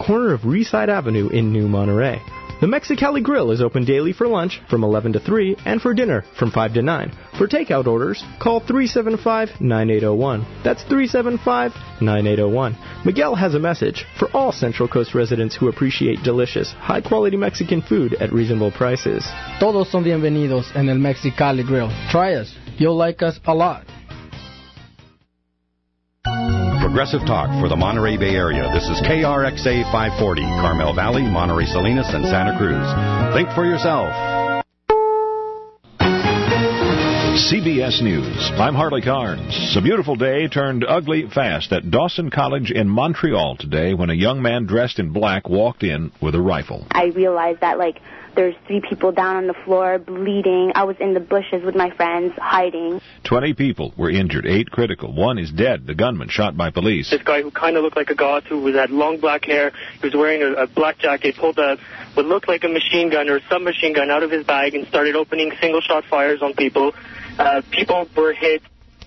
corner of Reeside Avenue in New Monterey. The Mexicali Grill is open daily for lunch from 11 to 3 and for dinner from 5 to 9. For takeout orders, call 375-9801. That's 375-9801. Miguel has a message for all Central Coast residents who appreciate delicious, high-quality Mexican food at reasonable prices. Todos son bienvenidos en el Mexicali Grill. Try us. You'll like us a lot. Progressive Talk for the Monterey Bay Area. This is KRXA 540, Carmel Valley, Monterey Salinas, and Santa Cruz. Think for yourself. CBS News. I'm Harley Carnes. A beautiful day turned ugly fast at Dawson College in Montreal today when a young man dressed in black walked in with a rifle. I realized that, there's 3 people down on the floor, bleeding. I was in the bushes with my friends, hiding. 20 people were injured, 8 critical. 1 is dead, the gunman shot by police. This guy who kind of looked like a goth, who had long black hair, he was wearing a black jacket, pulled what looked like a machine gun or a submachine gun out of his bag and started opening single-shot fires on people. People were hit.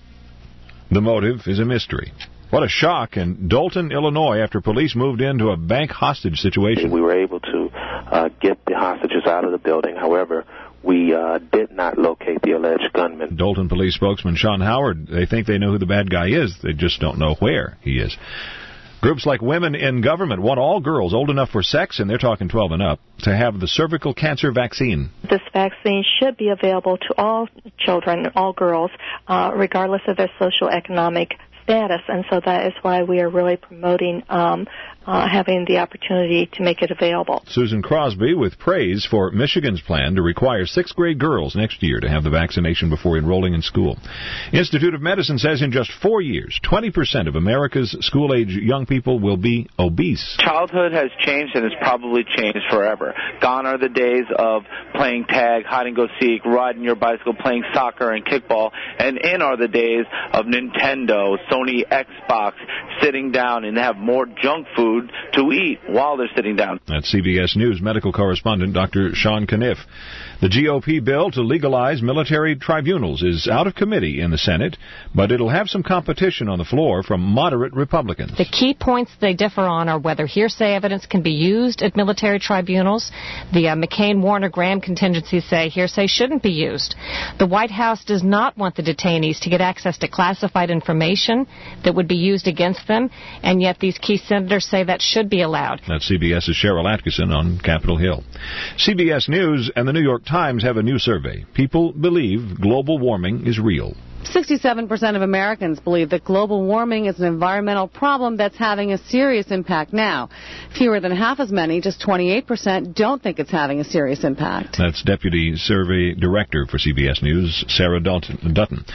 The motive is a mystery. What a shock in Dolton, Illinois, after police moved into a bank hostage situation. We were able to get the hostages out of the building. However, we did not locate the alleged gunman. Dolton police spokesman Sean Howard, they think they know who the bad guy is. They just don't know where he is. Groups like Women in Government want all girls old enough for sex, and they're talking 12 and up, to have the cervical cancer vaccine. This vaccine should be available to all children, all girls, regardless of their socioeconomic status, and so that is why we are really promoting having the opportunity to make it available. Susan Crosby with praise for Michigan's plan to require 6th grade girls next year to have the vaccination before enrolling in school. Institute of Medicine says in just 4 years, 20% of America's school-age young people will be obese. Childhood has changed and has probably changed forever. Gone are the days of playing tag, hide-and-go-seek, riding your bicycle, playing soccer and kickball, and in are the days of Nintendo, Sony Xbox, sitting down and have more junk food to eat while they're sitting down. That's CBS News medical correspondent Dr. Sean Caniff. The GOP bill to legalize military tribunals is out of committee in the Senate, but it'll have some competition on the floor from moderate Republicans. The key points they differ on are whether hearsay evidence can be used at military tribunals. The McCain-Warner-Graham contingencies say hearsay shouldn't be used. The White House does not want the detainees to get access to classified information that would be used against them, and yet these key senators say that should be allowed. That's CBS's Cheryl Atkinson on Capitol Hill. CBS News and the New York Times have a new survey. People believe global warming is real. 67% of Americans believe that global warming is an environmental problem that's having a serious impact now. Fewer than half as many, just 28%, don't think it's having a serious impact. That's Deputy Survey Director for CBS News, Sarah Dutton.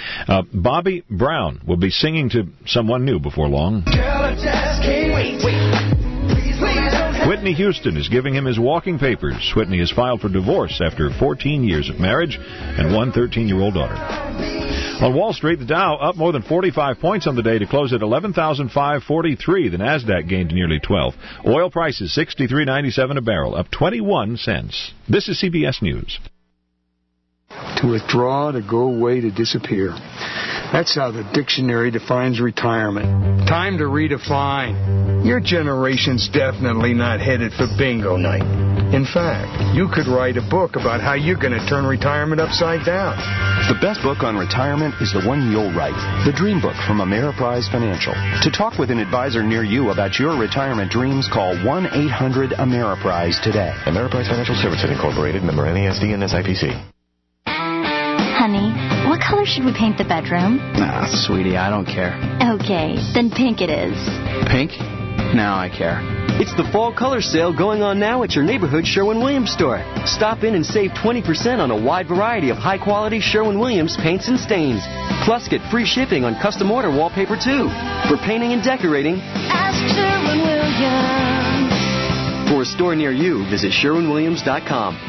Bobby Brown will be singing to someone new before long. Girl, I just can't wait. Whitney Houston is giving him his walking papers. Whitney has filed for divorce after 14 years of marriage and one 13-year-old daughter. On Wall Street, the Dow up more than 45 points on the day to close at 11,543. The Nasdaq gained nearly 12. Oil prices $63.97 a barrel, up 21 cents. This is CBS News. To withdraw, to go away, to disappear. That's how the dictionary defines retirement. Time to redefine. Your generation's definitely not headed for bingo night. In fact, you could write a book about how you're going to turn retirement upside down. The best book on retirement is the one you'll write, The Dream Book from Ameriprise Financial. To talk with an advisor near you about your retirement dreams, call 1-800-AMERIPRISE today. Ameriprise Financial Services Incorporated, member NASD and SIPC. Honey, what color should we paint the bedroom? Nah, sweetie, I don't care. Okay, then pink it is. Pink? Now I care. It's the fall color sale going on now at your neighborhood Sherwin-Williams store. Stop in and save 20% on a wide variety of high-quality Sherwin-Williams paints and stains. Plus, get free shipping on custom order wallpaper, too. For painting and decorating, ask Sherwin-Williams. For a store near you, visit SherwinWilliams.com.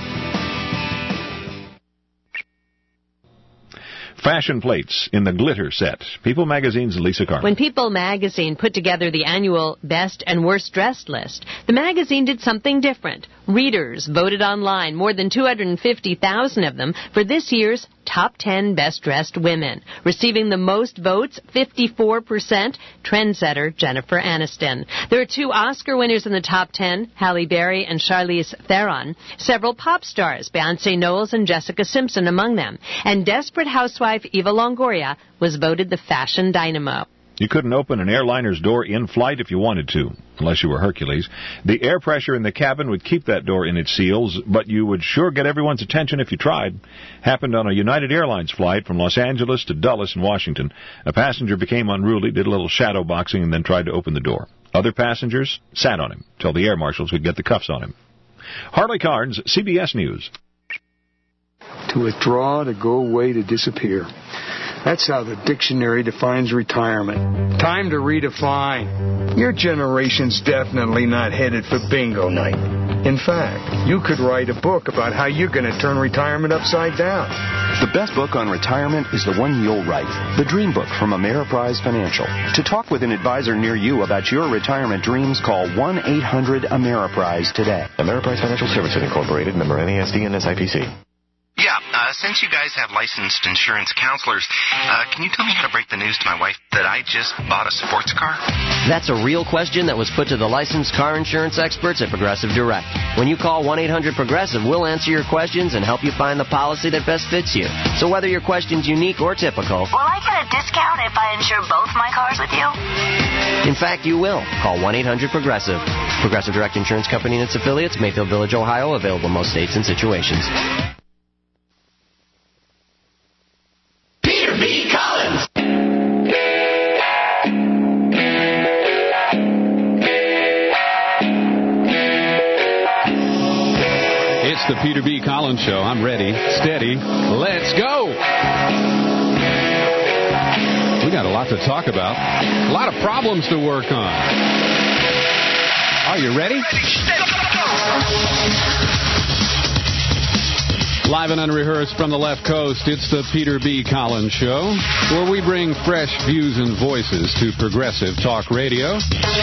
Fashion plates in the glitter set. People Magazine's Lisa Carmen. When People Magazine put together the annual Best and Worst Dressed list, the magazine did something different. Readers voted online, more than 250,000 of them, for this year's Top 10 Best Dressed Women. Receiving the most votes, 54%, trendsetter Jennifer Aniston. There are 2 Oscar winners in the top 10, Halle Berry and Charlize Theron. Several pop stars, Beyoncé Knowles and Jessica Simpson among them. And Desperate housewife Eva Longoria was voted the fashion dynamo. You couldn't open an airliner's door in flight if you wanted to, unless you were Hercules. The air pressure in the cabin would keep that door in its seals, but you would sure get everyone's attention if you tried. Happened on a United Airlines flight from Los Angeles to Dulles in Washington. A passenger became unruly, did a little shadow boxing, and then tried to open the door. Other passengers sat on him till the air marshals could get the cuffs on him. Harley Carnes, CBS News. To withdraw, to go away, to disappear. That's how the dictionary defines retirement. Time to redefine. Your generation's definitely not headed for bingo night. In fact, you could write a book about how you're going to turn retirement upside down. The best book on retirement is the one you'll write, The Dream Book from Ameriprise Financial. To talk with an advisor near you about your retirement dreams, call 1-800-AMERIPRISE today. Ameriprise Financial Services Incorporated, member NASD and SIPC. Yeah, since you guys have licensed insurance counselors, can you tell me how to break the news to my wife that I just bought a sports car? That's a real question that was put to the licensed car insurance experts at Progressive Direct. When you call 1-800-PROGRESSIVE, we'll answer your questions and help you find the policy that best fits you. So whether your question's unique or typical... Will I get a discount if I insure both my cars with you? In fact, you will. Call 1-800-PROGRESSIVE. Progressive Direct Insurance Company and its affiliates, Mayfield Village, Ohio, available in most states and situations. It's the Peter B. Collins Show. I'm ready, steady, let's go. We got a lot to talk about, a lot of problems to work on. Are you ready? Live and unrehearsed from the left coast, it's the Peter B. Collins Show, where we bring fresh views and voices to Progressive Talk Radio.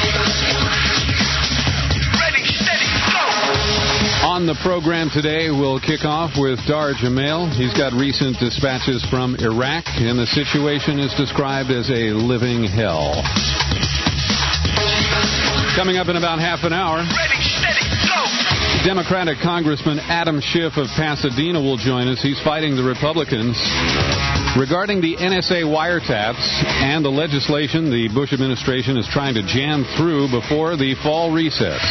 On the program today, we'll kick off with Dar Jamail. He's got recent dispatches from Iraq, and the situation is described as a living hell. Coming up in about half an hour, Democratic Congressman Adam Schiff of Pasadena will join us. He's fighting the Republicans regarding the NSA wiretaps and the legislation the Bush administration is trying to jam through before the fall recess.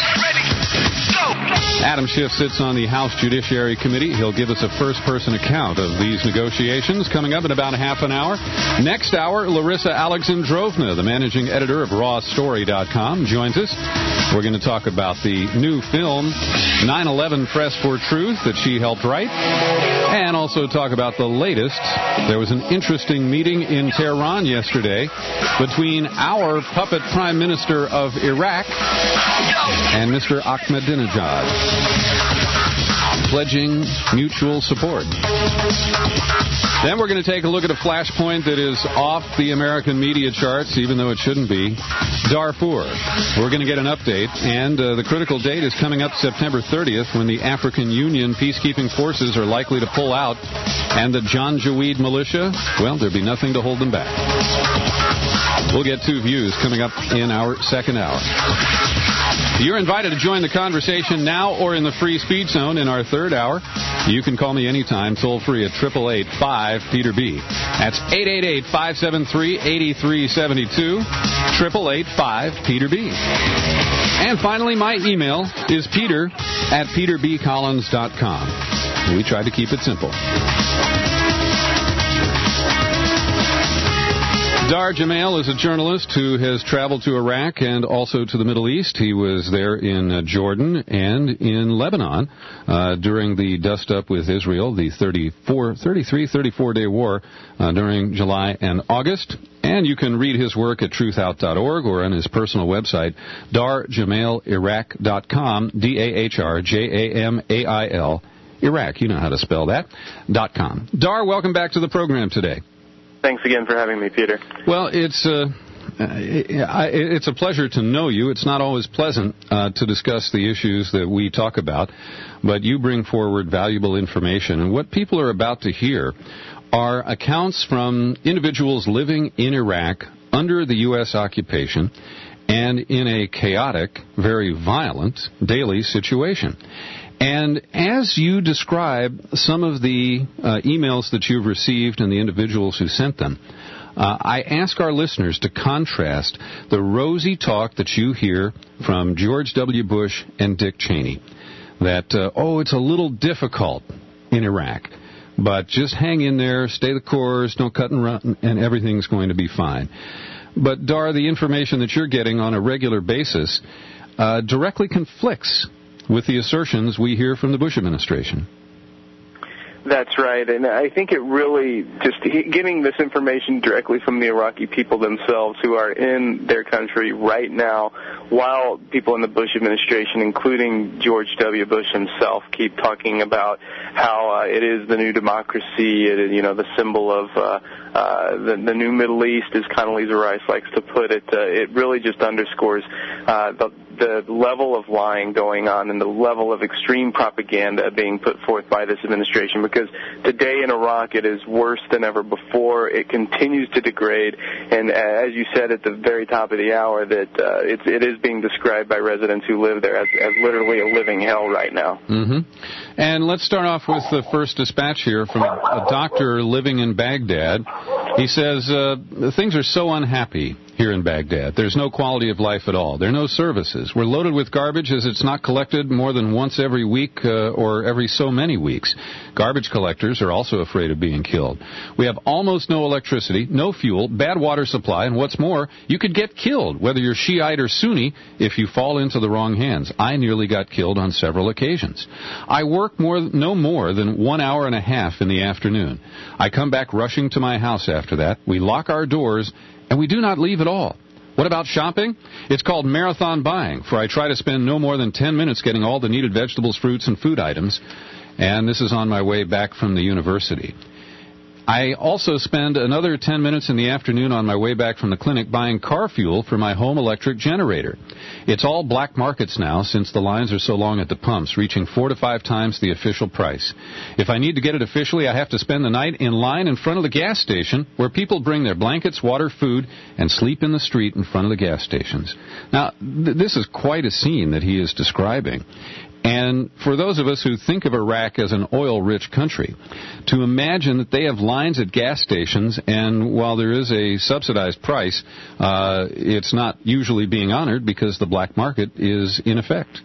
Adam Schiff sits on the House Judiciary Committee. He'll give us a first-person account of these negotiations coming up in about half an hour. Next hour, Larissa Alexandrovna, the managing editor of RawStory.com, joins us. We're going to talk about the new film, 9/11 Press for Truth, that she helped write, and also talk about the latest. There was an interesting meeting in Tehran yesterday between our puppet Prime Minister of Iraq and Mr. Ahmadinejad, pledging mutual support. Then we're going to take a look at a flashpoint that is off the American media charts, even though it shouldn't be. Darfur. We're going to get an update, and the critical date is coming up September 30th, when the African Union peacekeeping forces are likely to pull out, and the Janjaweed militia, well, there'll be nothing to hold them back. We'll get 2 views coming up in our second hour. You're invited to join the conversation now or in the free speech zone in our third hour. You can call me anytime, toll-free at 888-5-PETER-B. That's 888-573-8372, 888-5-PETER-B. And finally, my email is peter@peterbcollins.com. We try to keep it simple. Dar Jamail is a journalist who has traveled to Iraq and also to the Middle East. He was there in Jordan and in Lebanon during the dust-up with Israel, the 34-day war during July and August. And you can read his work at truthout.org or on his personal website, darjamailiraq.com, DAHRJAMAIL, Iraq, you know how to spell that, .com. Dar, welcome back to the program today. Thanks again for having me, Peter. Well, it's It's a pleasure to know you. It's not always pleasant to discuss the issues that we talk about, but you bring forward valuable information. And what people are about to hear are accounts from individuals living in Iraq under the U.S. occupation and in a chaotic, very violent daily situation. And as you describe some of the emails that you've received and the individuals who sent them, I ask our listeners to contrast the rosy talk that you hear from George W. Bush and Dick Cheney. That, it's a little difficult in Iraq, but just hang in there, stay the course, don't cut and run, and everything's going to be fine. But, Dar, the information that you're getting on a regular basis directly conflicts with the assertions we hear from the Bush administration. That's right, and I think it really just getting this information directly from the Iraqi people themselves who are in their country right now, while people in the Bush administration, including George W. Bush himself, keep talking about how it is the new democracy, the symbol of the new Middle East, as Condoleezza Rice likes to put it. It really just underscores the level of lying going on and the level of extreme propaganda being put forth by this administration, because today in Iraq it is worse than ever before. It continues to degrade, and as you said at the very top of the hour, that it is being described by residents who live there as literally a living hell right now. Mm-hmm. And let's start off with the first dispatch here from a doctor living in Baghdad. He says, things are so unhappy here in Baghdad. There's no quality of life at all. There are no services. We're loaded with garbage as it's not collected more than once every week or every so many weeks. Garbage collectors are also afraid of being killed. We have almost no electricity, no fuel, bad water supply, and what's more, you could get killed, whether you're Shiite or Sunni, if you fall into the wrong hands. I nearly got killed on several occasions. I work no more than 1 hour and a half in the afternoon. I come back rushing to my house after that. We lock our doors, and we do not leave at all. What about shopping? It's called marathon buying, for I try to spend no more than 10 minutes getting all the needed vegetables, fruits, and food items, and this is on my way back from the university. I also spend another 10 minutes in the afternoon on my way back from the clinic buying car fuel for my home electric generator. It's all black markets now since the lines are so long at the pumps, reaching 4 to 5 times the official price. If I need to get it officially, I have to spend the night in line in front of the gas station where people bring their blankets, water, food, and sleep in the street in front of the gas stations. Now, this is quite a scene that he is describing. And for those of us who think of Iraq as an oil-rich country, to imagine that they have lines at gas stations, and while there is a subsidized price, it's not usually being honored because the black market is in effect.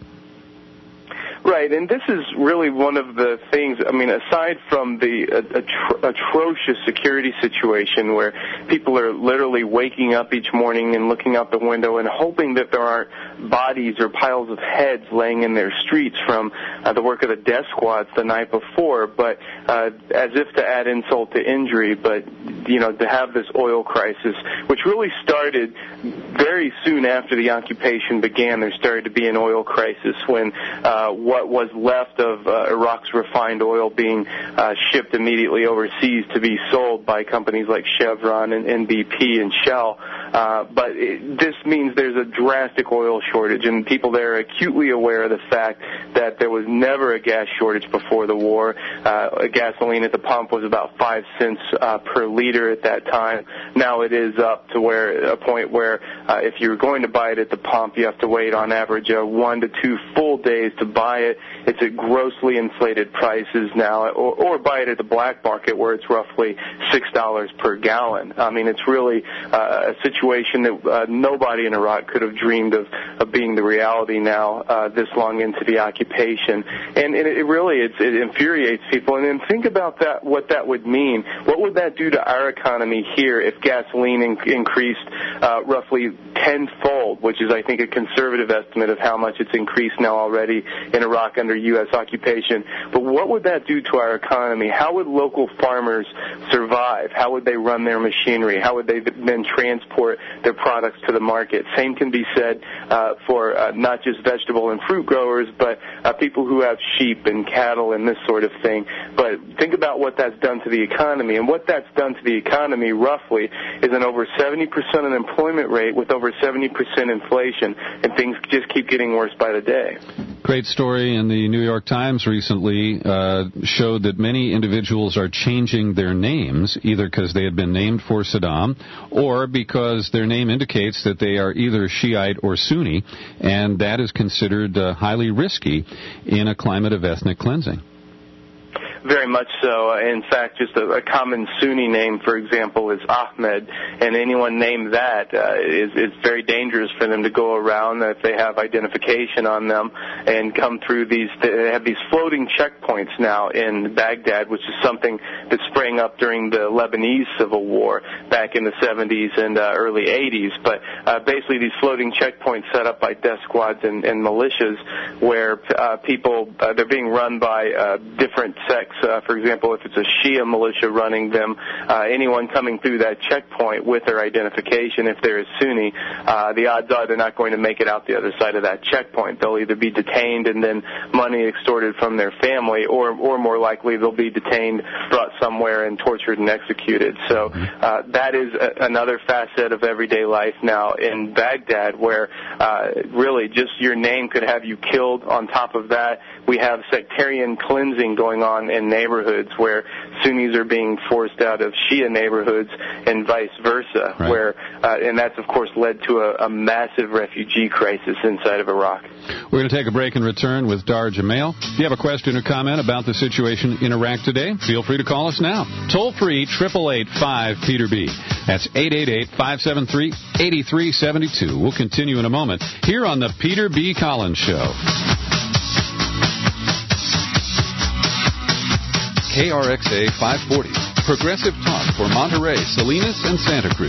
Right, and this is really one of the things, aside from the atrocious security situation where people are literally waking up each morning and looking out the window and hoping that there aren't bodies or piles of heads laying in their streets from the work of the death squads the night before, but as if to add insult to injury, but, to have this oil crisis, which really started very soon after the occupation began. There started to be an oil crisis when what was left of Iraq's refined oil being shipped immediately overseas to be sold by companies like Chevron and BP and Shell. But this means there's a drastic oil shortage, and people there are acutely aware of the fact that there was never a gas shortage before the war. Gasoline at the pump was about 5 cents per liter at that time. Now it is up to a point where if you're going to buy it at the pump, you have to wait on average 1 to 2 full days to buy it. It's at grossly inflated prices now, or buy it at the black market where it's roughly $6 per gallon. It's really a situation that nobody in Iraq could have dreamed of being the reality now this long into the occupation. And it infuriates people. And then think about that, what that would mean. What would that do to our economy here if gasoline increased roughly tenfold, which is, I think, a conservative estimate of how much it's increased now already in Iraq? Iraq under U.S. occupation. But what would that do to our economy? How would local farmers survive? How would they run their machinery? How would they then transport their products to the market? Same can be said for not just vegetable and fruit growers, but people who have sheep and cattle and this sort of thing. But think about what that's done to the economy. And what that's done to the economy, roughly, is an over 70% unemployment rate with over 70% inflation. And things just keep getting worse by the day. Great story in the New York Times recently showed that many individuals are changing their names, either because they had been named for Saddam or because their name indicates that they are either Shiite or Sunni, and that is considered highly risky in a climate of ethnic cleansing. Very much so. In fact, just a common Sunni name, for example, is Ahmed, and anyone named that is very dangerous for them to go around if they have identification on them and come through these. They have these floating checkpoints now in Baghdad, which is something that sprang up during the Lebanese Civil War back in the 70s and early 80s. But basically, these floating checkpoints set up by death squads and militias, where people they're being run by different sects. For example, if it's a Shia militia running them, anyone coming through that checkpoint with their identification, if they're a Sunni, the odds are they're not going to make it out the other side of that checkpoint. They'll either be detained and then money extorted from their family, or more likely they'll be detained, brought somewhere, and tortured and executed. So that is another facet of everyday life now in Baghdad, where really just your name could have you killed. On top of that, we have sectarian cleansing going on in neighborhoods where Sunnis are being forced out of Shia neighborhoods and vice versa, right. Where and that's, of course, led to a massive refugee crisis inside of Iraq. We're going to take a break and return with Dar Jamail. If you have a question or comment about the situation in Iraq today, feel free to call us now. Toll free, 888-5-PETER-B. That's 888-573-8372. We'll continue in a moment here on the Peter B. Collins Show. KRXA 540, Progressive Talk for Monterey, Salinas, and Santa Cruz.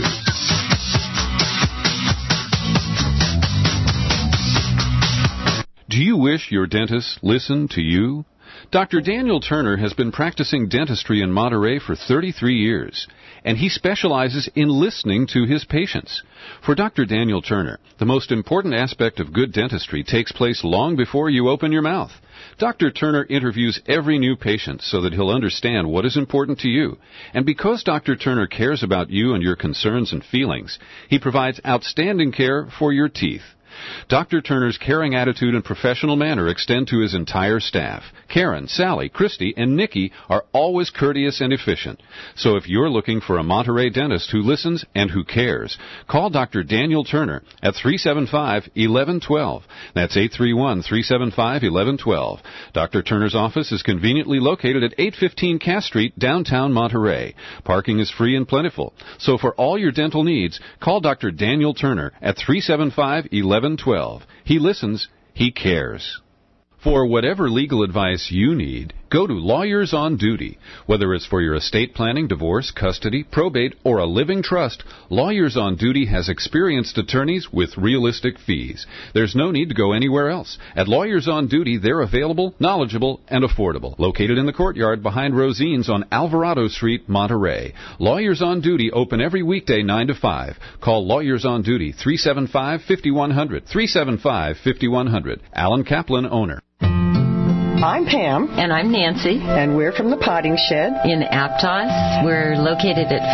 Do you wish your dentist listened to you? Dr. Daniel Turner has been practicing dentistry in Monterey for 33 years, and he specializes in listening to his patients. For Dr. Daniel Turner, the most important aspect of good dentistry takes place long before you open your mouth. Dr. Turner interviews every new patient so that he'll understand what is important to you. And because Dr. Turner cares about you and your concerns and feelings, he provides outstanding care for your teeth. Dr. Turner's caring attitude and professional manner extend to his entire staff. Karen, Sally, Christy, and Nikki are always courteous and efficient. So if you're looking for a Monterey dentist who listens and who cares, call Dr. Daniel Turner at 375-1112. That's 831-375-1112. Dr. Turner's office is conveniently located at 815 Cass Street, downtown Monterey. Parking is free and plentiful. So for all your dental needs, call Dr. Daniel Turner at 375-1112. He listens, he cares. For whatever legal advice you need, go to Lawyers on Duty. Whether it's for your estate planning, divorce, custody, probate, or a living trust, Lawyers on Duty has experienced attorneys with realistic fees. There's no need to go anywhere else. At Lawyers on Duty, they're available, knowledgeable, and affordable. Located in the courtyard behind Rosine's on Alvarado Street, Monterey. Lawyers on Duty open every weekday 9 to 5. Call Lawyers on Duty 375-5100. 375-5100. Alan Kaplan, owner. I'm Pam. And I'm Nancy. And we're from the Potting Shed. In Aptos. We're located at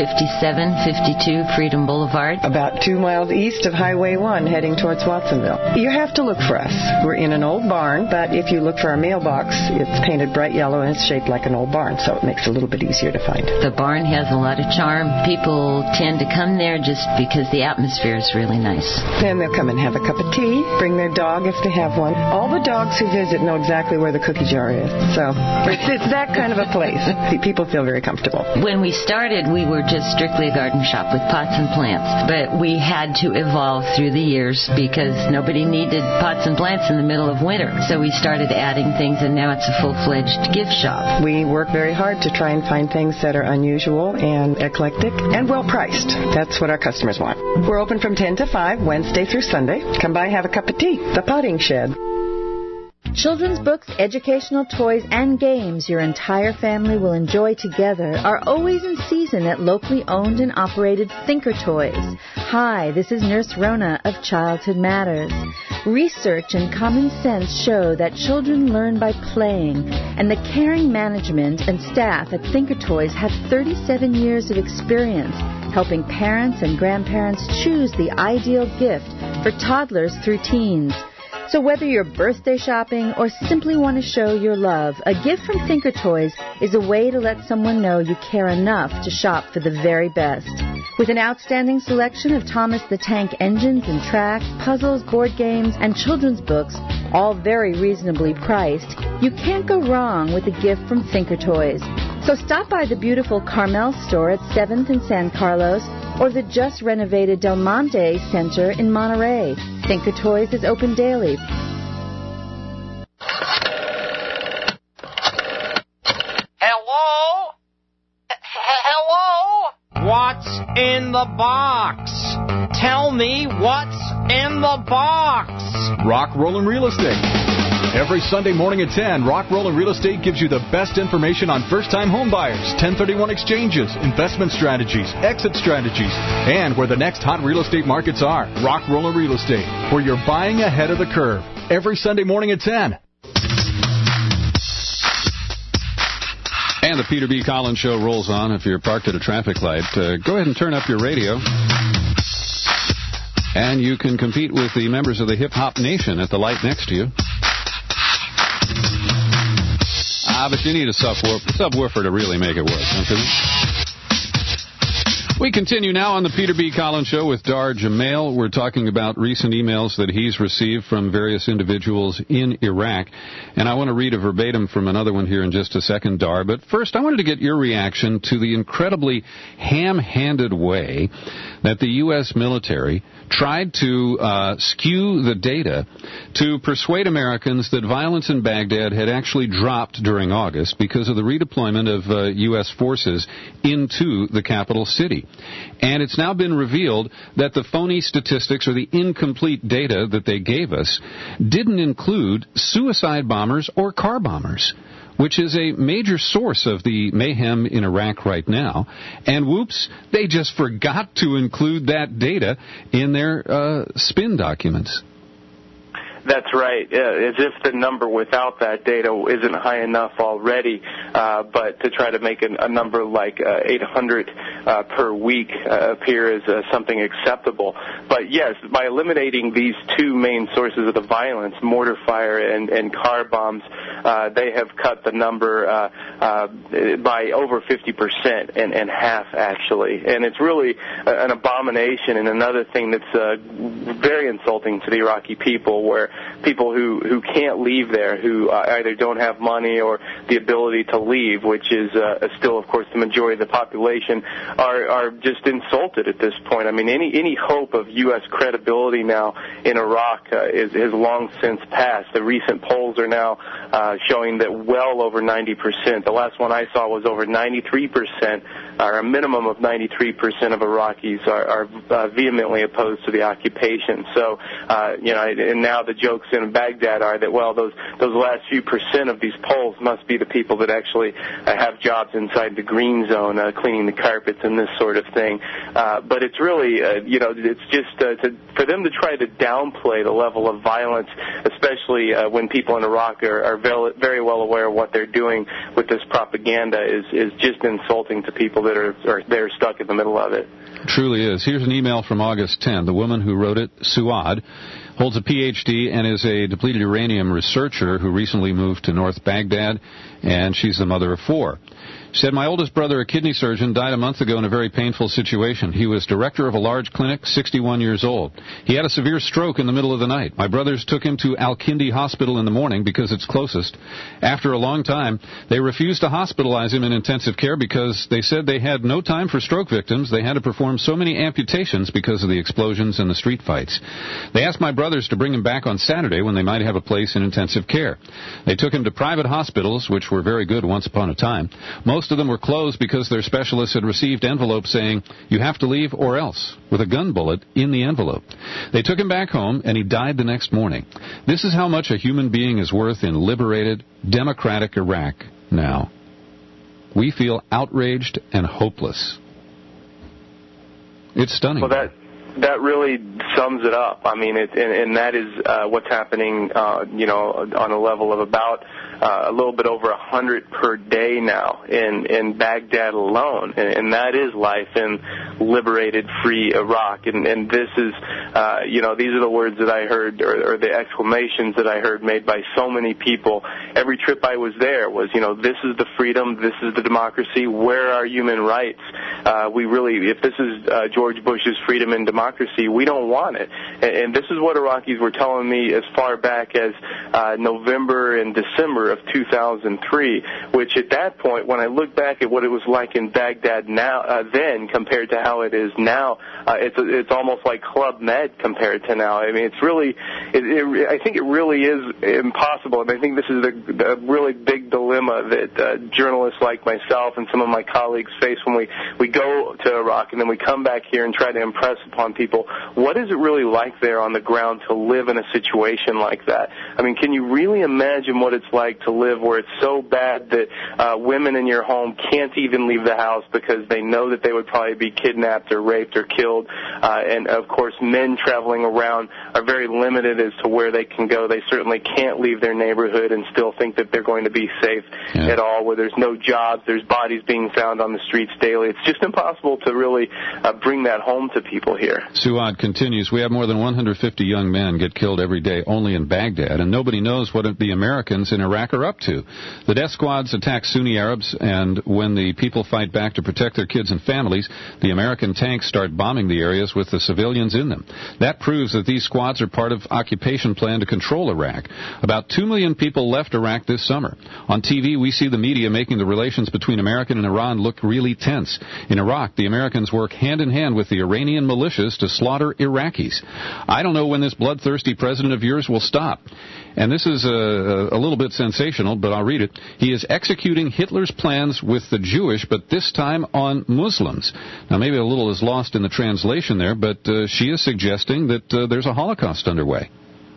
5752 Freedom Boulevard. About 2 miles east of Highway 1 heading towards Watsonville. You have to look for us. We're in an old barn, but if you look for our mailbox, it's painted bright yellow and it's shaped like an old barn, so it makes it a little bit easier to find. The barn has a lot of charm. People tend to come there just because the atmosphere is really nice. And they'll come and have a cup of tea, bring their dog if they have one. All the dogs who visit know exactly where the cookie jar is. So it's that kind of a place. People feel very comfortable. When we started, we were just strictly a garden shop with pots and plants. But we had to evolve through the years because nobody needed pots and plants in the middle of winter. So we started adding things, and now it's a full-fledged gift shop. We work very hard to try and find things that are unusual and eclectic and well-priced. That's what our customers want. We're open from 10 to 5, Wednesday through Sunday. Come by and have a cup of tea. The Potting Shed. Children's books, educational toys, and games your entire family will enjoy together are always in season at locally owned and operated Thinker Toys. Hi, this is Nurse Rona of Childhood Matters. Research and common sense show that children learn by playing, and the caring management and staff at Thinker Toys have 37 years of experience helping parents and grandparents choose the ideal gift for toddlers through teens. So whether you're birthday shopping or simply want to show your love, a gift from Thinker Toys is a way to let someone know you care enough to shop for the very best. With an outstanding selection of Thomas the Tank engines and tracks, puzzles, board games, and children's books, all very reasonably priced, you can't go wrong with a gift from Thinker Toys. So stop by the beautiful Carmel store at 7th and San Carlos or the just renovated Del Monte Center in Monterey. Thinker Toys is open daily. Hello? Hello? What's in the box? Tell me what's in the box. Rock Rollin' Real Estate. Every Sunday morning at 10, Rock Rollin' Real Estate gives you the best information on first-time home buyers, 1031 exchanges, investment strategies, exit strategies, and where the next hot real estate markets are. Rock Rollin' Real Estate, where you're buying ahead of the curve. Every Sunday morning at 10. And the Peter B. Collins Show rolls on. If you're parked at a traffic light, go ahead and turn up your radio. And you can compete with the members of the Hip Hop Nation at the light next to you. But you need a subwoofer to really make it work, don't you? We continue now on the Peter B. Collins Show with Dar Jamail. We're talking about recent emails that he's received from various individuals in Iraq. And I want to read a verbatim from another one here in just a second, Dar. But first, I wanted to get your reaction to the incredibly ham-handed way that the U.S. military tried to skew the data to persuade Americans that violence in Baghdad had actually dropped during August because of the redeployment of U.S. forces into the capital city. And it's now been revealed that the phony statistics or the incomplete data that they gave us didn't include suicide bombers or car bombers, which is a major source of the mayhem in Iraq right now. And whoops, they just forgot to include that data in their spin documents. That's right. As if the number without that data isn't high enough already, but to try to make a number like 800 per week appear as something acceptable. But yes, by eliminating these two main sources of the violence, mortar fire and car bombs, they have cut the number by over 50% and half, actually. And it's really an abomination and another thing that's very insulting to the Iraqi people, where people who can't leave there, who either don't have money or the ability to leave, which is still, of course, the majority of the population, are just insulted at this point. I mean, any hope of U.S. credibility now in Iraq has long since passed. The recent polls are now showing that well over 90%. The last one I saw was over 93%, or a minimum of 93% of Iraqis are vehemently opposed to the occupation. So, and now the jokes in Baghdad are that, well, those last few percent of these polls must be the people that actually have jobs inside the green zone, cleaning the carpets and this sort of thing. But it's really, it's just for them to try to downplay the level of violence, especially when people in Iraq are very well aware of what they're doing with this propaganda, is just insulting to people that are they're stuck in the middle of it. Truly is. Here's an email from August 10. The woman who wrote it, Suad, holds a Ph.D. and is a depleted uranium researcher who recently moved to North Baghdad, and she's the mother of 4. She said, my oldest brother, a kidney surgeon, died a month ago in a very painful situation. He was director of a large clinic, 61 years old. He had a severe stroke in the middle of the night. My brothers took him to Al-Kindi Hospital in the morning because it's closest. After a long time, they refused to hospitalize him in intensive care because they said they had no time for stroke victims. They had to perform perform so many amputations because of the explosions and the street fights. They asked my brothers to bring him back on Saturday when they might have a place in intensive care. They took him to private hospitals, which were very good once upon a time. Most of them were closed because their specialists had received envelopes saying, "You have to leave or else," with a gun bullet in the envelope. They took him back home, and he died the next morning. This is how much a human being is worth in liberated, democratic Iraq now. We feel outraged and hopeless. It's stunning. Well, that really sums it up. I mean, and that is what's happening, on a level of about a little bit over 100 per day now in Baghdad alone, and that is life in liberated, free Iraq. And this is, these are the words that I heard, or the exclamations that I heard made by so many people. Every trip I was there was, this is the freedom, this is the democracy. Where are human rights? If this is George Bush's freedom and democracy, we don't want it. And this is what Iraqis were telling me as far back as November and December of 2003, which at that point, when I look back at what it was like in Baghdad then compared to how it is now, it's almost like Club Med compared to now. I mean, it's really, I think it really is impossible, and I think this is the really big dilemma that journalists like myself and some of my colleagues face when we go to Iraq and then we come back here and try to impress upon people. What is it really like there on the ground to live in a situation like that? I mean, can you really imagine what it's like to live where it's so bad that women in your home can't even leave the house because they know that they would probably be kidnapped or raped or killed, and of course men traveling around are very limited as to where they can go. They certainly can't leave their neighborhood and still think that they're going to be safe at all, where there's no jobs, there's bodies being found on the streets daily. It's just impossible to really bring that home to people here. Suad continues, we have more than 150 young men get killed every day only in Baghdad, and nobody knows what the Americans in Iraq are up to. The death squads attack Sunni Arabs, and when the people fight back to protect their kids and families, the American tanks start bombing the areas with the civilians in them. That proves that these squads are part of occupation plan to control Iraq. About 2 million people left Iraq this summer. On TV, we see the media making the relations between America and Iran look really tense. In Iraq, the Americans work hand in hand with the Iranian militias to slaughter Iraqis. I don't know when this bloodthirsty president of yours will stop. And this is a little bit sensational, but I'll read it. He is executing Hitler's plans with the Jewish, but this time on Muslims. Now, maybe a little is lost in the translation there, but she is suggesting that there's a Holocaust underway.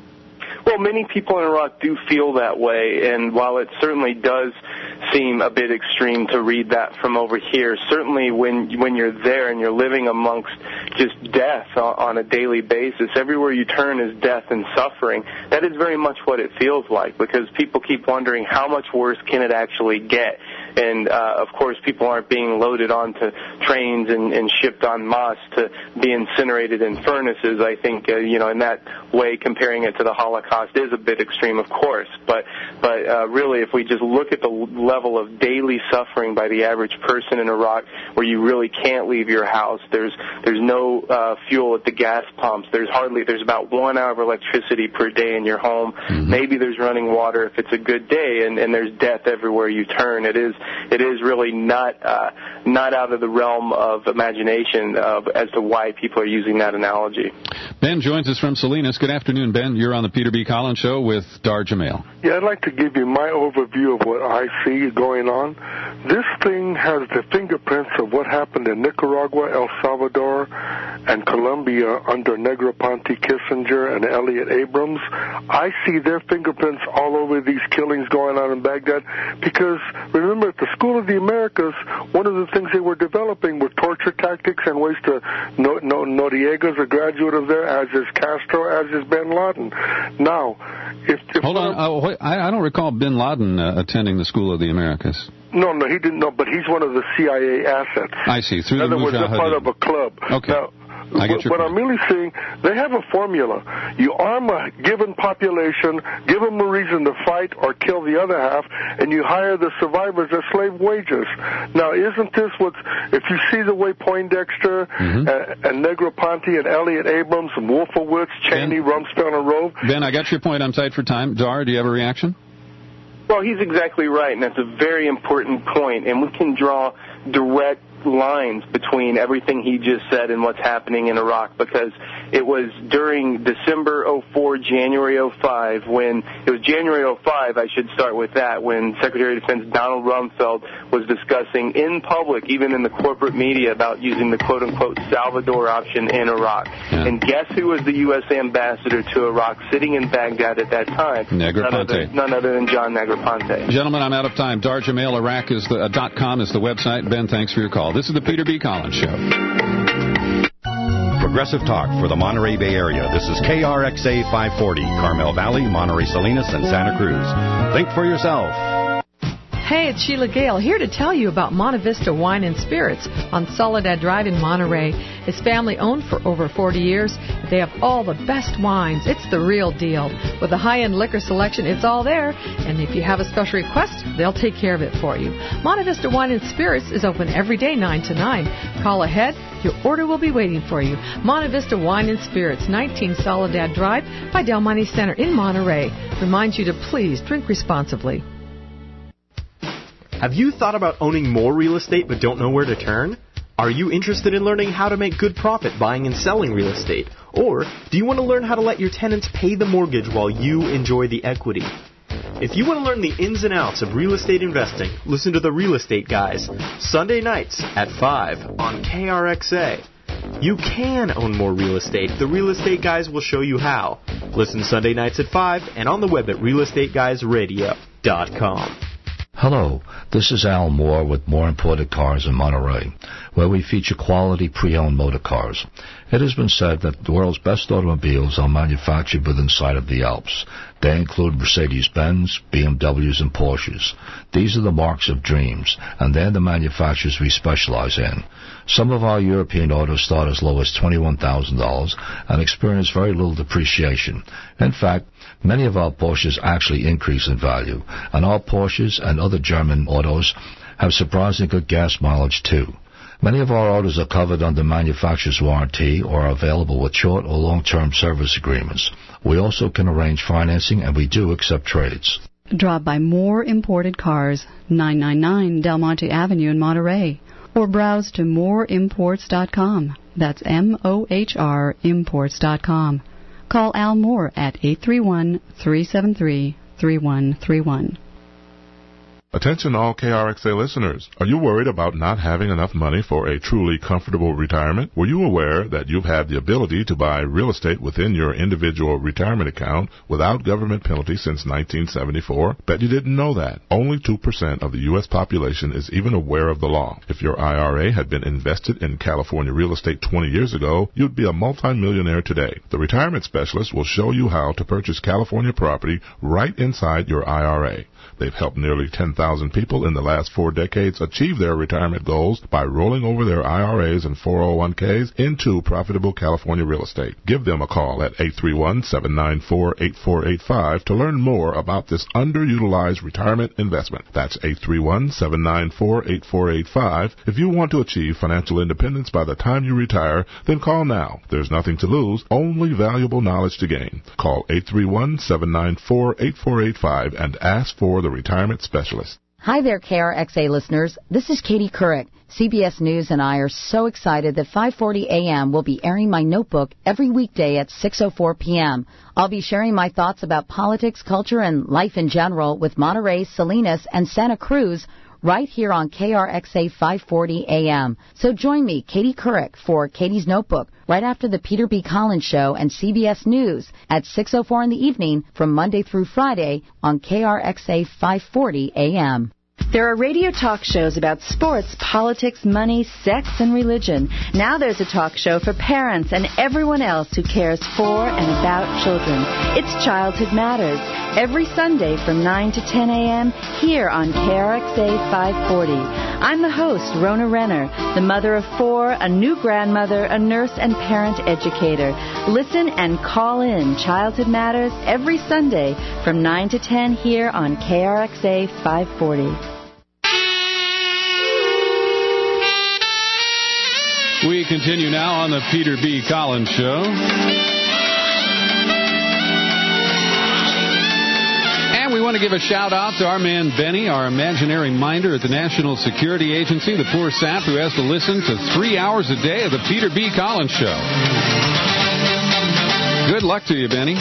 Well, many people in Iraq do feel that way, and while it certainly does seem a bit extreme to read that from over here, certainly when you're there and you're living amongst just death on a daily basis, everywhere you turn is death and suffering. That is very much what it feels like, because people keep wondering how much worse can it actually get. And, of course, people aren't being loaded onto trains and shipped en masse to be incinerated in furnaces. I think, in that way, comparing it to the Holocaust is a bit extreme, of course. But really, if we just look at the level of daily suffering by the average person in Iraq, where you really can't leave your house, there's no fuel at the gas pumps, there's about 1 hour of electricity per day in your home. Mm-hmm. Maybe there's running water if it's a good day, and there's death everywhere you turn. It is really not out of the realm of imagination as to why people are using that analogy. Ben joins us from Salinas. Good afternoon, Ben. You're on the Peter B. Collins Show with Dar Jamail. Yeah, I'd like to give you my overview of what I see going on. This thing has the fingerprints of what happened in Nicaragua, El Salvador, and Colombia under Negroponte, Kissinger, and Elliot Abrams. I see their fingerprints all over these killings going on in Baghdad, because remember, at the School of the Americas, one of the things they were developing were torture tactics and ways to... Noriega's a graduate of there, as is Castro, as is bin Laden. Now, if hold on, I don't recall bin Laden attending the School of the Americas. No, he didn't know, but he's one of the CIA assets. I see. Through in other words, they're part of a club. Okay. Now, what I'm really seeing, they have a formula. You arm a given population, give them a reason to fight or kill the other half, and you hire the survivors at slave wages. Now, isn't this if you see the way Poindexter and Negroponte and Elliot Abrams and Wolfowitz, Cheney, Rumsfeld, and Rove... Ben, I got your point. I'm tight for time. Dar, do you have a reaction? Well, he's exactly right, and that's a very important point, and we can draw direct lines between everything he just said and what's happening in Iraq, because it was during December 04, January 05, when it was January 05, I should start with that, when Secretary of Defense Donald Rumsfeld was discussing in public, even in the corporate media, about using the quote-unquote Salvador option in Iraq. Yeah. And guess who was the U.S. ambassador to Iraq sitting in Baghdad at that time? Negroponte. None other than John Negroponte. Gentlemen, I'm out of time. DarJamailIraq is the .com is the website. Ben, thanks for your call. This is the Peter B. Collins Show. Progressive Talk for the Monterey Bay Area. This is KRXA 540, Carmel Valley, Monterey Salinas, and Santa Cruz. Think for yourself. Hey, it's Sheila Gale here to tell you about Monte Vista Wine and Spirits on Soledad Drive in Monterey. It's family-owned for over 40 years. They have all the best wines. It's the real deal. With a high-end liquor selection, it's all there. And if you have a special request, they'll take care of it for you. Monte Vista Wine and Spirits is open every day 9 to 9. Call ahead. Your order will be waiting for you. Monte Vista Wine and Spirits, 19 Soledad Drive by Del Monte Center in Monterey. Reminds you to please drink responsibly. Have you thought about owning more real estate but don't know where to turn? Are you interested in learning how to make good profit buying and selling real estate? Or do you want to learn how to let your tenants pay the mortgage while you enjoy the equity? If you want to learn the ins and outs of real estate investing, listen to The Real Estate Guys, Sunday nights at 5 on KRXA. You can own more real estate. The Real Estate Guys will show you how. Listen Sunday nights at 5 and on the web at realestateguysradio.com. Hello, this is Al Moore with More Imported Cars in Monterey, where we feature quality pre-owned motor cars. It has been said that the world's best automobiles are manufactured within sight of the Alps. They include Mercedes-Benz, BMWs, and Porsches. These are the marks of dreams, and they're the manufacturers we specialize in. Some of our European autos start as low as $21,000 and experience very little depreciation. In fact, many of our Porsches actually increase in value, and our Porsches and other German autos have surprisingly good gas mileage too. Many of our autos are covered under manufacturer's warranty or are available with short or long-term service agreements. We also can arrange financing, and we do accept trades. Drop by More Imported Cars, 999 Del Monte Avenue in Monterey, or browse to moreimports.com. That's MOHR imports.com. Call Al Moore at 831-373-3131. Attention all KRXA listeners. Are you worried about not having enough money for a truly comfortable retirement? Were you aware that you've had the ability to buy real estate within your individual retirement account without government penalty since 1974? Bet you didn't know that. Only 2% of the U.S. population is even aware of the law. If your IRA had been invested in California real estate 20 years ago, you'd be a multimillionaire today. The retirement specialist will show you how to purchase California property right inside your IRA. They've helped nearly 10,000 people in the last 4 decades achieve their retirement goals by rolling over their IRAs and 401ks into profitable California real estate. Give them a call at 831-794-8485 to learn more about this underutilized retirement investment. That's 831-794-8485. If you want to achieve financial independence by the time you retire, then call now. There's nothing to lose, only valuable knowledge to gain. Call 831-794-8485 and ask for the retirement specialist. Hi there, KRXA listeners. This is Katie Couric. CBS News and I are so excited that 540 AM will be airing my notebook every weekday at 6:04 p.m. I'll be sharing my thoughts about politics, culture, and life in general with Monterey, Salinas, and Santa Cruz right here on KRXA 540 AM. So join me, Katie Couric, for Katie's Notebook right after the Peter B. Collins Show and CBS News at 6:04 in the evening from Monday through Friday on KRXA 540 AM. There are radio talk shows about sports, politics, money, sex, and religion. Now there's a talk show for parents and everyone else who cares for and about children. It's Childhood Matters, every Sunday from 9 to 10 a.m. here on KRXA 540. I'm the host, Rona Renner, the mother of 4, a new grandmother, a nurse, and parent educator. Listen and call in Childhood Matters every Sunday from 9 to 10 here on KRXA 540. We continue now on the Peter B. Collins Show. And we want to give a shout-out to our man Benny, our imaginary minder at the National Security Agency, the poor sap who has to listen to 3 hours a day of the Peter B. Collins Show. Good luck to you, Benny.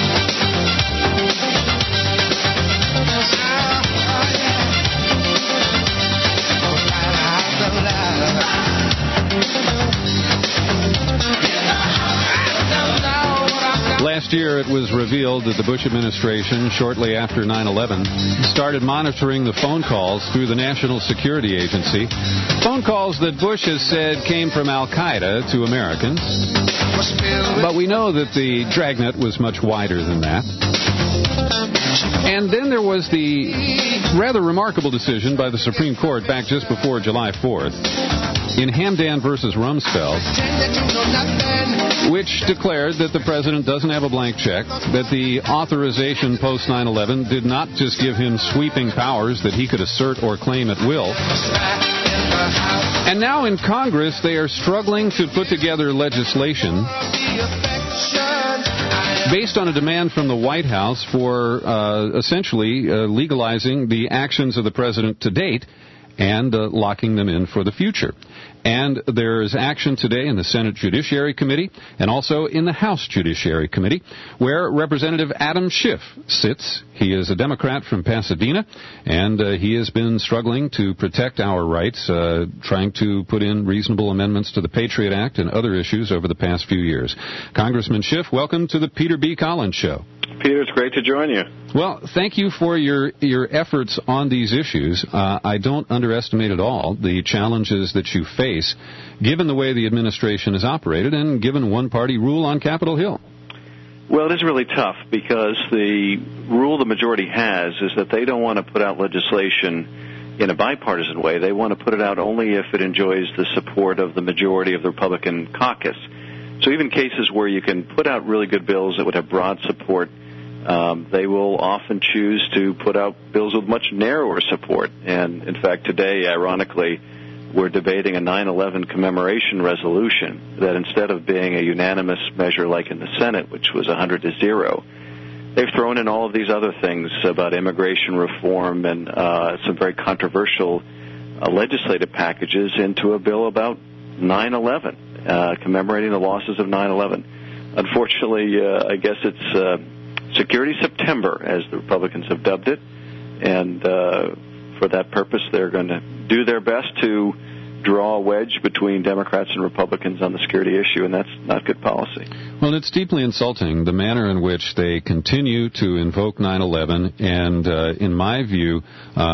Last year, it was revealed that the Bush administration, shortly after 9/11, started monitoring the phone calls through the National Security Agency. Phone calls that Bush has said came from Al-Qaeda to Americans. But we know that the dragnet was much wider than that. And then there was the rather remarkable decision by the Supreme Court back just before July 4th in Hamdan versus Rumsfeld, which declared that the president doesn't have a blank check, that the authorization post 9/11 did not just give him sweeping powers that he could assert or claim at will. And now in Congress, they are struggling to put together legislation based on a demand from the White House for essentially legalizing the actions of the president to date and locking them in for the future. And there is action today in the Senate Judiciary Committee and also in the House Judiciary Committee, where Representative Adam Schiff sits. He is a Democrat from Pasadena, and he has been struggling to protect our rights, trying to put in reasonable amendments to the Patriot Act and other issues over the past few years. Congressman Schiff, welcome to the Peter B. Collins Show. Peter, it's great to join you. Well, thank you for your efforts on these issues. I don't underestimate at all the challenges that you face, given the way the administration has operated and given one-party rule on Capitol Hill. Well, it is really tough because the rule the majority has is that they don't want to put out legislation in a bipartisan way. They want to put it out only if it enjoys the support of the majority of the Republican caucus. So even cases where you can put out really good bills that would have broad support, they will often choose to put out bills with much narrower support. And, in fact, today, ironically, we're debating a 9/11 commemoration resolution that instead of being a unanimous measure like in the Senate, which was 100-0, they've thrown in all of these other things about immigration reform and some very controversial legislative packages into a bill about 9/11. Commemorating the losses of 9/11. Unfortunately, I guess it's Security September, as the Republicans have dubbed it, and for that purpose, they're going to do their best to draw a wedge between Democrats and Republicans on the security issue, and that's not good policy. Well, it's deeply insulting, the manner in which they continue to invoke 9/11, and in my view,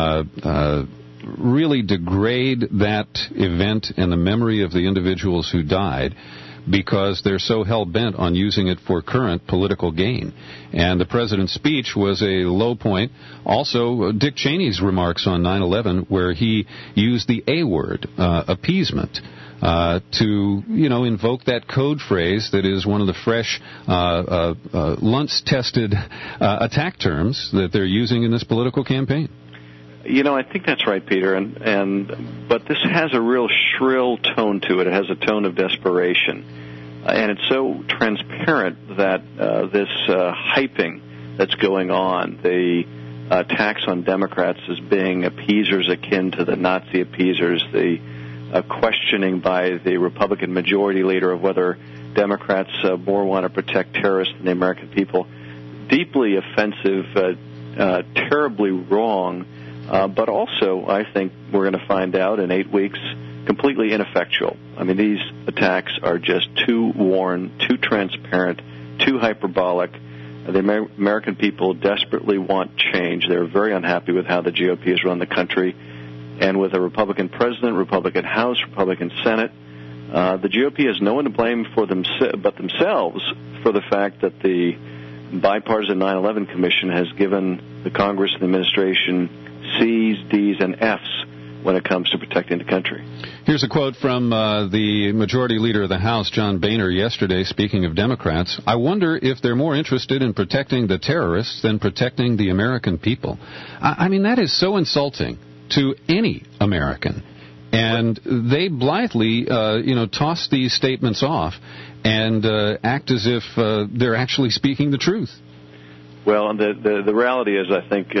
really degrade that event and the memory of the individuals who died because they're so hell-bent on using it for current political gain. And the president's speech was a low point. Also, Dick Cheney's remarks on 9/11, where he used the A word, appeasement, to, invoke that code phrase that is one of the fresh, Luntz-tested attack terms that they're using in this political campaign. I think that's right, Peter, but this has a real shrill tone to it. It has a tone of desperation. And it's so transparent that this hyping that's going on, the attacks on Democrats as being appeasers akin to the Nazi appeasers, the questioning by the Republican majority leader of whether Democrats more want to protect terrorists than the American people, deeply offensive, terribly wrong, but also, I think we're going to find out in 8 weeks, completely ineffectual. I mean, these attacks are just too worn, too transparent, too hyperbolic. The American people desperately want change. They're very unhappy with how the GOP has run the country. And with a Republican president, Republican House, Republican Senate, the GOP has no one to blame for but themselves for the fact that the bipartisan 9/11 Commission has given the Congress and the administration C's, D's, and F's when it comes to protecting the country. Here's a quote from the Majority Leader of the House, John Boehner, yesterday, speaking of Democrats. "I wonder if they're more interested in protecting the terrorists than protecting the American people." I mean, that is so insulting to any American. And they blithely, toss these statements off and act as if they're actually speaking the truth. Well, the reality is, I think,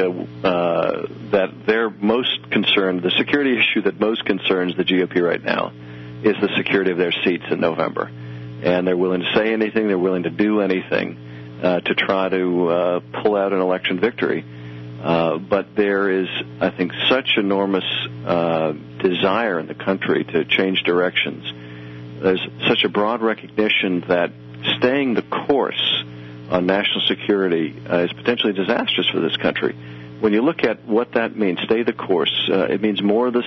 that they're most concerned, the security issue that most concerns the GOP right now is the security of their seats in November. And they're willing to say anything, they're willing to do anything to try to pull out an election victory. But there is, I think, such enormous desire in the country to change directions. There's such a broad recognition that staying the course on national security is potentially disastrous for this country. When you look at what that means, stay the course, it means more of the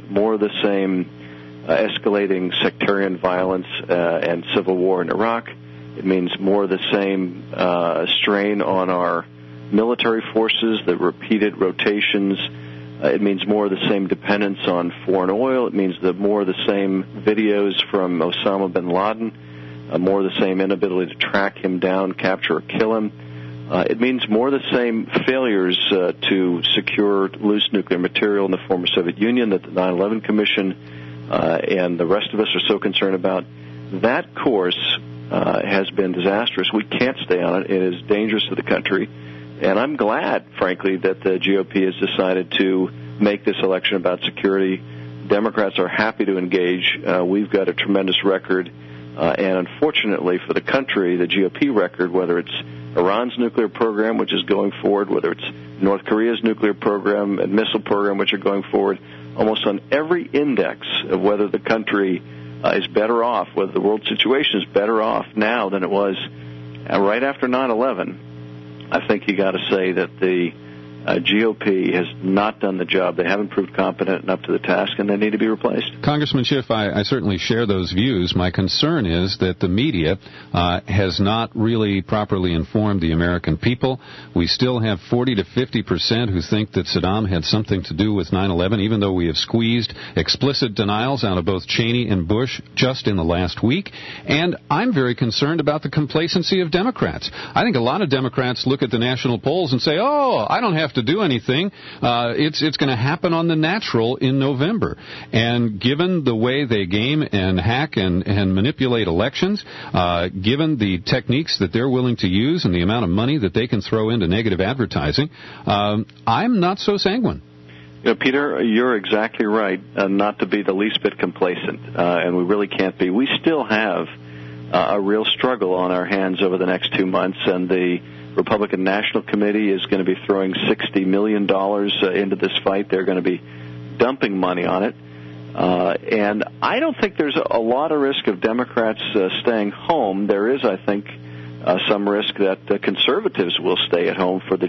same, escalating sectarian violence and civil war in Iraq. It means more of the same strain on our military forces, the repeated rotations. It means more of the same dependence on foreign oil. It means more of the same videos from Osama bin Laden, more of the same inability to track him down, capture, or kill him. It means more of the same failures to secure loose nuclear material in the former Soviet Union that the 9/11 Commission and the rest of us are so concerned about. That course has been disastrous. We can't stay on it. It is dangerous to the country. And I'm glad, frankly, that the GOP has decided to make this election about security. Democrats are happy to engage. We've got a tremendous record. And unfortunately for the country, the GOP record, whether it's Iran's nuclear program, which is going forward, whether it's North Korea's nuclear program and missile program, which are going forward, almost on every index of whether the country is better off, whether the world situation is better off now than it was right after 9/11, I think you got to say that the GOP has not done the job. They haven't proved competent and up to the task, and they need to be replaced. Congressman Schiff, I certainly share those views. My concern is that the media has not really properly informed the American people. We still have 40 to 50% who think that Saddam had something to do with 9/11, even though we have squeezed explicit denials out of both Cheney and Bush just in the last week. And I'm very concerned about the complacency of Democrats. I think a lot of Democrats look at the national polls and say, oh, I don't have to do anything. It's going to happen on the natural in November. And given the way they game and hack and manipulate elections, given the techniques that they're willing to use and the amount of money that they can throw into negative advertising, I'm not so sanguine. You know, Peter, you're exactly right not to be the least bit complacent, and we really can't be. We still have a real struggle on our hands over the next 2 months, and the Republican National Committee is going to be throwing $60 million into this fight. They're going to be dumping money on it. And I don't think there's a lot of risk of Democrats staying home. There is, I think, some risk that conservatives will stay at home for the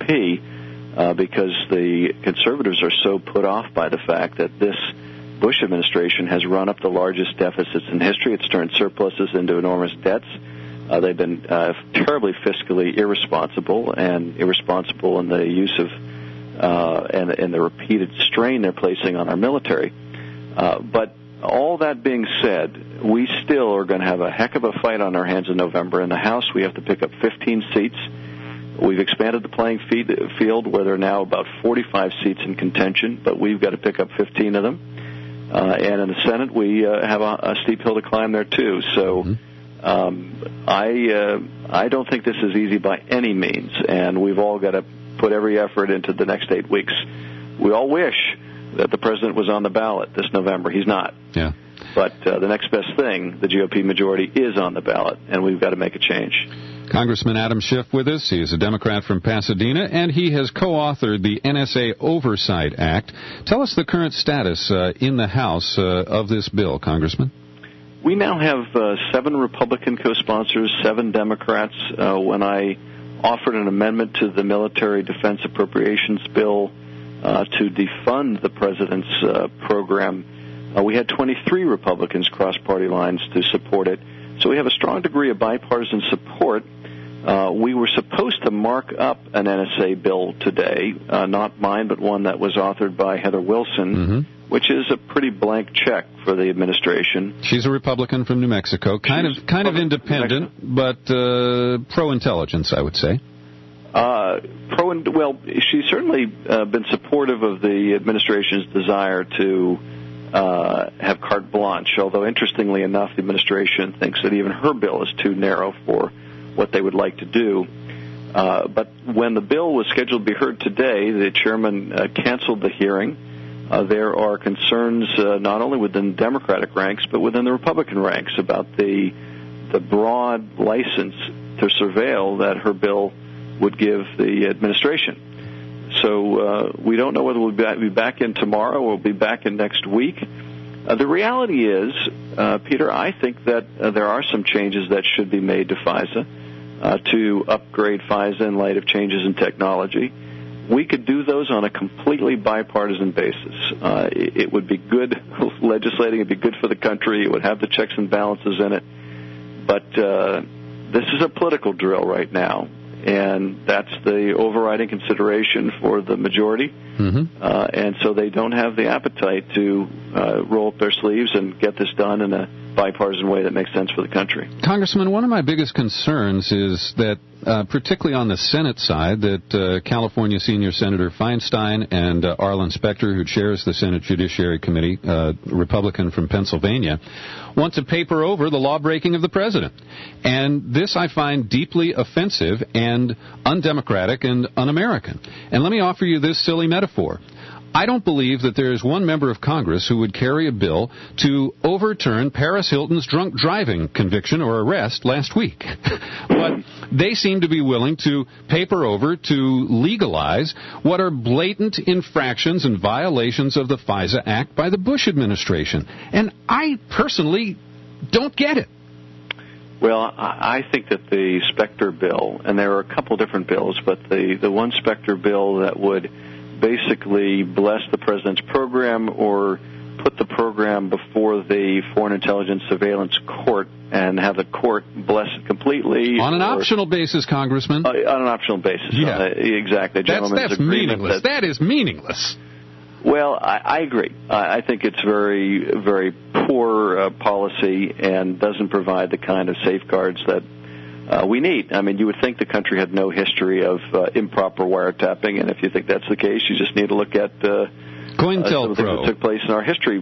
GOP because the conservatives are so put off by the fact that this Bush administration has run up the largest deficits in history. It's turned surpluses into enormous debts. They've been terribly fiscally irresponsible in the use of and the repeated strain they're placing on our military. But all that being said, we still are going to have a heck of a fight on our hands in November. In the House, we have to pick up 15 seats. We've expanded the playing field where there are now about 45 seats in contention, but we've got to pick up 15 of them. And in the Senate, we have a steep hill to climb there, too. So I don't think this is easy by any means, and we've all got to put every effort into the next 8 weeks. We all wish that the president was on the ballot this November. He's not. Yeah. But the next best thing, the GOP majority is on the ballot, and we've got to make a change. Congressman Adam Schiff with us. He is a Democrat from Pasadena, and he has co-authored the NSA Oversight Act. Tell us the current status in the House of this bill, Congressman. We now have 7 Republican co-sponsors, 7 Democrats. When I offered an amendment to the military defense appropriations bill to defund the president's program, we had 23 Republicans cross party lines to support it. So we have a strong degree of bipartisan support. We were supposed to mark up an NSA bill today, not mine, but one that was authored by Heather Wilson, which is a pretty blank check for the administration. She's a Republican from New Mexico, kind of independent, but pro-intelligence, I would say. Well, she's certainly been supportive of the administration's desire to have carte blanche, although interestingly enough, the administration thinks that even her bill is too narrow for what they would like to do. But when the bill was scheduled to be heard today, the chairman canceled the hearing. There are concerns not only within Democratic ranks, but within the Republican ranks about the broad license to surveil that her bill would give the administration. So we don't know whether we'll be back in tomorrow or we'll be back in next week. The reality is, Peter, I think that there are some changes that should be made to FISA to upgrade FISA in light of changes in technology. We could do those on a completely bipartisan basis. It would be good legislating. It would be good for the country. It would have the checks and balances in it. But this is a political drill right now, and that's the overriding consideration for the majority. Mm-hmm. And so they don't have the appetite to roll up their sleeves and get this done in a bipartisan way that makes sense for the country. Congressman, one of my biggest concerns is that, particularly on the Senate side, that California Senior Senator Feinstein and Arlen Specter, who chairs the Senate Judiciary Committee, Republican from Pennsylvania, want to paper over the law-breaking of the president. And this I find deeply offensive and undemocratic and un-American. And let me offer you this silly metaphor. I don't believe that there is one member of Congress who would carry a bill to overturn Paris Hilton's drunk driving conviction or arrest last week. But they seem to be willing to paper over to legalize what are blatant infractions and violations of the FISA Act by the Bush administration. And I personally don't get it. Well, I think that the Specter bill, and there are a couple different bills, but the one Specter bill that would basically bless the president's program or put the program before the Foreign Intelligence Surveillance Court and have the court bless it completely. On an optional basis, Congressman. On an optional basis. Yeah. Exactly. That's meaningless. That is meaningless. Well, I agree. I think it's very, very poor policy and doesn't provide the kind of safeguards that we need. I mean, you would think the country had no history of improper wiretapping, and if you think that's the case, you just need to look at COINTELPRO that took place in our history.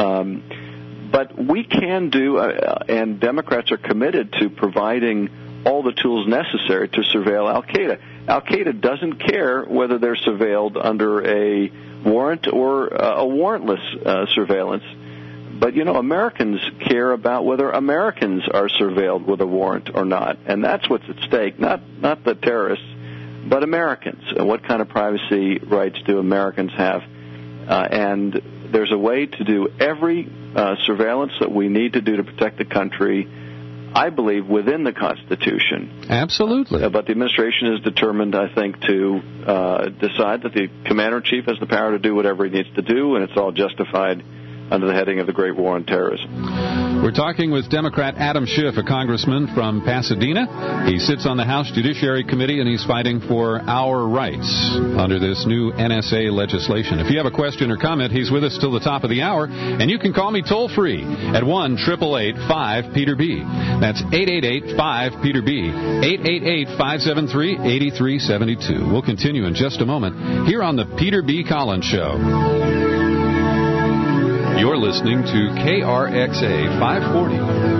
But we can do, and Democrats are committed to providing all the tools necessary to surveil Al-Qaeda. Al-Qaeda doesn't care whether they're surveilled under a warrant or a warrantless surveillance. But, you know, Americans care about whether Americans are surveilled with a warrant or not. And that's what's at stake, not the terrorists, but Americans. And what kind of privacy rights do Americans have? And there's a way to do every surveillance that we need to do to protect the country, I believe, within the Constitution. Absolutely. But the administration is determined, I think, to decide that the commander-in-chief has the power to do whatever he needs to do, and it's all justified under the heading of the Great War on Terrorism. We're talking with Democrat Adam Schiff, a congressman from Pasadena. He sits on the House Judiciary Committee, and he's fighting for our rights under this new NSA legislation. If you have a question or comment, he's with us till the top of the hour, and you can call me toll-free at 1-888-5-PETER-B. That's 888-5-PETER-B, 888-573-8372. We'll continue in just a moment here on the Peter B. Collins Show. You're listening to KRXA 540.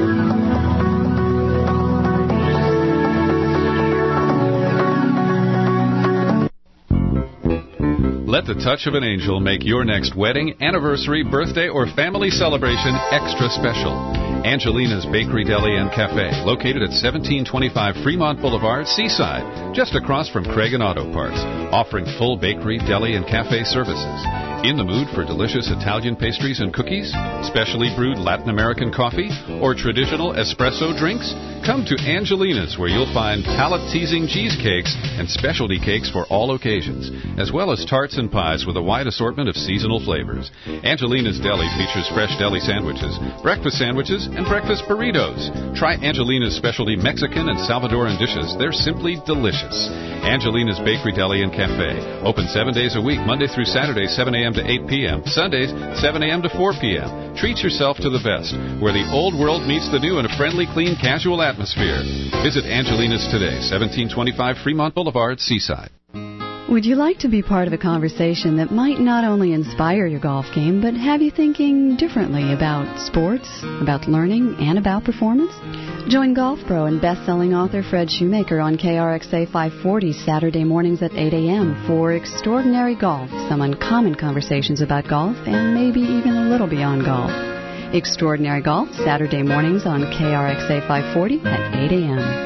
Let the touch of an angel make your next wedding, anniversary, birthday, or family celebration extra special. Angelina's Bakery, Deli, and Cafe, located at 1725 Fremont Boulevard, Seaside, just across from Craig and Auto Parts, offering full bakery, deli, and cafe services. In the mood for delicious Italian pastries and cookies, specially brewed Latin American coffee, or traditional espresso drinks? Come to Angelina's, where you'll find palate-teasing cheesecakes and specialty cakes for all occasions, as well as tarts and pies with a wide assortment of seasonal flavors. Angelina's Deli features fresh deli sandwiches, breakfast sandwiches, and breakfast burritos. Try Angelina's specialty Mexican and Salvadoran dishes. They're simply delicious. Angelina's Bakery, Deli, and Cafe. Open 7 days a week, Monday through Saturday, 7 a.m. to 8 p.m. Sundays, 7 a.m. to 4 p.m. Treat yourself to the best, where the old world meets the new in a friendly, clean, casual atmosphere. Visit Angelina's today, 1725 Fremont Boulevard, Seaside. Would you like to be part of a conversation that might not only inspire your golf game, but have you thinking differently about sports, about learning, and about performance? Join Golf Pro and best-selling author Fred Shoemaker on KRXA 540 Saturday mornings at 8 a.m. for Extraordinary Golf, some uncommon conversations about golf and maybe even a little beyond golf. Extraordinary Golf, Saturday mornings on KRXA 540 at 8 a.m.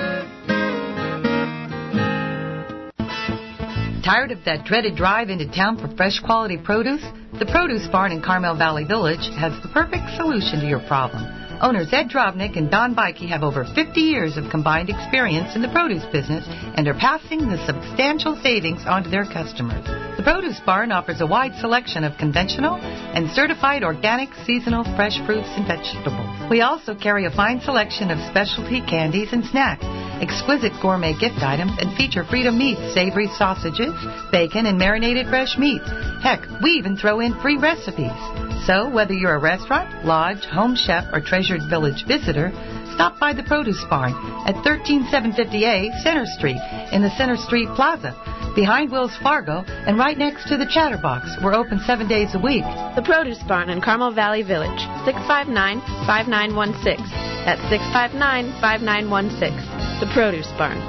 Tired of that dreaded drive into town for fresh quality produce? The Produce Barn in Carmel Valley Village has the perfect solution to your problem. Owners Ed Drobnik and Don Bikey have over 50 years of combined experience in the produce business and are passing the substantial savings on to their customers. The Produce Barn offers a wide selection of conventional and certified organic seasonal fresh fruits and vegetables. We also carry a fine selection of specialty candies and snacks, exquisite gourmet gift items, and feature Freedom Meats, savory sausages, bacon, and marinated fresh meats. Heck, we even throw in free recipes. So, whether you're a restaurant, lodge, home chef, or treasured village visitor, stop by the Produce Barn at 13750A Center Street in the Center Street Plaza, behind Wells Fargo and right next to the Chatterbox. We're open 7 days a week. The Produce Barn in Carmel Valley Village, 659-5916. That's 659-5916. The Produce Barn.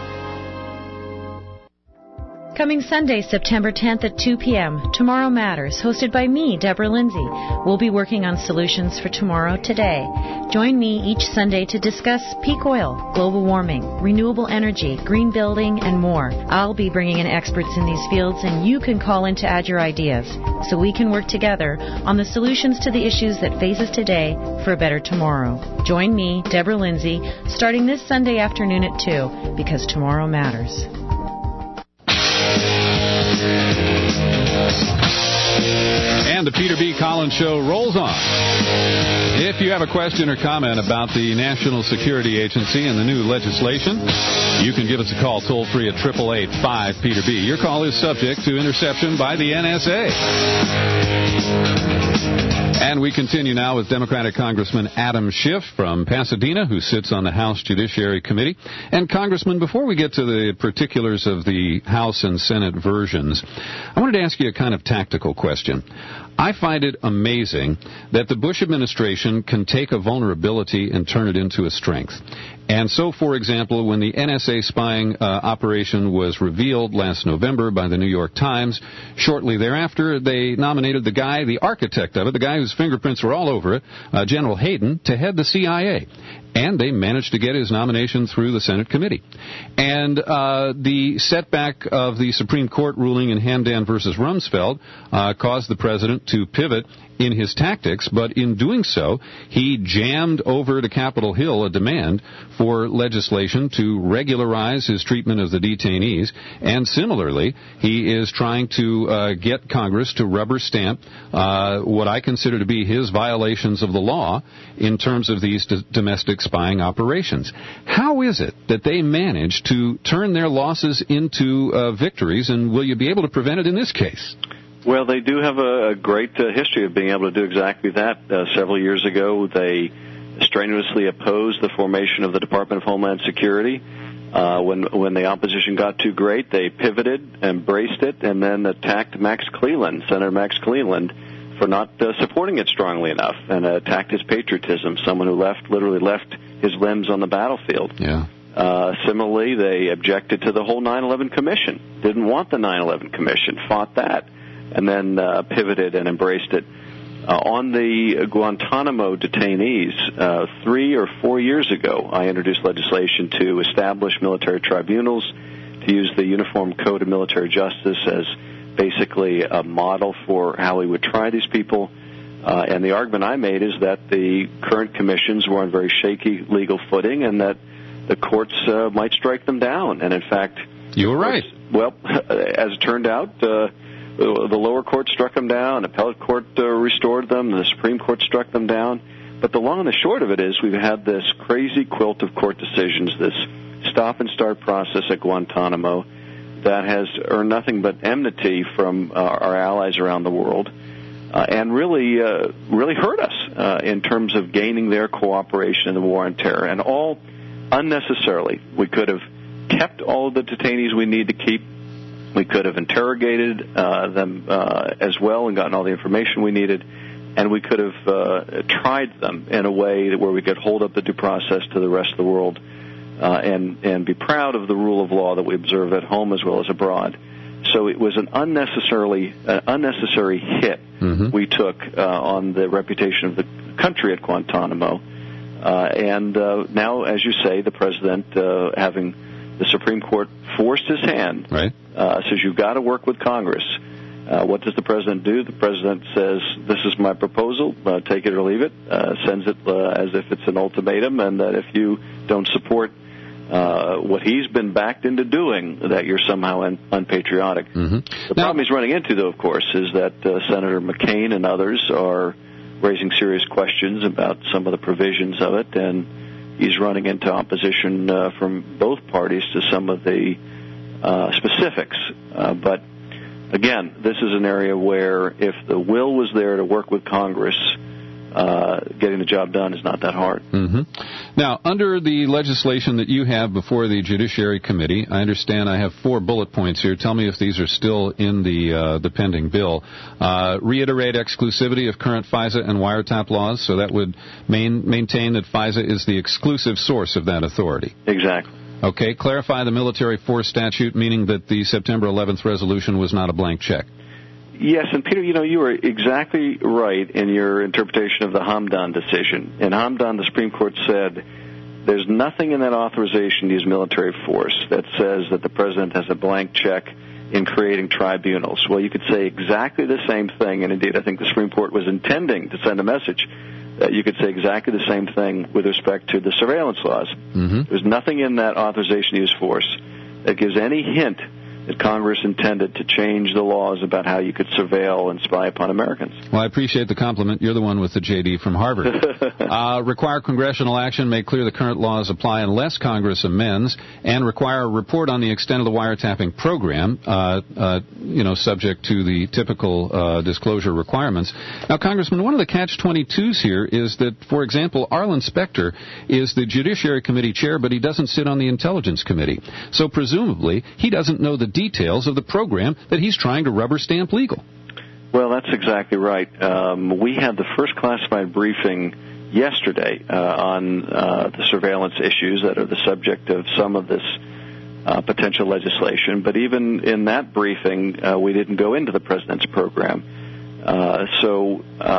Coming Sunday, September 10th at 2 p.m., Tomorrow Matters, hosted by me, Deborah Lindsay. We'll be working on solutions for tomorrow today. Join me each Sunday to discuss peak oil, global warming, renewable energy, green building, and more. I'll be bringing in experts in these fields, and you can call in to add your ideas so we can work together on the solutions to the issues that face us today for a better tomorrow. Join me, Deborah Lindsay, starting this Sunday afternoon at 2, because tomorrow matters. And the Peter B. Collins Show rolls on. If you have a question or comment about the National Security Agency and the new legislation, you can give us a call toll-free at 888-5-PETER-B. Your call is subject to interception by the NSA. And we continue now with Democratic Congressman Adam Schiff from Pasadena, who sits on the House Judiciary Committee. And, Congressman, before we get to the particulars of the House and Senate versions, I wanted to ask you a kind of tactical question. I find it amazing that the Bush administration can take a vulnerability and turn it into a strength. And so, for example, when the NSA spying operation was revealed last November by the New York Times, shortly thereafter they nominated the guy, the architect of it, the guy whose fingerprints were all over it, General Hayden, to head the CIA. And they managed to get his nomination through the Senate committee. And the setback of the Supreme Court ruling in Hamdan versus Rumsfeld caused the president to pivot in his tactics, but in doing so, he jammed over to Capitol Hill a demand for legislation to regularize his treatment of the detainees, and similarly, he is trying to get Congress to rubber stamp what I consider to be his violations of the law in terms of these domestic spying operations. How is it that they manage to turn their losses into victories, and will you be able to prevent it in this case? Well, they do have a great history of being able to do exactly that. Several years ago, they strenuously opposed the formation of the Department of Homeland Security. When the opposition got too great, they pivoted, embraced it, and then attacked Senator Max Cleland, for not supporting it strongly enough, and attacked his patriotism, someone who literally left his limbs on the battlefield. Yeah. Similarly, they objected to the whole 9/11 Commission, didn't want the 9/11 Commission, fought that, and then pivoted and embraced it. On the Guantanamo detainees, 3 or 4 years ago, I introduced legislation to establish military tribunals, to use the Uniform Code of Military Justice as basically a model for how we would try these people. And the argument I made is that the current commissions were on very shaky legal footing and that the courts might strike them down. And, in fact... You were right. Well, as it turned out... the lower court struck them down, the appellate court restored them, the Supreme Court struck them down. But the long and the short of it is we've had this crazy quilt of court decisions, this stop-and-start process at Guantanamo that has earned nothing but enmity from our allies around the world and really hurt us in terms of gaining their cooperation in the war on terror, and all unnecessarily. We could have kept all of the detainees we need to keep, We could have interrogated them as well and gotten all the information we needed, and we could have tried them in a way where we could hold up the due process to the rest of the world and be proud of the rule of law that we observe at home as well as abroad. So it was an unnecessary hit we took on the reputation of the country at Guantanamo. And now, as you say, the president, having the Supreme Court forced his hand, says you've got to work with Congress. What does the president do? The president says, this is my proposal, take it or leave it, sends it as if it's an ultimatum, and that if you don't support what he's been backed into doing, that you're somehow unpatriotic. The problem he's running into, though, of course, is that Senator McCain and others are raising serious questions about some of the provisions of it, and he's running into opposition from both parties to some of the specifics. But, again, this is an area where if the will was there to work with Congress, getting the job done is not that hard. Now, under the legislation that you have before the Judiciary Committee, I understand I have 4 bullet points here. Tell me if these are still in the pending bill. Reiterate exclusivity of current FISA and wiretap laws, so that would maintain that FISA is the exclusive source of that authority. Exactly. Okay. Clarify the military force statute, meaning that the September 11th resolution was not a blank check. Yes, and Peter, you were exactly right in your interpretation of the Hamdan decision. In Hamdan, the Supreme Court said there's nothing in that authorization to use military force that says that the president has a blank check in creating tribunals. Well, you could say exactly the same thing, and indeed I think the Supreme Court was intending to send a message that you could say exactly the same thing with respect to the surveillance laws. There's nothing in that authorization to use force that gives any hint that Congress intended to change the laws about how you could surveil and spy upon Americans. Well, I appreciate the compliment. You're the one with the J.D. from Harvard. Require congressional action, make clear the current laws apply unless Congress amends, and require a report on the extent of the wiretapping program, subject to the typical disclosure requirements. Now, Congressman, one of the catch-22s here is that, for example, Arlen Specter is the Judiciary Committee chair, but he doesn't sit on the Intelligence Committee. So presumably, he doesn't know the details of the program that he's trying to rubber stamp legal. Well, that's exactly right. We had the first classified briefing yesterday on the surveillance issues that are the subject of some of this potential legislation. But even in that briefing, we didn't go into the president's program. So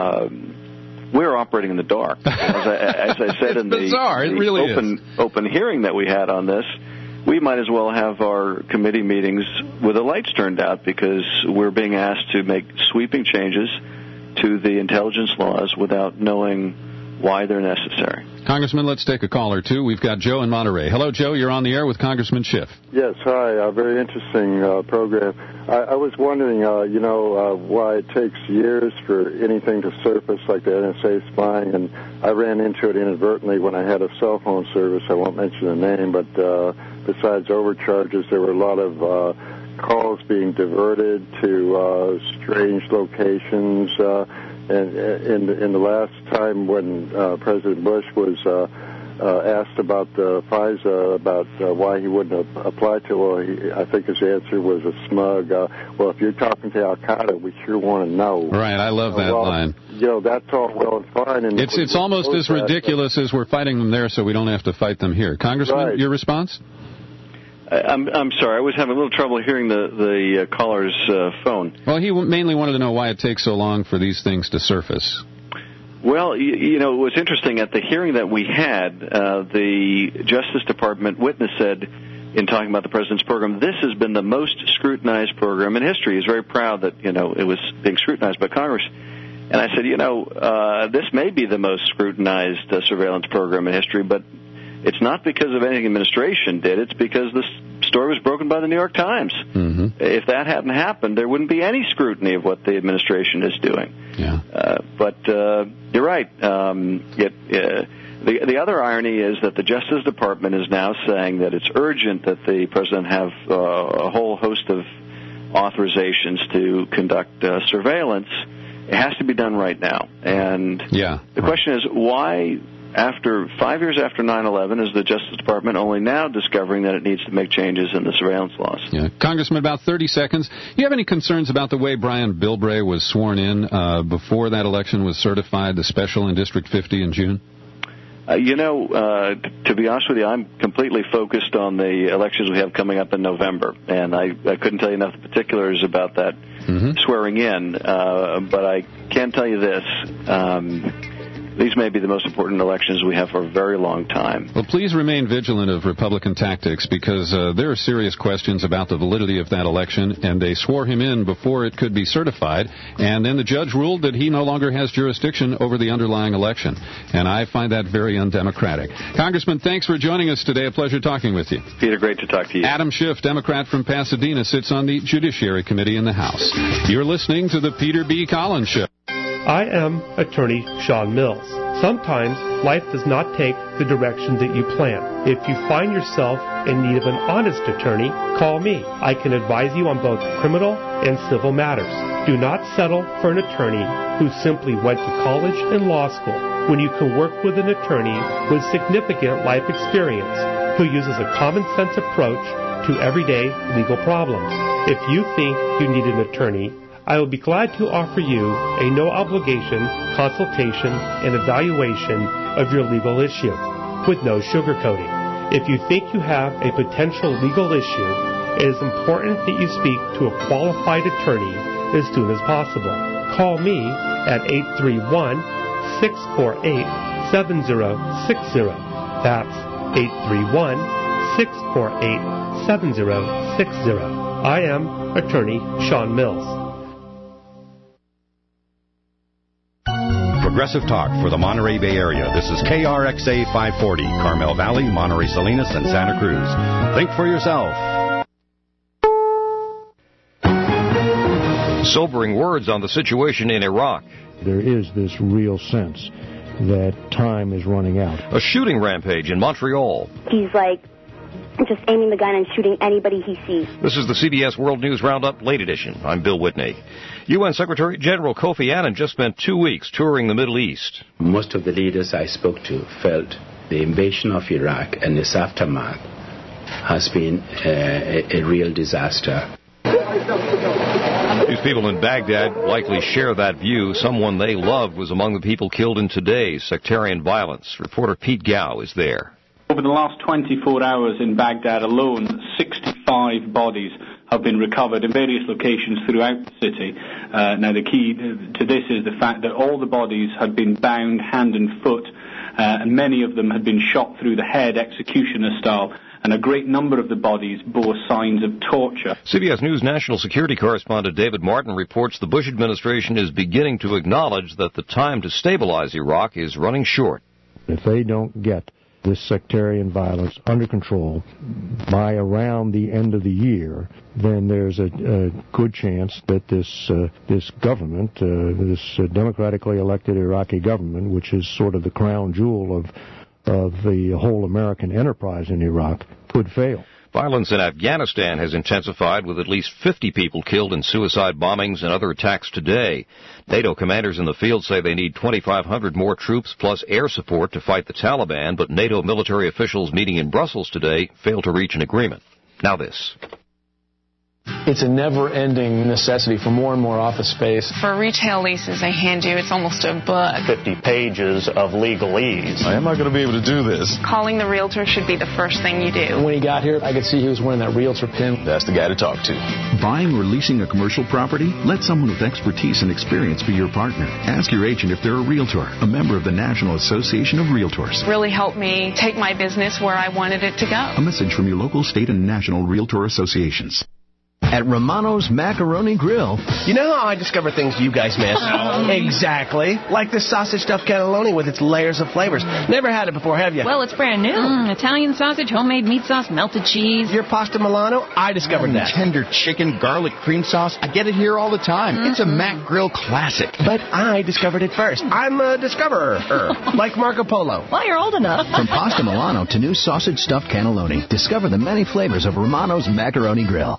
we're operating in the dark. As I said in the open hearing that we had on this, we might as well have our committee meetings with the lights turned out because we're being asked to make sweeping changes to the intelligence laws without knowing why they're necessary. Congressman, let's take a call or two. We've got Joe in Monterey. Hello, Joe. You're on the air with Congressman Schiff. Yes, hi. Very interesting program. I was wondering, why it takes years for anything to surface like the NSA spying, and I ran into it inadvertently when I had a cell phone service. I won't mention the name, but besides overcharges, there were a lot of calls being diverted to strange locations. And in the last time when President Bush was asked about the FISA, about why he wouldn't apply to it, I think his answer was a smug, well, if you're talking to Al-Qaeda, we sure want to know. Right, I love that line. That's all well and fine. And it's almost as ridiculous as we're fighting them there so we don't have to fight them here. Congressman, your response? I'm sorry. I was having a little trouble hearing the caller's phone. Well, he mainly wanted to know why it takes so long for these things to surface. Well, it was interesting. At the hearing that we had, the Justice Department witness said, in talking about the president's program, this has been the most scrutinized program in history. He's very proud that, it was being scrutinized by Congress. And I said, this may be the most scrutinized surveillance program in history, but it's not because of anything the administration did. It's because the story was broken by the New York Times. If that hadn't happened, there wouldn't be any scrutiny of what the administration is doing. Yeah. But you're right. The other irony is that the Justice Department is now saying that it's urgent that the president have a whole host of authorizations to conduct surveillance. It has to be done right now. And the question is, why 5 years after 9/11 is the Justice Department only now discovering that it needs to make changes in the surveillance laws. Yeah. Congressman, about 30 seconds. You have any concerns about the way Brian Bilbray was sworn in before that election was certified, the special in District 50 in June? To be honest with you, I'm completely focused on the elections we have coming up in November, and I couldn't tell you enough particulars about that swearing in, but I can tell you this. These may be the most important elections we have for a very long time. Well, please remain vigilant of Republican tactics, because there are serious questions about the validity of that election, and they swore him in before it could be certified, and then the judge ruled that he no longer has jurisdiction over the underlying election, and I find that very undemocratic. Congressman, thanks for joining us today. A pleasure talking with you. Peter, great to talk to you. Adam Schiff, Democrat from Pasadena, sits on the Judiciary Committee in the House. You're listening to the Peter B. Collins Show. I am Attorney Sean Mills. Sometimes life does not take the direction that you plan. If you find yourself in need of an honest attorney, call me. I can advise you on both criminal and civil matters. Do not settle for an attorney who simply went to college and law school when you can work with an attorney with significant life experience who uses a common sense approach to everyday legal problems. If you think you need an attorney, I will be glad to offer you a no-obligation consultation and evaluation of your legal issue with no sugarcoating. If you think you have a potential legal issue, it is important that you speak to a qualified attorney as soon as possible. Call me at 831-648-7060. That's 831-648-7060. I am Attorney Sean Mills. Progressive Talk for the Monterey Bay Area. This is KRXA 540, Carmel Valley, Monterey Salinas, and Santa Cruz. Think for yourself. Sobering words on the situation in Iraq. There is this real sense that time is running out. A shooting rampage in Montreal. He's like just aiming the gun and shooting anybody he sees. This is the CBS World News Roundup Late Edition. I'm Bill Whitney. UN Secretary General Kofi Annan just spent 2 weeks touring the Middle East. Most of the leaders I spoke to felt the invasion of Iraq and its aftermath has been a real disaster. These people in Baghdad likely share that view. Someone they loved was among the people killed in today's sectarian violence. Reporter Pete Gao is there. Over the last 24 hours in Baghdad alone, 65 bodies have been recovered in various locations throughout the city. Now, the key to this is the fact that all the bodies had been bound hand and foot, and many of them had been shot through the head, executioner style, and a great number of the bodies bore signs of torture. CBS News national security correspondent David Martin reports the Bush administration is beginning to acknowledge that the time to stabilize Iraq is running short. If they don't get this sectarian violence under control by around the end of the year, then there's a good chance that this government, this democratically elected Iraqi government, which is sort of the crown jewel of the whole American enterprise in Iraq, could fail. Violence in Afghanistan has intensified with at least 50 people killed in suicide bombings and other attacks today. NATO commanders in the field say they need 2,500 more troops plus air support to fight the Taliban, but NATO military officials meeting in Brussels today failed to reach an agreement. Now this. It's a never-ending necessity for more and more office space. For retail leases they hand you, it's almost a book. 50 pages of legalese. I am not going to be able to do this. Calling the realtor should be the first thing you do. When he got here, I could see he was wearing that realtor pin. That's the guy to talk to. Buying or leasing a commercial property? Let someone with expertise and experience be your partner. Ask your agent if they're a realtor, a member of the National Association of Realtors. Really helped me take my business where I wanted it to go. A message from your local, state, and national realtor associations. At Romano's Macaroni Grill. You know how I discover things you guys miss? Exactly. Like this sausage stuffed cannelloni with its layers of flavors. Never had it before, have you? Well, it's brand new. Italian sausage, homemade meat sauce, melted cheese. Your pasta Milano? I discovered that. Tender chicken, garlic cream sauce. I get it here all the time. It's a Mac Grill classic. But I discovered it first. I'm a discoverer. Like Marco Polo. Well, you're old enough. From pasta Milano to new sausage stuffed cannelloni, discover the many flavors of Romano's Macaroni Grill.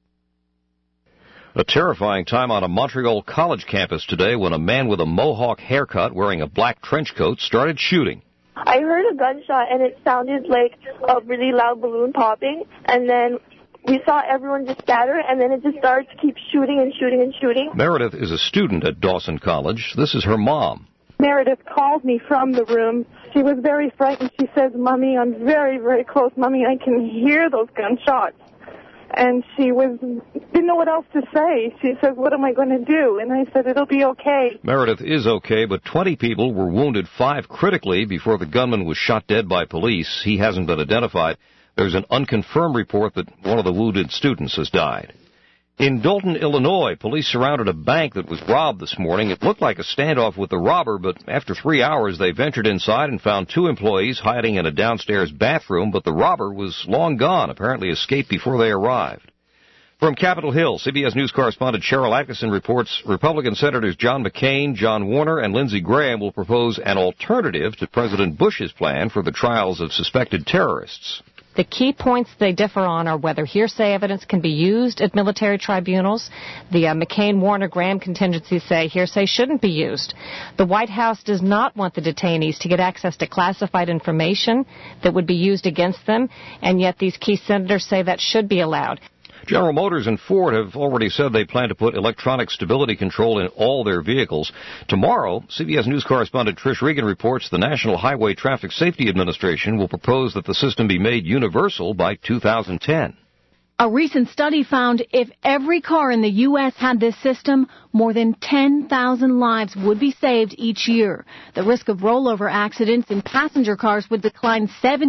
A terrifying time on a Montreal college campus today when a man with a mohawk haircut wearing a black trench coat started shooting. I heard a gunshot, and it sounded like a really loud balloon popping, and then we saw everyone just scatter, and then it just started to keep shooting and shooting and shooting. Meredith is a student at Dawson College. This is her mom. Meredith called me from the room. She was very frightened. She says, Mommy, I'm very, very close. Mommy, I can hear those gunshots. And she didn't know what else to say. She says, what am I going to do? And I said, it'll be okay. Meredith is okay, but 20 people were wounded, 5 critically, before the gunman was shot dead by police. He hasn't been identified. There's an unconfirmed report that one of the wounded students has died. In Dalton, Illinois, police surrounded a bank that was robbed this morning. It looked like a standoff with the robber, but after 3 hours, they ventured inside and found 2 employees hiding in a downstairs bathroom, but the robber was long gone, apparently escaped before they arrived. From Capitol Hill, CBS News correspondent Cheryl Atkinson reports Republican Senators John McCain, John Warner, and Lindsey Graham will propose an alternative to President Bush's plan for the trials of suspected terrorists. The key points they differ on are whether hearsay evidence can be used at military tribunals. The McCain-Warner-Graham contingencies say hearsay shouldn't be used. The White House does not want the detainees to get access to classified information that would be used against them, and yet these key senators say that should be allowed. General Motors and Ford have already said they plan to put electronic stability control in all their vehicles. Tomorrow, CBS News correspondent Trish Regan reports the National Highway Traffic Safety Administration will propose that the system be made universal by 2010. A recent study found if every car in the U.S. had this system, more than 10,000 lives would be saved each year. The risk of rollover accidents in passenger cars would decline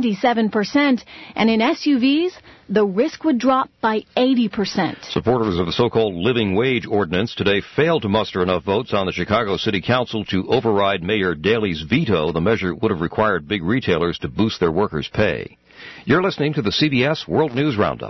77%, and in SUVs, the risk would drop by 80%. Supporters of the so-called living wage ordinance today failed to muster enough votes on the Chicago City Council to override Mayor Daley's veto. The measure would have required big retailers to boost their workers' pay. You're listening to the CBS World News Roundup.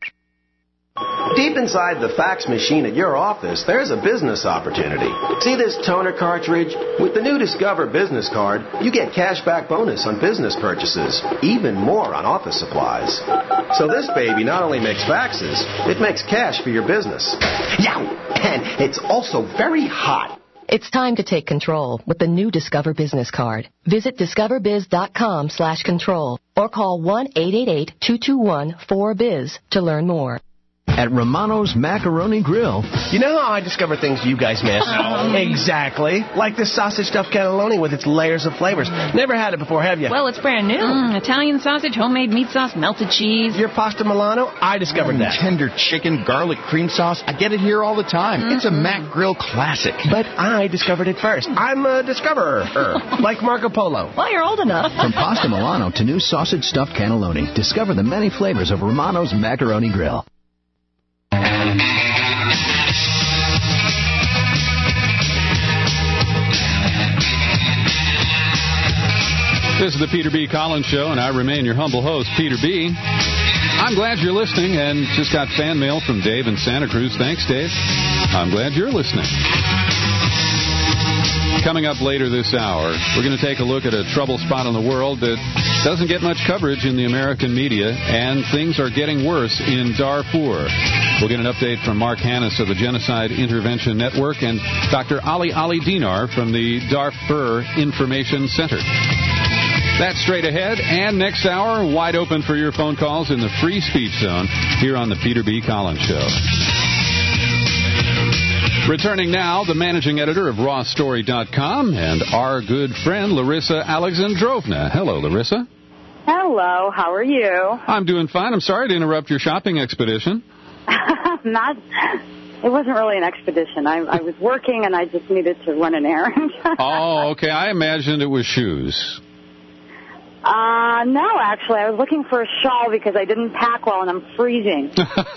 Deep inside the fax machine at your office, there's a business opportunity. See this toner cartridge? With the new Discover Business Card, you get cashback bonus on business purchases, even more on office supplies. So this baby not only makes faxes, it makes cash for your business. Yeah, and it's also very hot. It's time to take control with the new Discover Business Card. Visit discoverbiz.com/control or call 1-888-221-4BIZ to learn more. At Romano's Macaroni Grill. You know how I discover things you guys miss? Exactly. Like this sausage stuffed cannelloni with its layers of flavors. Never had it before, have you? Well, it's brand new. Italian sausage, homemade meat sauce, melted cheese. Your pasta Milano? I discovered that. Tender chicken, garlic cream sauce. I get it here all the time. It's a Mac Grill classic. But I discovered it first. I'm a discoverer. Like Marco Polo. Well, you're old enough. From pasta Milano to new sausage stuffed cannelloni, discover the many flavors of Romano's Macaroni Grill. This is the Peter B. Collins Show, and I remain your humble host, Peter B. I'm glad you're listening, and just got fan mail from Dave in Santa Cruz. Thanks, Dave. I'm glad you're listening. Coming up later this hour, we're going to take a look at a trouble spot in the world that doesn't get much coverage in the American media, and things are getting worse in Darfur. We'll get an update from Mark Hannes of the Genocide Intervention Network and Dr. Ali Dinar from the Darfur Information Center. That's straight ahead, and next hour, wide open for your phone calls in the free speech zone here on the Peter B. Collins Show. Returning now, the managing editor of RawStory.com and our good friend Larissa Alexandrovna. Hello, Larissa. Hello, how are you? I'm doing fine. I'm sorry to interrupt your shopping expedition. It wasn't really an expedition. I was working and I just needed to run an errand. Oh, okay. I imagined it was shoes. No, actually. I was looking for a shawl because I didn't pack well and I'm freezing.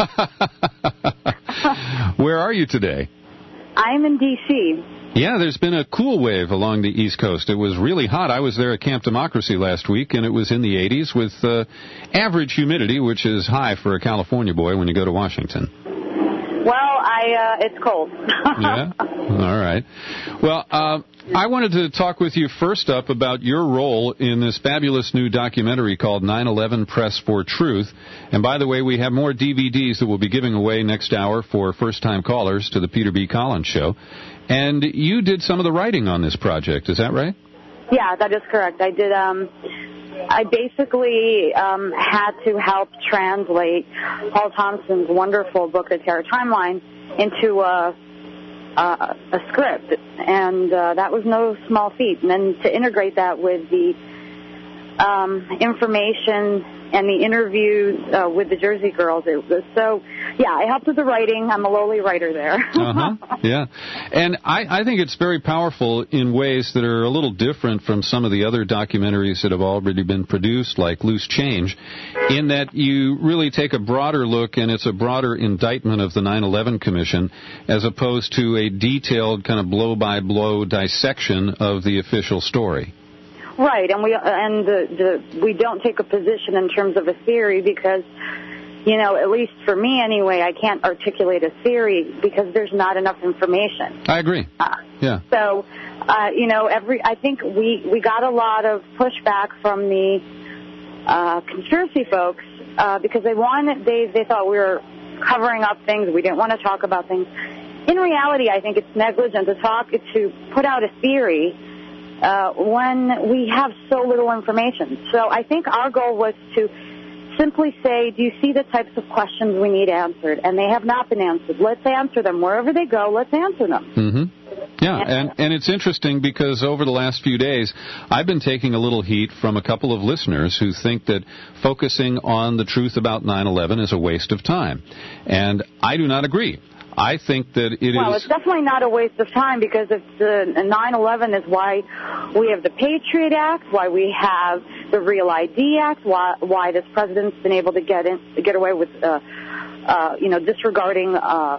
Where are you today? I'm in D.C. Yeah, there's been a cool wave along the East Coast. It was really hot. I was there at Camp Democracy last week, and it was in the 80s with average humidity, which is high for a California boy when you go to Washington. Well, it's cold. Yeah? All right. Well, I wanted to talk with you first up about your role in this fabulous new documentary called 9/11 Press for Truth. And by the way, we have more DVDs that we'll be giving away next hour for first-time callers to the Peter B. Collins Show. And you did some of the writing on this project, is that right? Yeah, that is correct. I did. I basically had to help translate Paul Thompson's wonderful book, The Terror Timeline, into a script, and that was no small feat. And then to integrate that with the information and the interviews with the Jersey Girls, it was so. Yeah, I helped with the writing. I'm a lowly writer there. Yeah, and I think it's very powerful in ways that are a little different from some of the other documentaries that have already been produced, like Loose Change, in that you really take a broader look, and it's a broader indictment of the 9/11 Commission, as opposed to a detailed kind of blow-by-blow dissection of the official story. Right, and we don't take a position in terms of a theory because, at least for me anyway, I can't articulate a theory because there's not enough information. I agree. Yeah. So, I think we got a lot of pushback from the conspiracy folks because they thought we were covering up things. We didn't want to talk about things. In reality, I think it's negligent to put out a theory when we have so little information. So I think our goal was to simply say, do you see the types of questions we need answered? And they have not been answered. Let's answer them. Wherever they go, let's answer them. Mm-hmm. Yeah, and it's interesting because over the last few days, I've been taking a little heat from a couple of listeners who think that focusing on the truth about 9/11 is a waste of time. And I do not agree. I think that it is... Well, it's definitely not a waste of time because it's 9/11 is why we have the Patriot Act, why we have the Real ID Act, why this president's been able to get away with, disregarding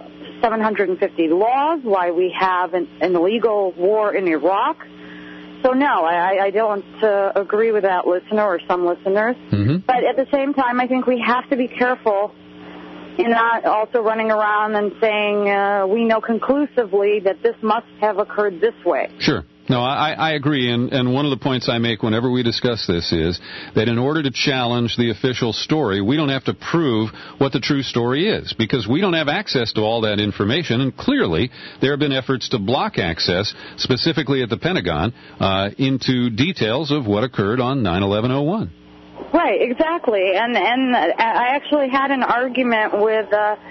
750 laws, why we have an illegal war in Iraq. So, no, I don't agree with that listener or some listeners. Mm-hmm. But at the same time, I think we have to be careful and not also running around and saying we know conclusively that this must have occurred this way. Sure. No, I agree, and one of the points I make whenever we discuss this is that in order to challenge the official story, we don't have to prove what the true story is, because we don't have access to all that information, and clearly there have been efforts to block access, specifically at the Pentagon, into details of what occurred on 9/11/01. Right, exactly, and I actually had an argument with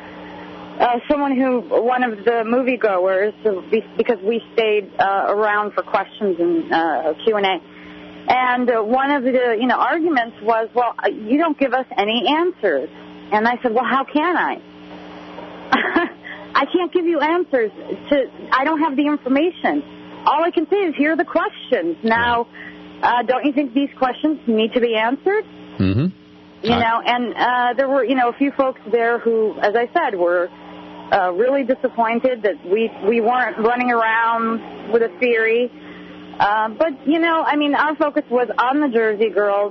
one of the moviegoers, because we stayed around for questions and Q&A, and one of the arguments was, well, you don't give us any answers, and I said, well, how can I? I can't give you answers. I don't have the information. All I can say is here are the questions. Now, don't you think these questions need to be answered? Mm-hmm. And there were, a few folks there who, as I said, were really disappointed that we weren't running around with a theory. But, our focus was on the Jersey Girls,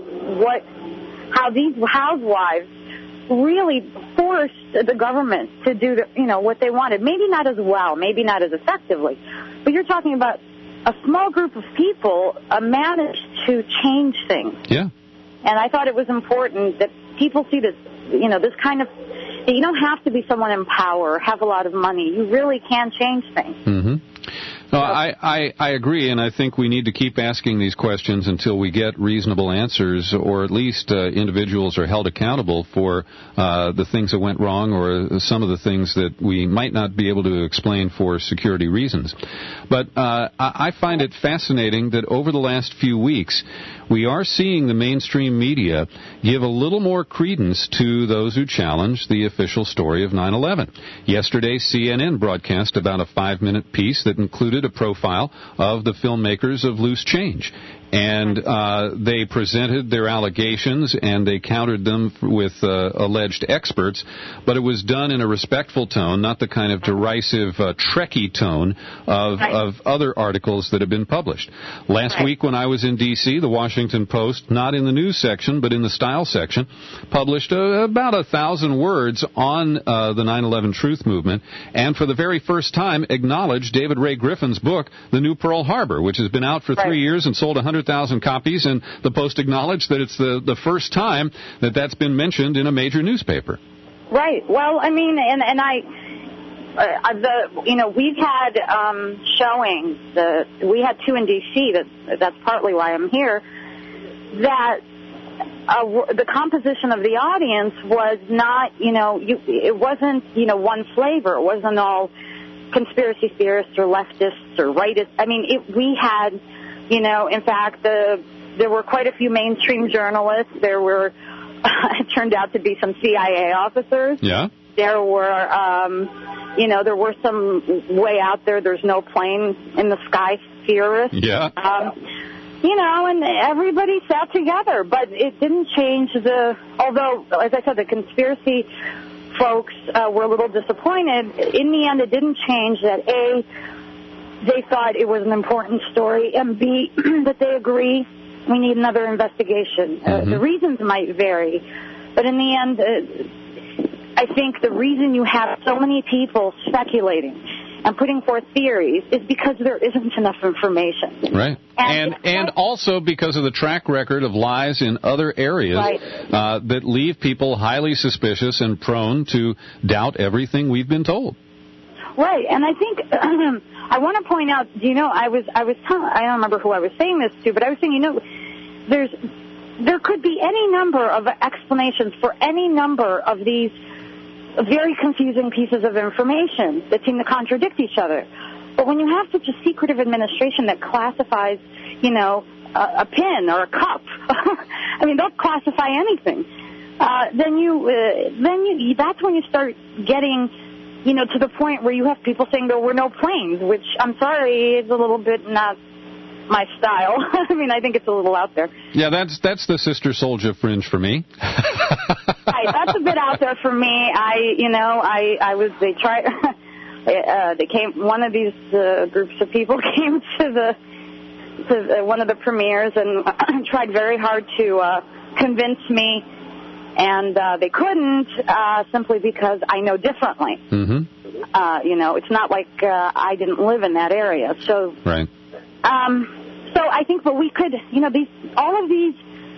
how these housewives really forced the government to do what they wanted. Maybe not as well, maybe not as effectively. But you're talking about a small group of people managed to change things. Yeah. And I thought it was important that people see this, this kind of, you don't have to be someone in power or have a lot of money. You really can change things. Mm-hmm. No, I agree, and I think we need to keep asking these questions until we get reasonable answers, or at least individuals are held accountable for the things that went wrong or some of the things that we might not be able to explain for security reasons. But I find it fascinating that over the last few weeks, we are seeing the mainstream media give a little more credence to those who challenge the official story of 9/11. Yesterday, CNN broadcast about a 5-minute piece that included a profile of the filmmakers of Loose Change. And they presented their allegations, and they countered them with alleged experts, but it was done in a respectful tone, not the kind of derisive, Trekkie tone of other articles that have been published. Last week when I was in D.C., the Washington Post, not in the news section, but in the style section, published about 1,000 words on the 9/11 Truth Movement, and for the very first time acknowledged David Ray Griffin's book, The New Pearl Harbor, which has been out for 3 years and sold 100,000 copies, and the Post acknowledged that it's the first time that's been mentioned in a major newspaper. Right. Well, I mean, and we've had showings. We had 2 in D.C. That's partly why I'm here. That the composition of the audience was not, it wasn't, one flavor. It wasn't all conspiracy theorists or leftists or rightists. I mean, we had, in fact, there were quite a few mainstream journalists. There were, it turned out to be some CIA officers. Yeah. There were, there were some way out there's no plane in the sky theorists. Yeah. And everybody sat together, but it didn't change although, as I said, the conspiracy folks were a little disappointed. In the end, it didn't change that, A, they thought it was an important story, and B, that they agree we need another investigation. The reasons might vary, but in the end, I think the reason you have so many people speculating and putting forth theories is because there isn't enough information. Right. And also because of the track record of lies in other areas that leave people highly suspicious and prone to doubt everything we've been told. Right. And I think I want to point out, I don't remember who I was saying this to, but I was saying, there could be any number of explanations for any number of these very confusing pieces of information that seem to contradict each other. But when you have such a secretive administration that classifies, a pin or a cup, I mean, they'll classify anything. Then that's when you start getting, to the point where you have people saying there were no planes, which I'm sorry is a little bit not my style. I mean, I think it's a little out there. Yeah, that's the Sister Souljah fringe for me. Right, that's a bit out there for me. One of these groups of people came to one of the premieres and tried very hard to convince me, and they couldn't, simply because I know differently. Mm-hmm. It's not like I didn't live in that area. So, right. So I think, but we could, all of these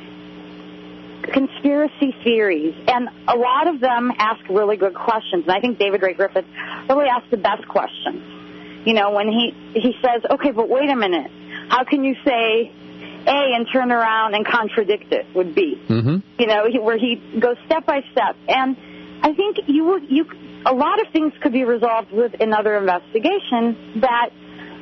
conspiracy theories, and a lot of them ask really good questions. And I think David Ray Griffith really asked the best questions. When he says, okay, but wait a minute, how can you say A and turn around and contradict it with B? Mm-hmm. Where he goes step by step. And I think a lot of things could be resolved with another investigation that,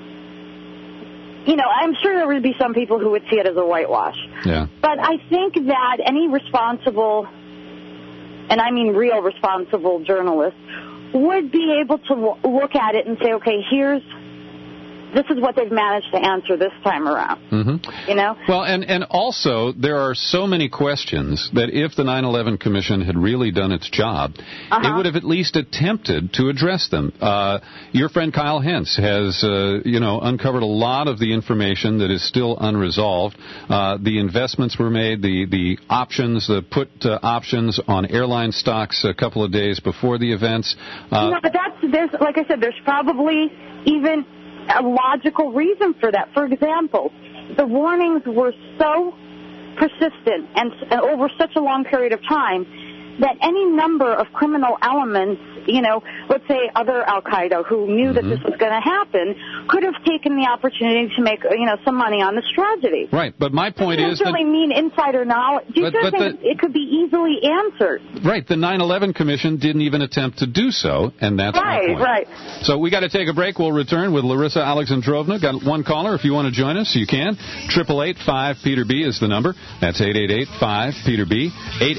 I'm sure there would be some people who would see it as a whitewash. Yeah. But I think that any responsible, and I mean real responsible journalist, would be able to look at it and say, okay, this is what they've managed to answer this time around. Mm-hmm. Well, and also there are so many questions that if the 9/11 Commission had really done its job, it would have at least attempted to address them. Your friend Kyle Hentz has, uncovered a lot of the information that is still unresolved. The investments were made, the options, the put options on airline stocks a couple of days before the events. But there's, like I said, there's probably even a logical reason for that. For example, the warnings were so persistent and over such a long period of time that any number of criminal elements, let's say other Al-Qaeda who knew that this was going to happen, could have taken the opportunity to make, some money on this tragedy. Right, but my point is... It doesn't really mean insider knowledge. It could be easily answered. Right, the 9/11 Commission didn't even attempt to do so, and that's my point. Right. So we got to take a break. We'll return with Larissa Alexandrovna. Got one caller. If you want to join us, you can. 888-5-PETER-B is the number. That's 888-5-PETER-B.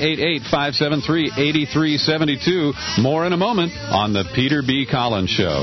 888-573-8372. More in a moment on the Peter B. Collins Show.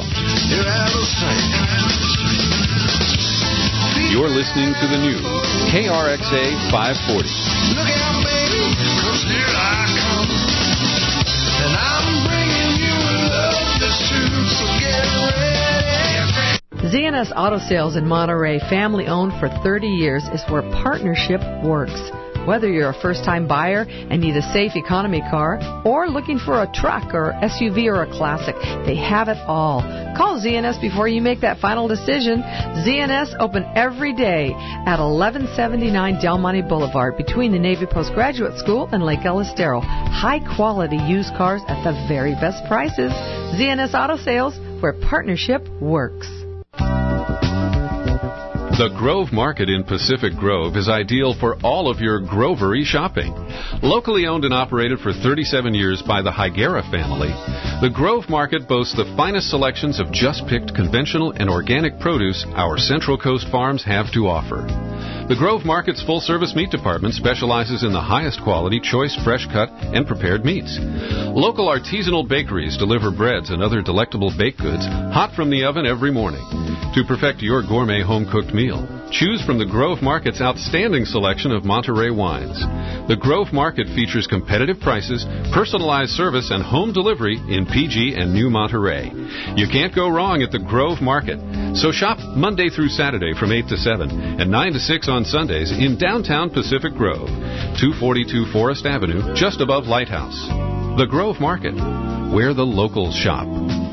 You're listening to the new KRXA 540. Look out, baby, 'cause here I come. And I'm bringing you love that's true, so get ready. ZNS Auto Sales in Monterey, family owned for 30 years, is where partnership works. Whether you're a first-time buyer and need a safe economy car, or looking for a truck or SUV or a classic, they have it all. Call ZNS before you make that final decision. ZNS open every day at 1179 Del Monte Boulevard between the Navy Postgraduate School and Lake El Estero. High-quality used cars at the very best prices. ZNS Auto Sales, where partnership works. The Grove Market in Pacific Grove is ideal for all of your Grovery shopping. Locally owned and operated for 37 years by the Higuera family, the Grove Market boasts the finest selections of just-picked conventional and organic produce our Central Coast farms have to offer. The Grove Market's full-service meat department specializes in the highest quality, choice, fresh-cut, and prepared meats. Local artisanal bakeries deliver breads and other delectable baked goods hot from the oven every morning. To perfect your gourmet home-cooked meal, choose from the Grove Market's outstanding selection of Monterey wines. The Grove Market features competitive prices, personalized service, and home delivery in PG and New Monterey. You can't go wrong at the Grove Market. So shop Monday through Saturday from 8 to 7 and 9 to 6 on Sundays in downtown Pacific Grove, 242 Forest Avenue, just above Lighthouse. The Grove Market, where the locals shop.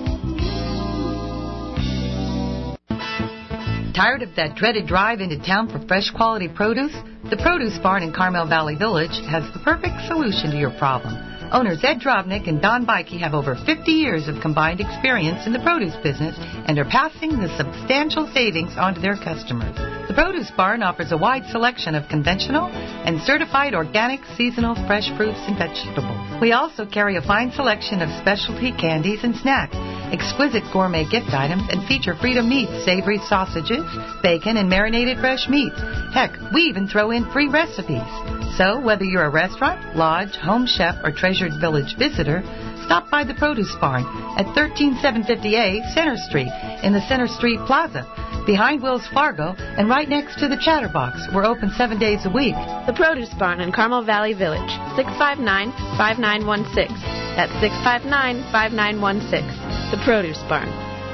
Tired of that dreaded drive into town for fresh quality produce? The Produce Barn in Carmel Valley Village has the perfect solution to your problem. Owners Ed Drovnik and Don Bikey have over 50 years of combined experience in the produce business and are passing the substantial savings on to their customers. The Produce Barn offers a wide selection of conventional and certified organic seasonal fresh fruits and vegetables. We also carry a fine selection of specialty candies and snacks, exquisite gourmet gift items, and feature Freedom Meats, savory sausages, bacon, and marinated fresh meats. Heck, we even throw in free recipes. So, whether you're a restaurant, lodge, home chef, or treasured village visitor, stop by the Produce Barn at 13750A Center Street in the Center Street Plaza, behind Wells Fargo and right next to the Chatterbox. We're open 7 days a week. The Produce Barn in Carmel Valley Village, 659-5916. That's 659-5916. The Produce Barn.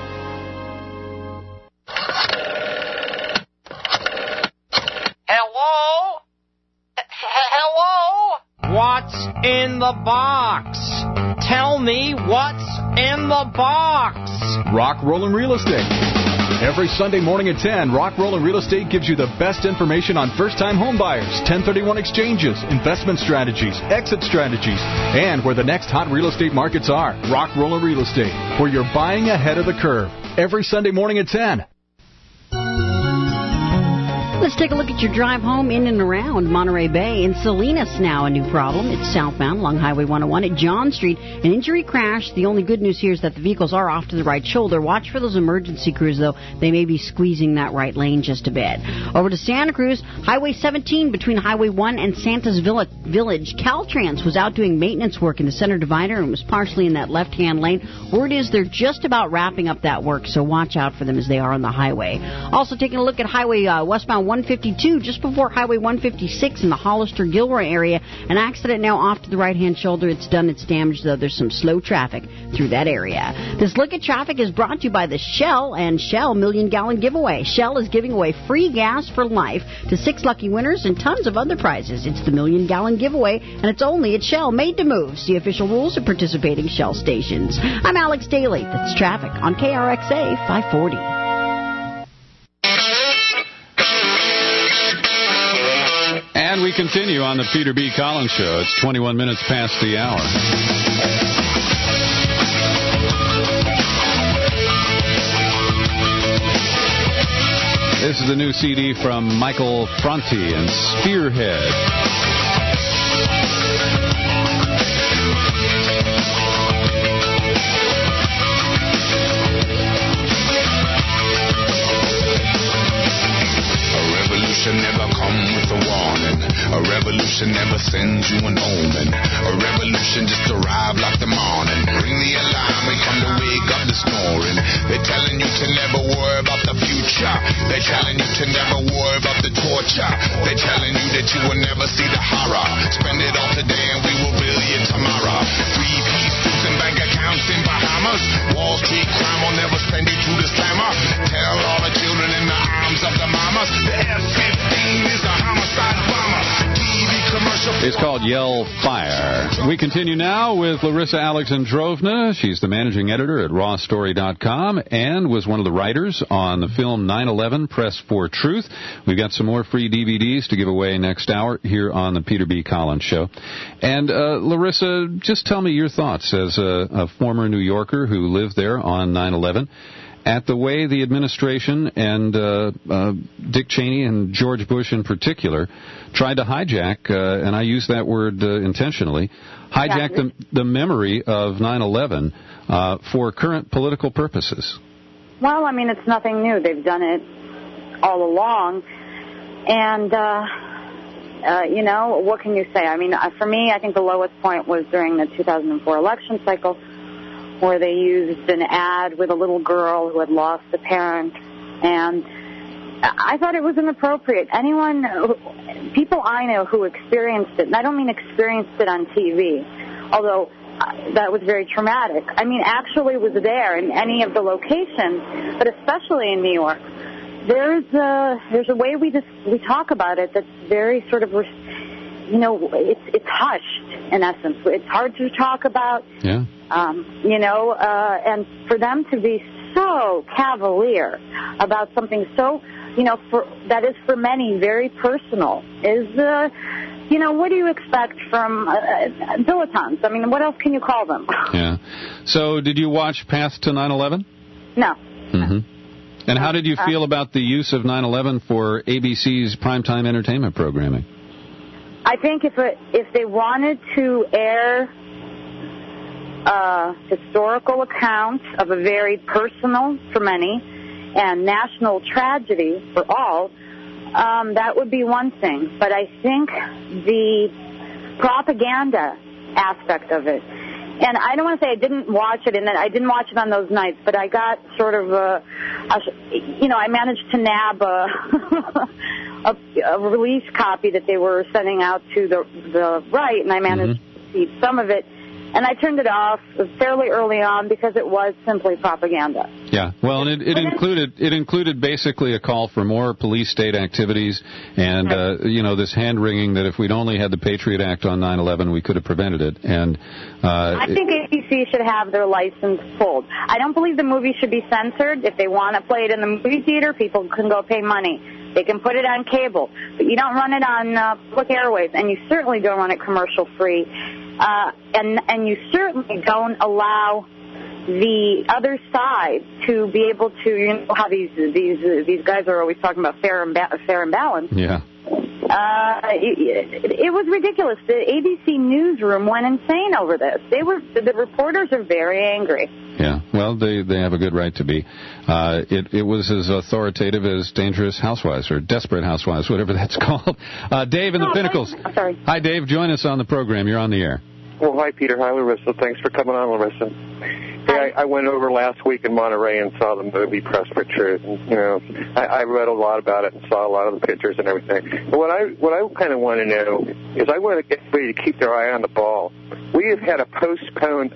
Hello? Hello? What's in the box? Tell me what's in the box. Rock Rollin' Real Estate. Every Sunday morning at 10, Rock Rollin' Real Estate gives you the best information on first-time home buyers, 1031 exchanges, investment strategies, exit strategies, and where the next hot real estate markets are. Rock Rollin' Real Estate, where you're buying ahead of the curve. Every Sunday morning at 10. Let's take a look at your drive home in and around Monterey Bay. In Salinas now, a new problem. It's southbound along Highway 101 at John Street. An injury crash. The only good news here is that the vehicles are off to the right shoulder. Watch for those emergency crews, though. They may be squeezing that right lane just a bit. Over to Santa Cruz, Highway 17 between Highway 1 and Santa's Village. Caltrans was out doing maintenance work in the center divider and was partially in that left-hand lane. Word is they're just about wrapping up that work, so watch out for them as they are on the highway. Also taking a look at Highway westbound 152, just before Highway 156 in the Hollister-Gilroy area. An accident now off to the right-hand shoulder. It's done its damage, though. There's some slow traffic through that area. This look at traffic is brought to you by the Shell and Shell Million-Gallon Giveaway. Shell is giving away free gas for life to 6 lucky winners and tons of other prizes. It's the Million-Gallon Giveaway, and it's only at Shell. Made to move. See official rules at participating Shell stations. I'm Alex Daly. That's traffic on KRXA 540. And we continue on the Peter B. Collins Show. It's 21 minutes past the hour. This is a new CD from Michael Franti and Spearhead. Never come with a warning. A revolution never sends you an omen. A revolution just arrive like the morning. Ring the alarm, we come to wake up the snoring. They're telling you to never worry about the future. They're telling you to never worry about the torture. They're telling you that you will never see the horror. Spend it all today and we will bill you tomorrow. 3-piece suits and bank accounts in Bahamas. Wall Street crime will never send you to the slammer. Tell all the children in the arms of the mamas. The F-15 is a homicide bomber. TV commercial. It's called Yell Fire. We continue now with Larissa Alexandrovna. She's the managing editor at rawstory.com and was one of the writers on the film 9/11 Press for Truth. We've got some more free DVDs to give away next hour here on the Peter B. Collins Show. And Larissa, just tell me your thoughts as a former New Yorker who lived there on 9/11. At the way the administration and Dick Cheney and George Bush in particular tried to hijack, and I use that word intentionally, hijack the memory of 9/11 for current political purposes. Well, I mean, it's nothing new. They've done it all along. And, you know, what can you say? I mean, for me, I think the lowest point was during the 2004 election cycle, where they used an ad with a little girl who had lost a parent, and I thought it was inappropriate. People I know who experienced it, and I don't mean experienced it on TV, although that was very traumatic. I mean, actually was there in any of the locations, but especially in New York. There's a way we talk about it that's very sort of, you know, it's hushed in essence. It's hard to talk about. Yeah. You know, and for them to be so cavalier about something so, you know, that is for many very personal is, you know, what do you expect from dilettantes? I mean, what else can you call them? Yeah. So did you watch Path to 9/11? No. Mm-hmm. And how did you feel about the use of 9/11 for ABC's primetime entertainment programming? I think if they wanted to air historical account of a very personal for many and national tragedy for all, that would be one thing. But I think the propaganda aspect of it, and I don't want to say I didn't watch it, and that I didn't watch it on those nights, but I got sort of you know, I managed to nab a release copy that they were sending out to the right, and I managed to see some of it. And I turned it off fairly early on because it was simply propaganda. Yeah, well, and it included basically a call for more police state activities, and you know, this hand-wringing that if we'd only had the Patriot Act on 9/11, we could have prevented it. And I think ABC should have their license pulled. I don't believe the movie should be censored. If they want to play it in the movie theater, people can go pay money. They can put it on cable, but you don't run it on public airwaves, and you certainly don't run it commercial-free. And you certainly don't allow the other side to be able to, you know, how these guys are always talking about fair and balanced. Yeah. It was ridiculous. The ABC newsroom went insane over this. The reporters are very angry. Yeah, well, they have a good right to be. It was as authoritative as Dangerous Housewives or Desperate Housewives, whatever that's called. Dave in the Pinnacles. Sorry. Hi, Dave. Join us on the program. You're on the air. Well, hi, Peter. Hi, Larissa. Thanks for coming on, Larissa. Hey, I went over last week in Monterey and saw the movie Press for Truth. And, you know, I read a lot about it and saw a lot of the pictures and everything. But what I kind of want to know is I want to get everybody to keep their eye on the ball. We have had a postponed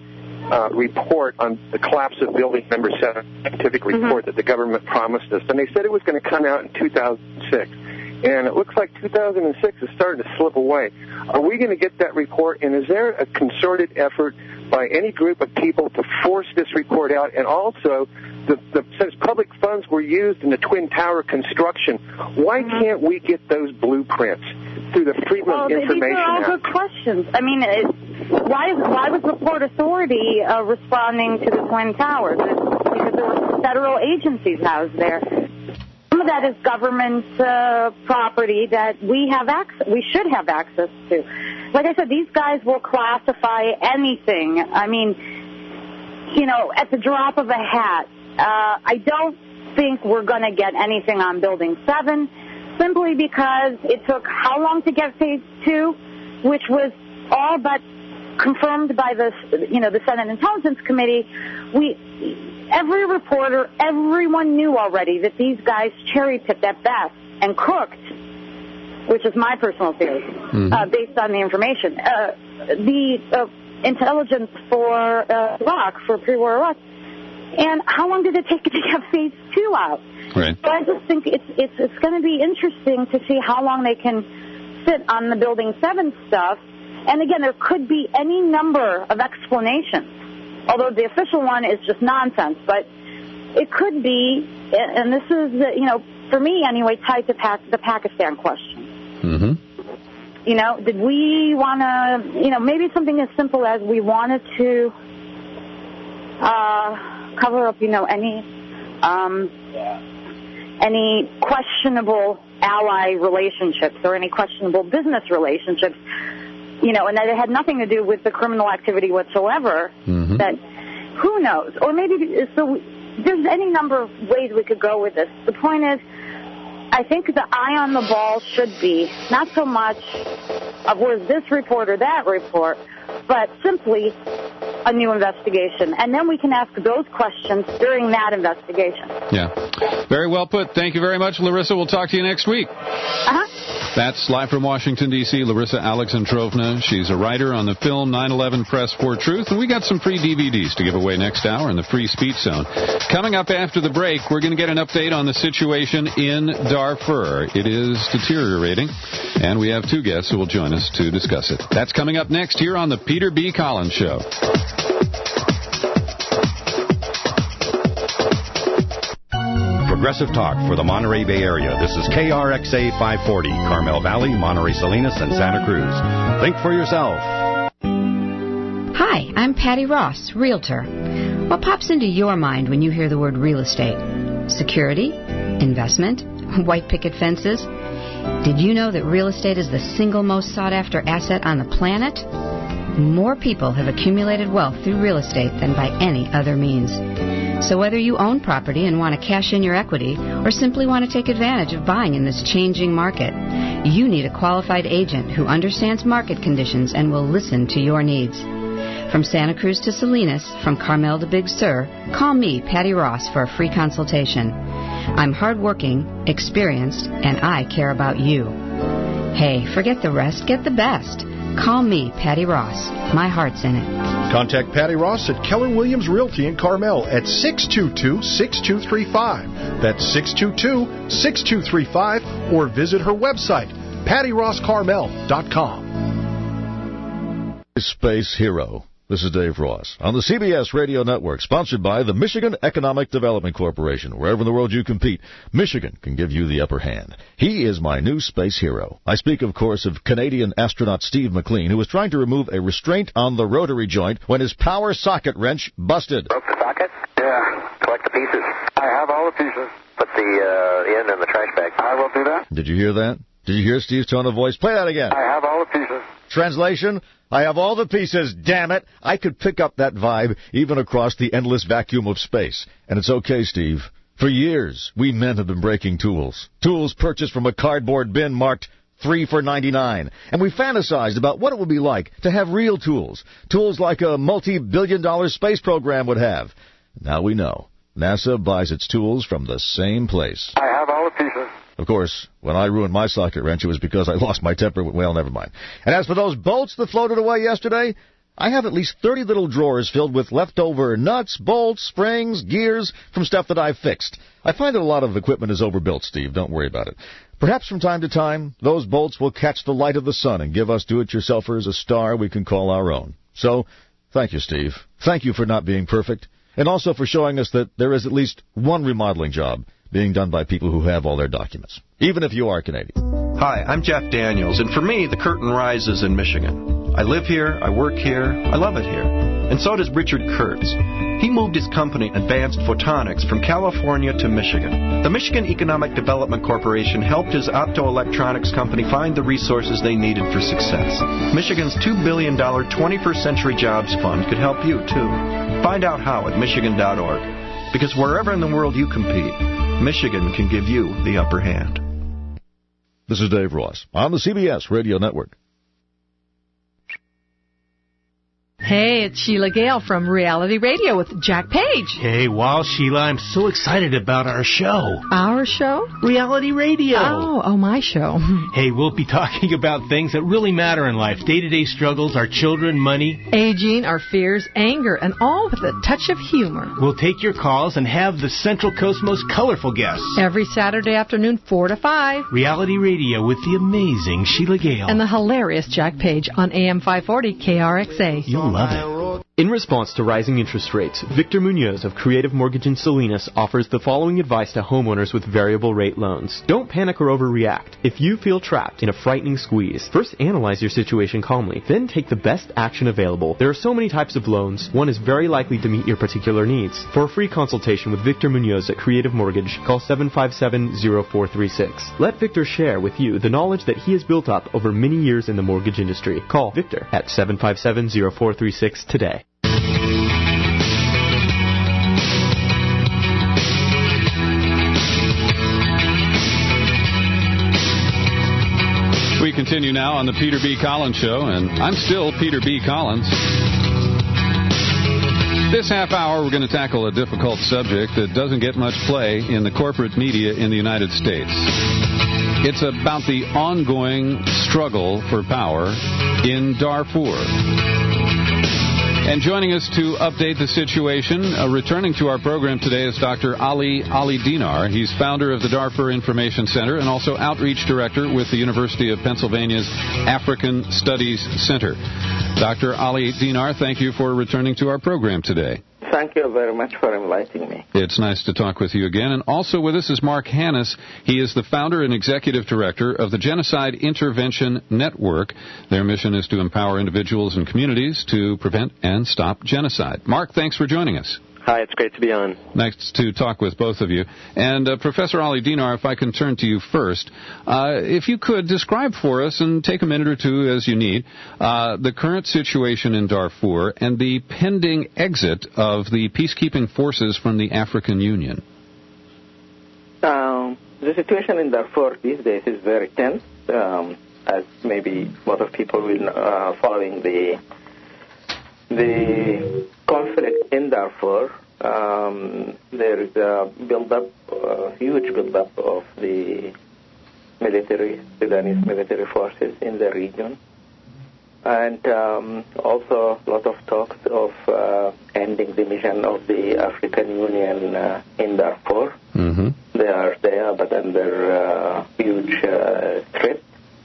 report on the collapse of building number 7, scientific report that the government promised us. And they said it was going to come out in 2006. And it looks like 2006 is starting to slip away. Are we going to get that report? And is there a concerted effort by any group of people to force this report out? And also, since public funds were used in the Twin Tower construction, why can't we get those blueprints through the Freedom of Information Act? These are all good questions. I mean, why was the Port Authority responding to the Twin Towers? Because there were federal agencies housed there. Some of that is government property that we should have access to. Like I said, these guys will classify anything. I mean, you know, at the drop of a hat. I don't think we're going to get anything on Building 7, simply because it took how long to get Phase 2, which was all but confirmed by the Senate Intelligence Committee. Every reporter, everyone knew already that these guys cherry-picked at best and cooked, which is my personal theory, based on the information. The intelligence for Iraq, for pre-war Iraq. And how long did it take to get Phase 2 out? Right. So I just think it's going to be interesting to see how long they can sit on the Building 7 stuff. And again, there could be any number of explanations, although the official one is just nonsense. But it could be, and this is, for me anyway, tied to the Pakistan question. Mm-hmm. Did we want to, maybe something as simple as we wanted to cover up, any questionable ally relationships or any questionable business relationships, and that it had nothing to do with the criminal activity whatsoever. Mm-hmm. That who knows? Or maybe so. There's any number of ways we could go with this. The point is, I think the eye on the ball should be not so much of was this report or that report, but simply a new investigation. And then we can ask those questions during that investigation. Yeah. Very well put. Thank you very much, Larissa. We'll talk to you next week. That's live from Washington, D.C., Larissa Alexandrovna. She's a writer on the film 9/11 Press for Truth, and we got some free DVDs to give away next hour in the Free Speech Zone. Coming up after the break, we're going to get an update on the situation in Darfur. It is deteriorating, and we have two guests who will join us to discuss it. That's coming up next here on the Peter B. Collins Show. Progressive talk for the Monterey Bay Area. This is KRXA 540, Carmel Valley, Monterey Salinas, and Santa Cruz. Think for yourself. Hi, I'm Patty Ross, Realtor. What pops into your mind when you hear the word real estate? Security? Investment? White picket fences? Did you know that real estate is the single most sought-after asset on the planet? More people have accumulated wealth through real estate than by any other means. So whether you own property and want to cash in your equity or simply want to take advantage of buying in this changing market, you need a qualified agent who understands market conditions and will listen to your needs. From Santa Cruz to Salinas, from Carmel to Big Sur, call me, Patty Ross, for a free consultation. I'm hardworking, experienced, and I care about you. Hey, forget the rest, get the best. Call me, Patty Ross. My heart's in it. Contact Patty Ross at Keller Williams Realty in Carmel at 622-6235. That's 622-6235, or visit her website, pattyrosscarmel.com. Space Hero. This is Dave Ross on the CBS Radio Network, sponsored by the Michigan Economic Development Corporation. Wherever in the world you compete, Michigan can give you the upper hand. He is my new space hero. I speak, of course, of Canadian astronaut Steve McLean, who was trying to remove a restraint on the rotary joint when his power socket wrench busted. Broke the socket? Yeah. Collect the pieces. I have all the pieces. Put the end in the trash bag. I will do that. Did you hear that? Did you hear Steve's tone of voice? Play that again. I have all the pieces. Translation, I have all the pieces, damn it. I could pick up that vibe even across the endless vacuum of space. And it's okay, Steve. For years, we men have been breaking tools. Tools purchased from a cardboard bin marked 3 for $99. And we fantasized about what it would be like to have real tools. Tools like a multi-billion-dollar space program would have. Now we know. NASA buys its tools from the same place. I have all the pieces. Of course, when I ruined my socket wrench, it was because I lost my temper. Well, never mind. And as for those bolts that floated away yesterday, I have at least 30 little drawers filled with leftover nuts, bolts, springs, gears from stuff that I've fixed. I find that a lot of equipment is overbuilt, Steve. Don't worry about it. Perhaps from time to time, those bolts will catch the light of the sun and give us do-it-yourselfers a star we can call our own. So, thank you, Steve. Thank you for not being perfect, and also for showing us that there is at least one remodeling job being done by people who have all their documents, even if you are Canadian. Hi, I'm Jeff Daniels, and for me, the curtain rises in Michigan. I live here, I work here, I love it here. And so does Richard Kurtz. He moved his company, Advanced Photonics, from California to Michigan. The Michigan Economic Development Corporation helped his optoelectronics company find the resources they needed for success. Michigan's $2 billion 21st Century Jobs Fund could help you, too. Find out how at michigan.org. Because wherever in the world you compete, Michigan can give you the upper hand. This is Dave Ross on the CBS Radio Network. Hey, it's Sheila Gale from Reality Radio with Jack Page. Hey, wow, Sheila, I'm so excited about our show. Our show? Reality Radio. Oh, my show. Hey, we'll be talking about things that really matter in life. Day-to-day struggles, our children, money. Aging, our fears, anger, and all with a touch of humor. We'll take your calls and have the Central Coast's most colorful guests. Every Saturday afternoon, 4 to 5. Reality Radio with the amazing Sheila Gale. And the hilarious Jack Page on AM 540 KRXA. You'll love it. In response to rising interest rates, Victor Munoz of Creative Mortgage in Salinas offers the following advice to homeowners with variable rate loans. Don't panic or overreact. If you feel trapped in a frightening squeeze, first analyze your situation calmly, then take the best action available. There are so many types of loans, one is very likely to meet your particular needs. For a free consultation with Victor Munoz at Creative Mortgage, call 757-0436. Let Victor share with you the knowledge that he has built up over many years in the mortgage industry. Call Victor at 757-0436 today. We continue now on the Peter B. Collins Show, and I'm still Peter B. Collins. This half hour, we're going to tackle a difficult subject that doesn't get much play in the corporate media in the United States. It's about the ongoing struggle for power in Darfur. And joining us to update the situation, returning to our program today is Dr. Ali Dinar. He's founder of the Darfur Information Center and also outreach director with the University of Pennsylvania's African Studies Center. Dr. Ali Dinar, thank you for returning to our program today. Thank you very much for inviting me. It's nice to talk with you again. And also with us is Mark Hannes. He is the founder and executive director of the Genocide Intervention Network. Their mission is to empower individuals and communities to prevent and stop genocide. Mark, thanks for joining us. Hi, it's great to be on. Nice to talk with both of you. And Professor Ali Dinar, if I can turn to you first, if you could describe for us, and take a minute or two as you need, the current situation in Darfur and the pending exit of the peacekeeping forces from the African Union. The situation in Darfur these days is very tense, as maybe a lot of people will following the conflict in Darfur. There is a huge build-up of the Sudanese military forces in the region. And also a lot of talks of ending the mission of the African Union in Darfur. Mm-hmm. They are there, but under huge threat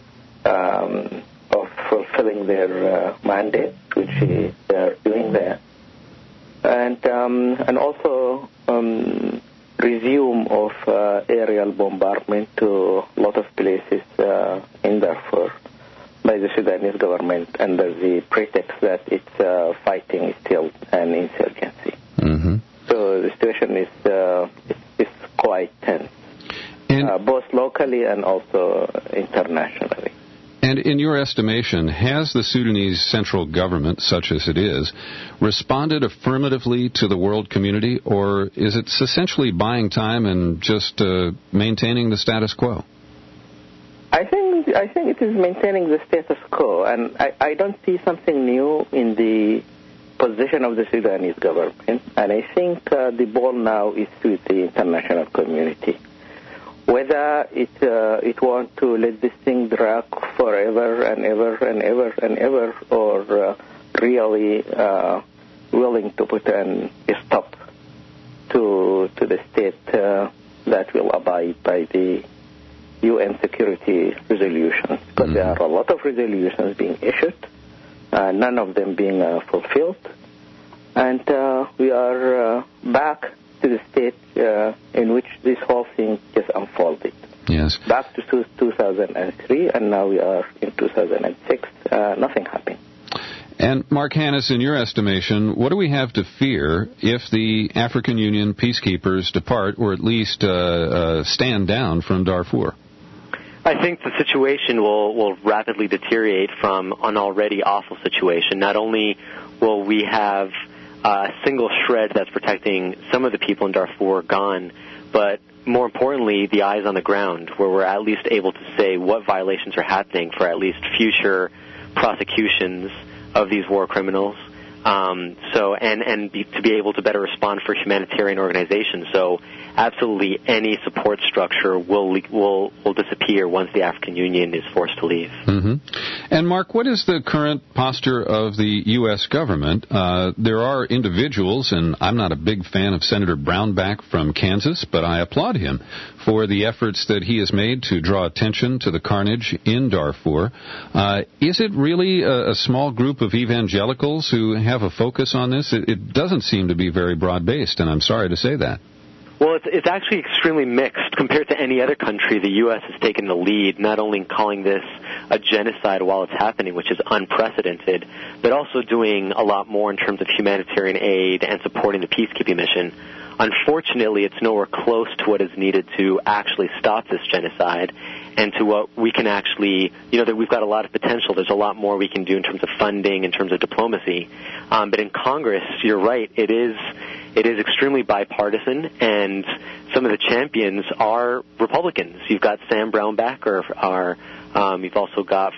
of fulfilling their mandate, which they are doing there, and also resume of aerial bombardment to a lot of places in Darfur by the Sudanese government under the pretext that it's fighting still an insurgency. Mm-hmm. So the situation is quite tense, both locally and also internationally. And in your estimation, has the Sudanese central government, such as it is, responded affirmatively to the world community, or is it essentially buying time and just maintaining the status quo? I think it is maintaining the status quo, and I don't see something new in the position of the Sudanese government, and I think the ball now is with the international community. Whether it wants to let this thing drag forever and ever and ever and ever, or really willing to put a stop to the state that will abide by the UN security resolutions. Because there are a lot of resolutions being issued, none of them being fulfilled. And we are back to the state in which this whole thing just unfolded. Yes. Back to 2003, and now we are in 2006. Nothing happened. And Mark Hannes, in your estimation, what do we have to fear if the African Union peacekeepers depart, or at least stand down from Darfur? I think the situation will rapidly deteriorate from an already awful situation. Not only will we have a single shred that's protecting some of the people in Darfur gone, but more importantly, the eyes on the ground, where we're at least able to say what violations are happening for at least future prosecutions of these war criminals, To be able to better respond for humanitarian organizations. So absolutely any support structure will disappear once the African Union is forced to leave. Mm-hmm. And Mark, what is the current posture of the U.S. government? There are individuals, and I'm not a big fan of Senator Brownback from Kansas, but I applaud him for the efforts that he has made to draw attention to the carnage in Darfur. Is it really a small group of evangelicals who have a focus on this? It doesn't seem to be very broad-based, and I'm sorry to say that. Well, it's actually extremely mixed. Compared to any other country, the U.S. has taken the lead, not only in calling this a genocide while it's happening, which is unprecedented, but also doing a lot more in terms of humanitarian aid and supporting the peacekeeping mission. Unfortunately, it's nowhere close to what is needed to actually stop this genocide and to what we can actually, that we've got a lot of potential. There's a lot more we can do in terms of funding, in terms of diplomacy. But in Congress, you're right, it is extremely bipartisan, and some of the champions are Republicans. You've got Sam Brownback, you've also got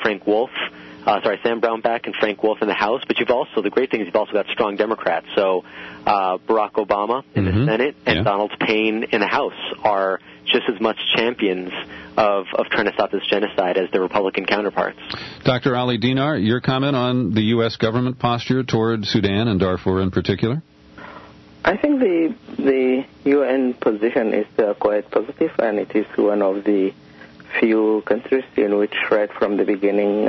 Sam Brownback and Frank Wolf in the House, but the great thing is you've also got strong Democrats. So Barack Obama in the Senate and Donald Payne in the House are just as much champions of trying to stop this genocide as their Republican counterparts. Dr. Ali Dinar, your comment on the U.S. government posture toward Sudan and Darfur in particular? I think the UN position is quite positive, and it is one of the few countries in which right from the beginning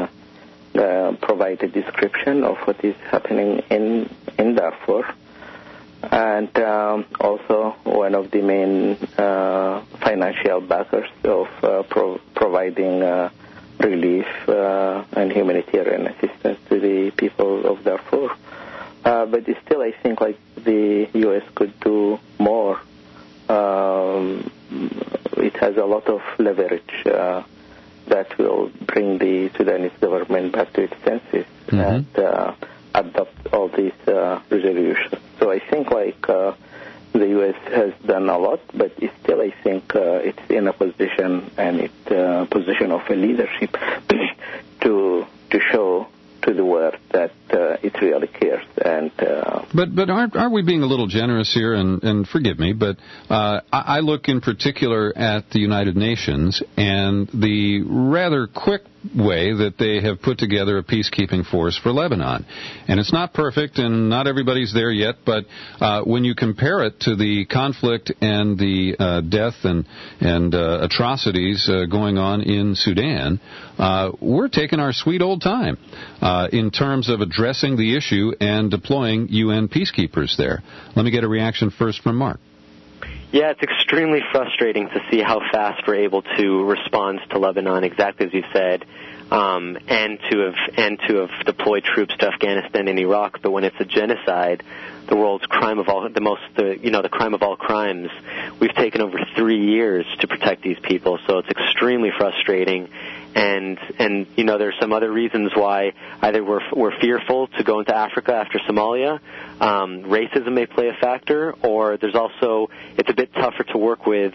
provide a description of what is happening in Darfur, and also one of the main financial backers of providing relief and humanitarian assistance to the people of Darfur. But still, I think the U.S. could do more. It has a lot of leverage that will bring the Sudanese government back to its senses and adopt all these resolutions. So I think the U.S. has done a lot, but still I think it's in a position position of a leadership to show to the world that it really cares. But aren't we being a little generous here? And forgive me, but I look in particular at the United Nations and the rather quick way that they have put together a peacekeeping force for Lebanon. And it's not perfect, and not everybody's there yet, but when you compare it to the conflict and the death and atrocities going on in Sudan, we're taking our sweet old time in terms of addressing the issue and deploying UN peacekeepers there. Let me get a reaction first from Mark. Yeah, it's extremely frustrating to see how fast we're able to respond to Lebanon, exactly as you said, and to have deployed troops to Afghanistan and Iraq. But when it's a genocide, the world's crime of all the crime of all crimes, we've taken over 3 years to protect these people. So it's extremely frustrating. And there's some other reasons why either we're fearful to go into Africa after Somalia, racism may play a factor, or there's also it's a bit tougher to work with,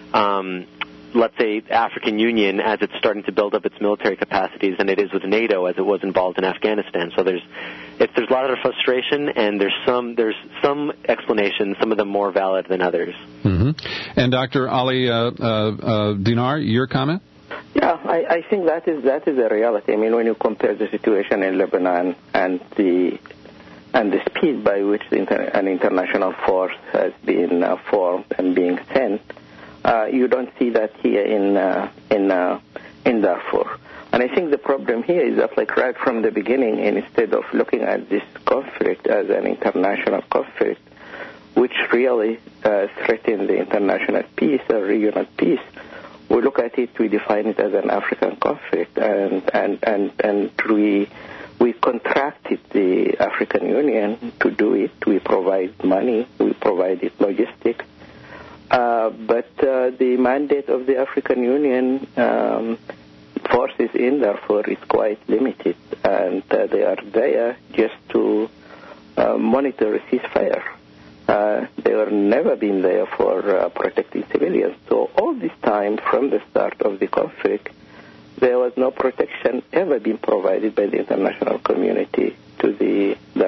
let's say, the African Union as it's starting to build up its military capacities than it is with NATO as it was involved in Afghanistan. So there's a lot of frustration, and there's some explanations, some of them more valid than others. Mm-hmm. And Dr. Ali Dinar, your comment? Yeah, I think that is a reality. I mean, when you compare the situation in Lebanon and the speed by which an international force has been formed and being sent, you don't see that here in Darfur. And I think the problem here is that, right from the beginning, instead of looking at this conflict as an international conflict, which really threatens the international peace or regional peace, we look at it, we define it as an African conflict, and we contracted the African Union to do it. We provide money, we provide logistics, but the mandate of the African Union forces in Darfur is quite limited, and they are there just to monitor a ceasefire. They have never been there for protecting civilians. So all this time, from the start of the conflict, there was no protection ever been provided by the international community to the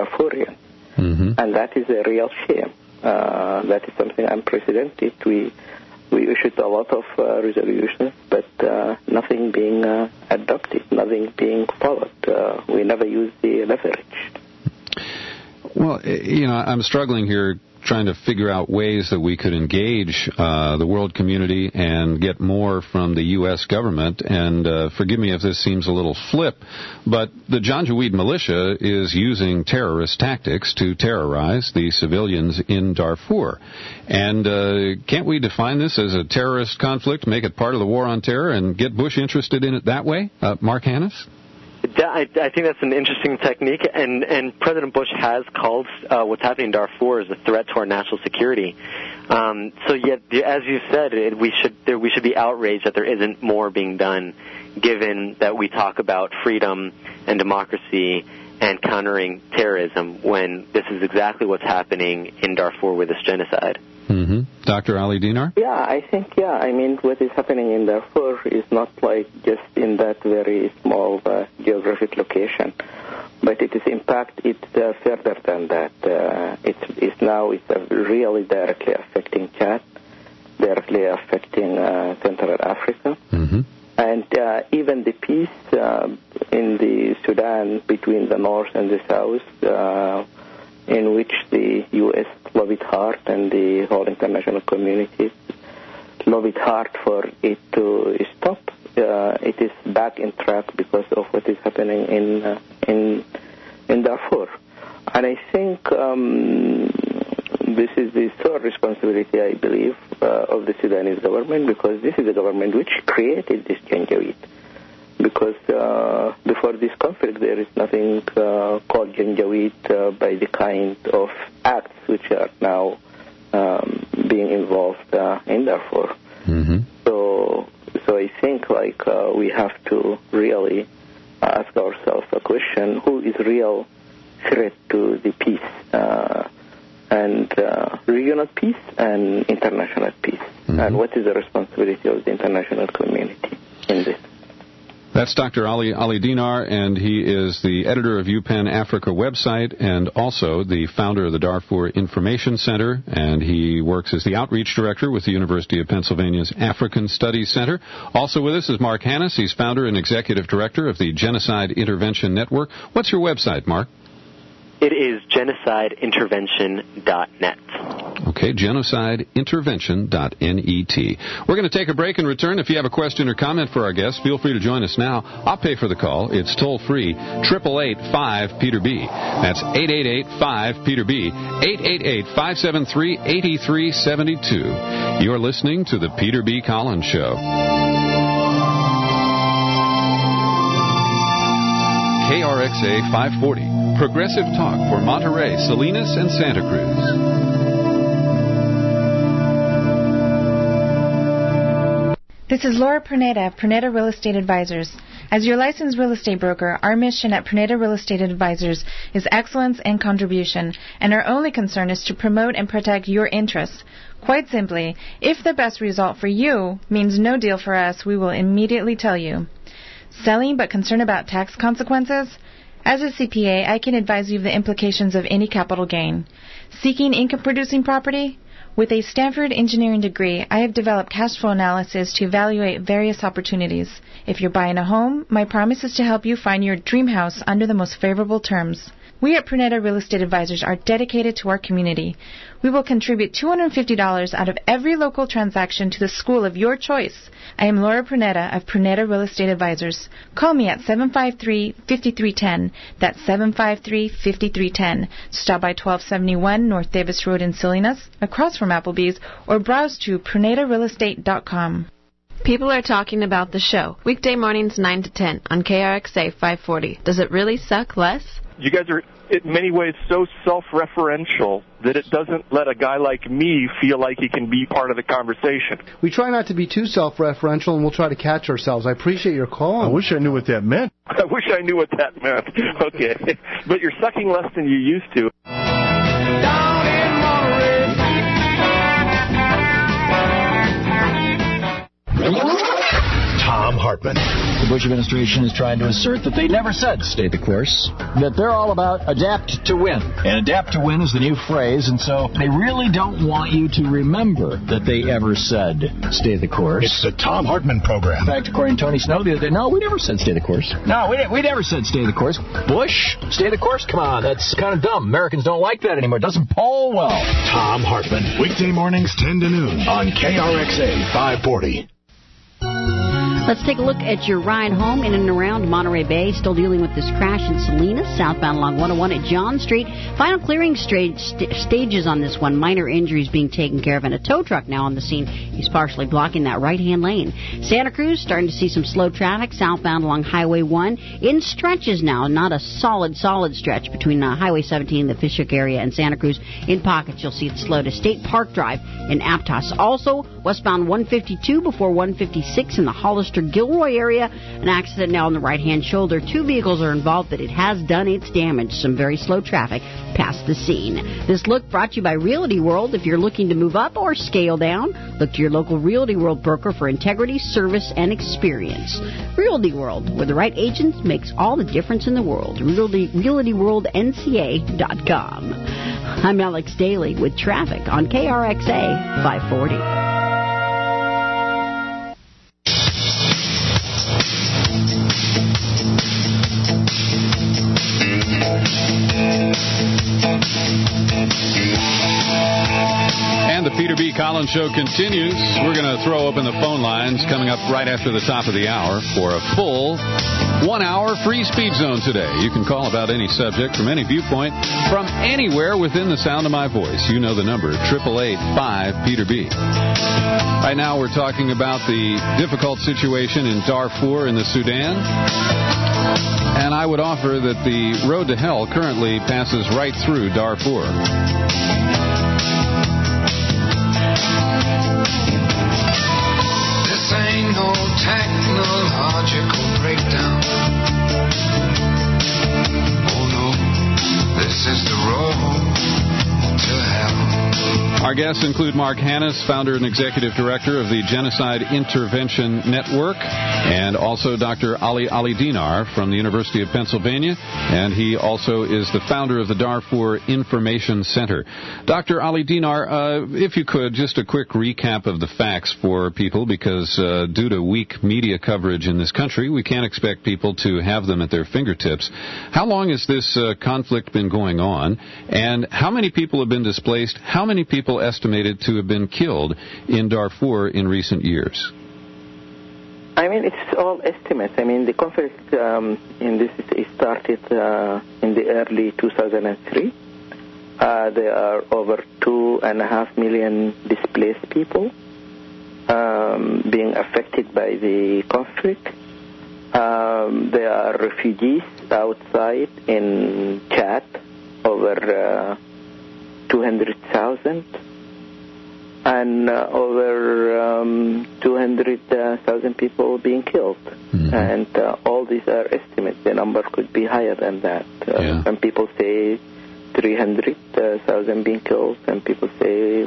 Darfurians. And that is a real shame. That is something unprecedented. We issued a lot of resolutions, but nothing being adopted, nothing being followed. We never use the leverage. Well, I'm struggling here trying to figure out ways that we could engage the world community and get more from the U.S. government. And forgive me if this seems a little flip, but the Janjaweed militia is using terrorist tactics to terrorize the civilians in Darfur. And can't we define this as a terrorist conflict, make it part of the war on terror, and get Bush interested in it that way? Mark Hannes? I think that's an interesting technique, and President Bush has called what's happening in Darfur as a threat to our national security. So, yet, as you said, we should be outraged that there isn't more being done, given that we talk about freedom and democracy and countering terrorism, when this is exactly what's happening in Darfur with this genocide. Dr. Ali Dinar? Yeah, I think, I mean, what is happening in Darfur is not like just in that very small geographic location, but its impact is further than that. It's really directly affecting Chad, directly affecting Central Africa, and even the peace in the Sudan between the North and the South, in which the U.S. lobbied hard and the whole international community lobbied hard for it to stop. It is back in track because of what is happening in Darfur. And I think this is the sole responsibility, I believe, of the Sudanese government, because this is the government which created this Janjaweed. Because before this conflict, there is nothing called Janjaweed by the kind of acts which are now being involved in Darfur. So I think we have to really ask ourselves a question: who is real threat to the peace and regional peace and international peace, and what is the responsibility of the international community in this? That's Dr. Ali Dinar, and he is the editor of UPenn Africa website and also the founder of the Darfur Information Center, and he works as the outreach director with the University of Pennsylvania's African Studies Center. Also with us is Mark Hannes. He's founder and executive director of the Genocide Intervention Network. What's your website, Mark? It is genocideintervention.net. Okay, genocideintervention.net. We're going to take a break and return. If you have a question or comment for our guests, feel free to join us now. I'll pay for the call. It's toll-free, 888-5-PETER-B. That's 888-5-PETER-B, 888-573-8372. You're listening to The Peter B. Collins Show. KRXA 540. Progressive talk for Monterey, Salinas, and Santa Cruz. This is Laura Perneda of Perneda Real Estate Advisors. As your licensed real estate broker, our mission at Perneda Real Estate Advisors is excellence and contribution, and our only concern is to promote and protect your interests. Quite simply, if the best result for you means no deal for us, we will immediately tell you. Selling but concerned about tax consequences? As a CPA, I can advise you of the implications of any capital gain. Seeking income-producing property? With a Stanford engineering degree, I have developed cash flow analysis to evaluate various opportunities. If you're buying a home, my promise is to help you find your dream house under the most favorable terms. We at Perneda Real Estate Advisors are dedicated to our community. We will contribute $250 out of every local transaction to the school of your choice. I am Laura Perneda of Perneda Real Estate Advisors. Call me at 753-5310. That's 753-5310. Stop by 1271 North Davis Road in Salinas, across from Applebee's, or browse to PernedaRealEstate.com. People are talking about the show. Weekday mornings 9 to 10 on KRXA 540. Does it really suck less? You guys are, in many ways, so self-referential that it doesn't let a guy like me feel like he can be part of the conversation. We try not to be too self-referential, and we'll try to catch ourselves. I appreciate your call. I wish I knew what that meant. I wish I knew what that meant. Okay. But you're sucking less than you used to. Tom Hartman. The Bush administration is trying to assert that they never said stay the course, that they're all about adapt to win. And adapt to win is the new phrase, and so they really don't want you to remember that they ever said stay the course. It's the Tom Hartman program. In fact, according to Tony Snow the other day, no, we never said stay the course. No, we never said stay the course. Bush, stay the course? Come on, that's kind of dumb. Americans don't like that anymore. It doesn't poll well. Tom Hartman, weekday mornings 10 to noon on KRXA 540. Let's take a look at your ride home in and around Monterey Bay. Still dealing with this crash in Salinas, southbound along 101 at John Street. Final clearing stages on this one. Minor injuries being taken care of, and a tow truck now on the scene. He's partially blocking that right-hand lane. Santa Cruz, starting to see some slow traffic southbound along Highway 1. In stretches now, not a solid stretch between Highway 17, the Fishhook area, and Santa Cruz. In pockets, you'll see it slow to State Park Drive in Aptos. Also, westbound 152 before 156 in the Hollister-Gilroy area. An accident now on the right-hand shoulder. 2 vehicles are involved, but it has done its damage. Some very slow traffic past the scene. This look brought to you by Realty World. If you're looking to move up or scale down, look to your local Realty World broker for integrity, service, and experience. Realty World, where the right agent makes all the difference in the world. RealtyWorldNCA.com. I'm Alex Daly with traffic on KRXA 540. And the Peter B. Collins Show continues. We're going to throw open the phone lines coming up right after the top of the hour for a full 1-hour free speed zone today. You can call about any subject from any viewpoint from anywhere within the sound of my voice. You know the number, 888-5-PETER-B. Right now we're talking about the difficult situation in Darfur in the Sudan. And I would offer that the road to hell currently passes right through Darfur. This ain't no technological breakdown. Oh no, this is the road to hell. Our guests include Mark Hannes, founder and executive director of the Genocide Intervention Network, and also Dr. Ali Dinar from the University of Pennsylvania, and he also is the founder of the Darfur Information Center. Dr. Ali Dinar, if you could, just a quick recap of the facts for people, because due to weak media coverage in this country, we can't expect people to have them at their fingertips. How long has this conflict been going on, and how many people have been displaced? How many people estimated to have been killed in Darfur in recent years? I mean, it's all estimates. I mean, the conflict in this started in the early 2003. There are over 2.5 million displaced people being affected by the conflict. There are refugees outside in Chad, over 200,000, and over 200,000 people being killed. Mm-hmm. And all these are estimates. The number could be higher than that. Some people say 300,000 being killed, and people say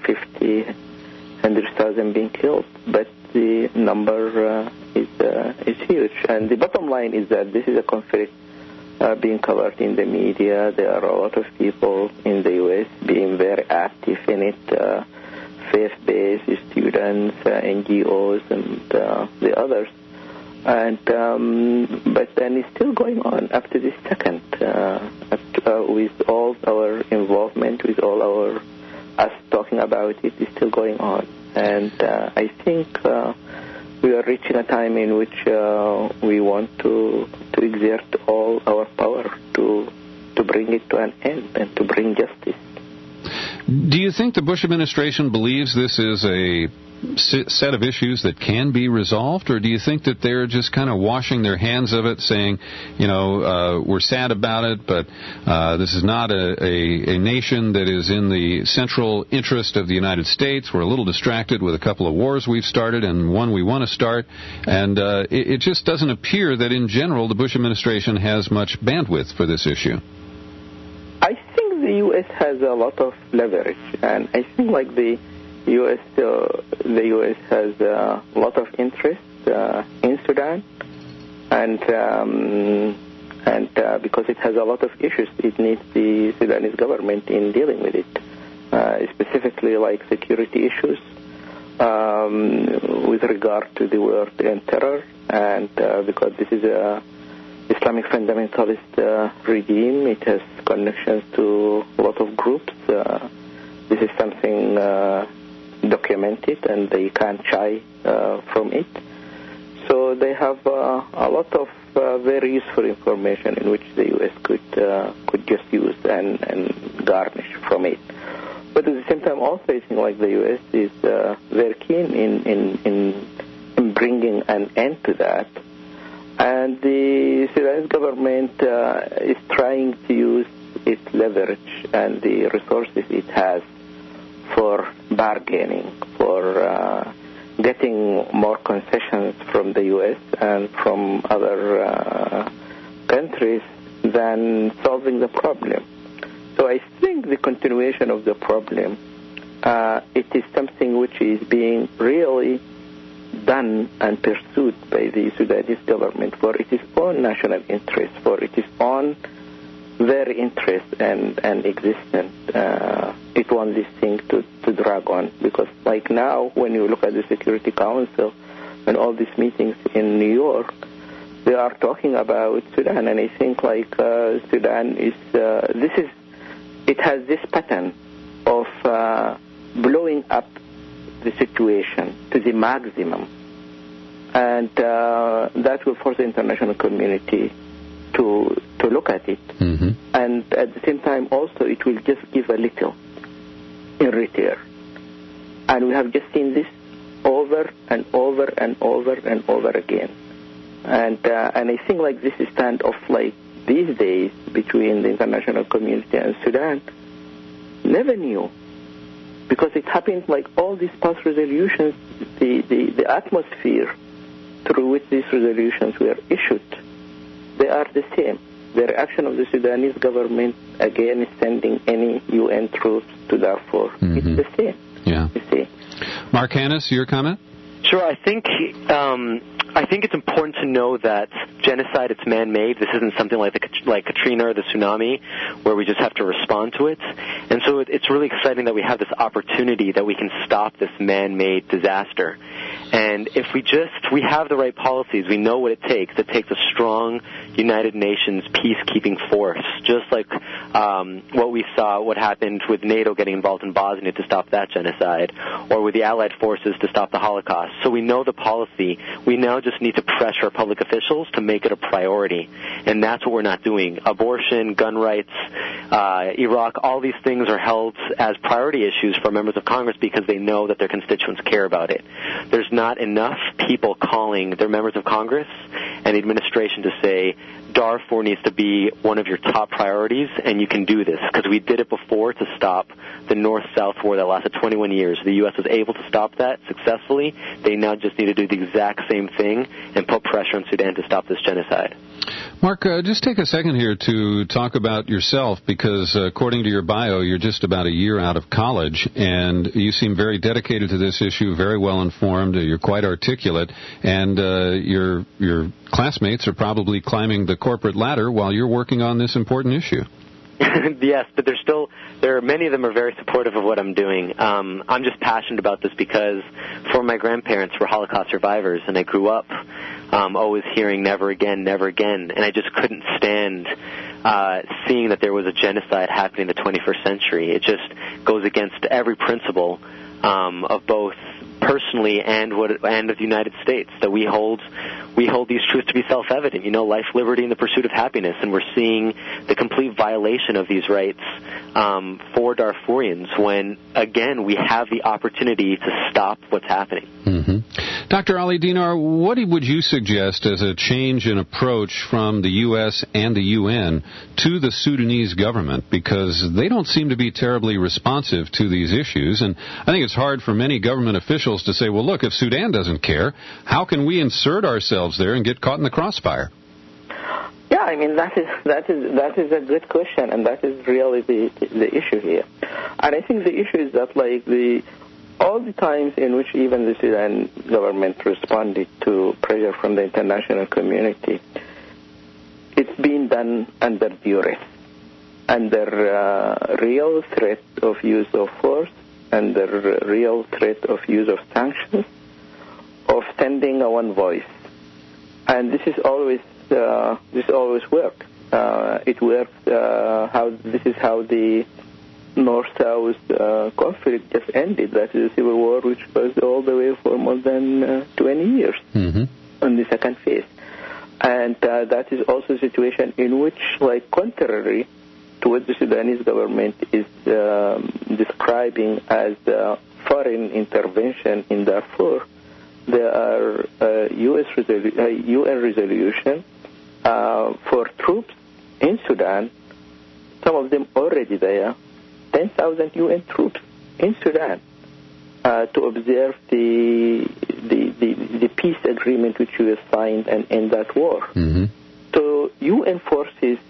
100,000 being killed. But the number is huge. And the bottom line is that this is a conflict being covered in the media. There are a lot of people in the U.S. being very active in it, faith-based students, NGOs, and the others. And but then it's still going on up to this second, with all our involvement, with all our us talking about it, it's still going on. And I think we are reaching a time in which we want to exert all our power to bring it to an end and to bring justice. Do you think the Bush administration believes this is a set of issues that can be resolved, or do you think that they're just kind of washing their hands of it, saying, we're sad about it, but this is not a nation that is in the central interest of the United States. We're a little distracted with a couple of wars we've started and one we want to start, and it just doesn't appear that in general the Bush administration has much bandwidth for this issue. I think the U.S. has a lot of leverage, and I think like the U.S. has a lot of interest in Sudan, and because it has a lot of issues, it needs the Sudanese government in dealing with it, specifically like security issues with regard to the war and terror, and because this is a Islamic fundamentalist regime, it has connections to a lot of groups. This is something documented, and they can't shy from it. So they have a lot of very useful information in which the U.S. could just use and garnish from it. But at the same time, also I think like the U.S. is very keen in bringing an end to that. And the Sudanese government is trying to use its leverage and the resources it has for bargaining, for getting more concessions from the U.S. and from other countries than solving the problem. So I think the continuation of the problem, it is something which is being really done and pursued by the Sudanese government for its own national interest, for its own very interest and existence. It wants this thing to drag on, because like now when you look at the Security Council and all these meetings in New York, they are talking about Sudan, and I think like Sudan is it has this pattern of blowing up the situation to the maximum, and that will force the international community to look at it. Mm-hmm. And at the same time also it will just give a little in return. And we have just seen this over and over and over and over again. And I think like this standoff like these days between the international community and Sudan never knew, because it happened like all these past resolutions, the atmosphere through which these resolutions were issued, they are the same. The reaction of the Sudanese government again is sending any UN troops to Darfur. Mm-hmm. It's the same. Yeah. You see. Mark Hannes, your comment? Sure. I think it's important to know that genocide, it's man-made. This isn't something like Katrina or the tsunami where we just have to respond to it. And so it's really exciting that we have this opportunity that we can stop this man-made disaster. And if we have the right policies, we know what it takes. It takes a strong United Nations peacekeeping force, just like what happened with NATO getting involved in Bosnia to stop that genocide, or with the Allied forces to stop the Holocaust. So we know the policy. We now just need to pressure public officials to make it a priority, and that's what we're not doing. Abortion, gun rights, Iraq, all these things are held as priority issues for members of Congress because they know that their constituents care about it. There's not enough people calling their members of Congress and the administration to say, Darfur needs to be one of your top priorities, and you can do this, because we did it before to stop the North-South war that lasted 21 years. The U.S. was able to stop that successfully. They now just need to do the exact same thing and put pressure on Sudan to stop this genocide. Mark, just take a second here to talk about yourself, because according to your bio, you're just about a year out of college, and you seem very dedicated to this issue, very well informed. You're quite articulate, and your classmates are probably climbing the corporate ladder while you're working on this important issue. Yes, but many of them are very supportive of what I'm doing. I'm just passionate about this because my grandparents were Holocaust survivors, and I grew up always hearing never again, never again, and I just couldn't stand seeing that there was a genocide happening in the 21st century. It just goes against every principle of both personally and of the United States, that we hold these truths to be self-evident. Life, liberty, and the pursuit of happiness, and we're seeing the complete violation of these rights for Darfurians when, again, we have the opportunity to stop what's happening. Mm-hmm. Dr. Ali Dinar, what would you suggest as a change in approach from the U.S. and the UN to the Sudanese government? Because they don't seem to be terribly responsive to these issues, and I think it's hard for many government officials to say, well, look, if Sudan doesn't care, how can we insert ourselves there and get caught in the crossfire? Yeah, I mean, that is a good question, and that is really the issue here. And I think the issue is that, like, all the times in which even the Sudan government responded to pressure from the international community, it's been done under duress, under real threat of use of force, under real threat of use of sanctions, of sending a one voice. And this is always worked. It works. This is how the North-South conflict just ended. That is a civil war which was all the way for more than 20 years on the second phase. And that is also a situation in which, like, contrary to what the Sudanese government is describing as foreign intervention in Darfur, there are UN resolution for troops in Sudan, some of them already there, 10,000 UN troops in Sudan to observe the peace agreement which was signed and end that war. So UN forces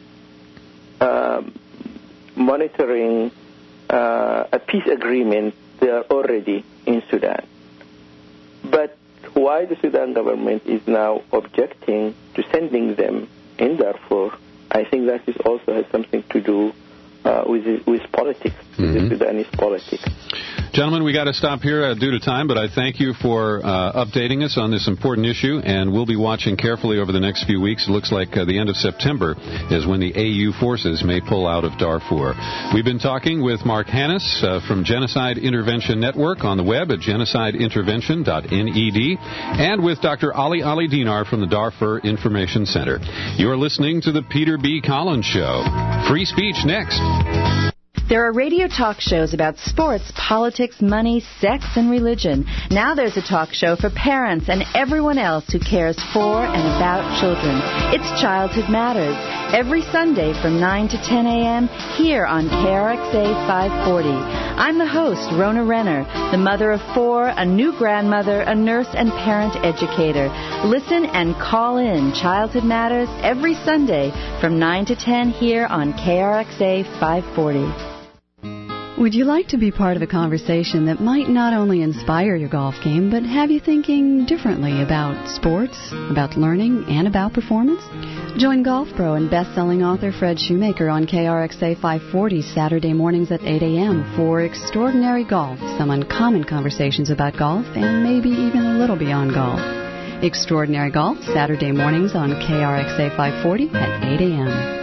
monitoring a peace agreement, they are already in Sudan. But why the Sudan government is now objecting to sending them in Darfur, I think that is also has something to do with politics, with the Sudanese politics. Gentlemen, we got to stop here due to time, but I thank you for updating us on this important issue, and we'll be watching carefully over the next few weeks. It looks like the end of September is when the AU forces may pull out of Darfur. We've been talking with Mark Hannes from Genocide Intervention Network on the web at genocideintervention.net, and with Dr. Ali Dinar from the Darfur Information Center. You're listening to the Peter B. Collins Show. Free speech next. There are radio talk shows about sports, politics, money, sex, and religion. Now there's a talk show for parents and everyone else who cares for and about children. It's Childhood Matters, every Sunday from 9 to 10 a.m. here on KRXA 540. I'm the host, Rona Renner, the mother of 4, a new grandmother, a nurse, and parent educator. Listen and call in Childhood Matters every Sunday from 9 to 10 here on KRXA 540. Would you like to be part of a conversation that might not only inspire your golf game, but have you thinking differently about sports, about learning, and about performance? Join Golf Pro and best-selling author Fred Shoemaker on KRXA 540 Saturday mornings at 8 a.m. for Extraordinary Golf, some uncommon conversations about golf and maybe even a little beyond golf. Extraordinary Golf, Saturday mornings on KRXA 540 at 8 a.m.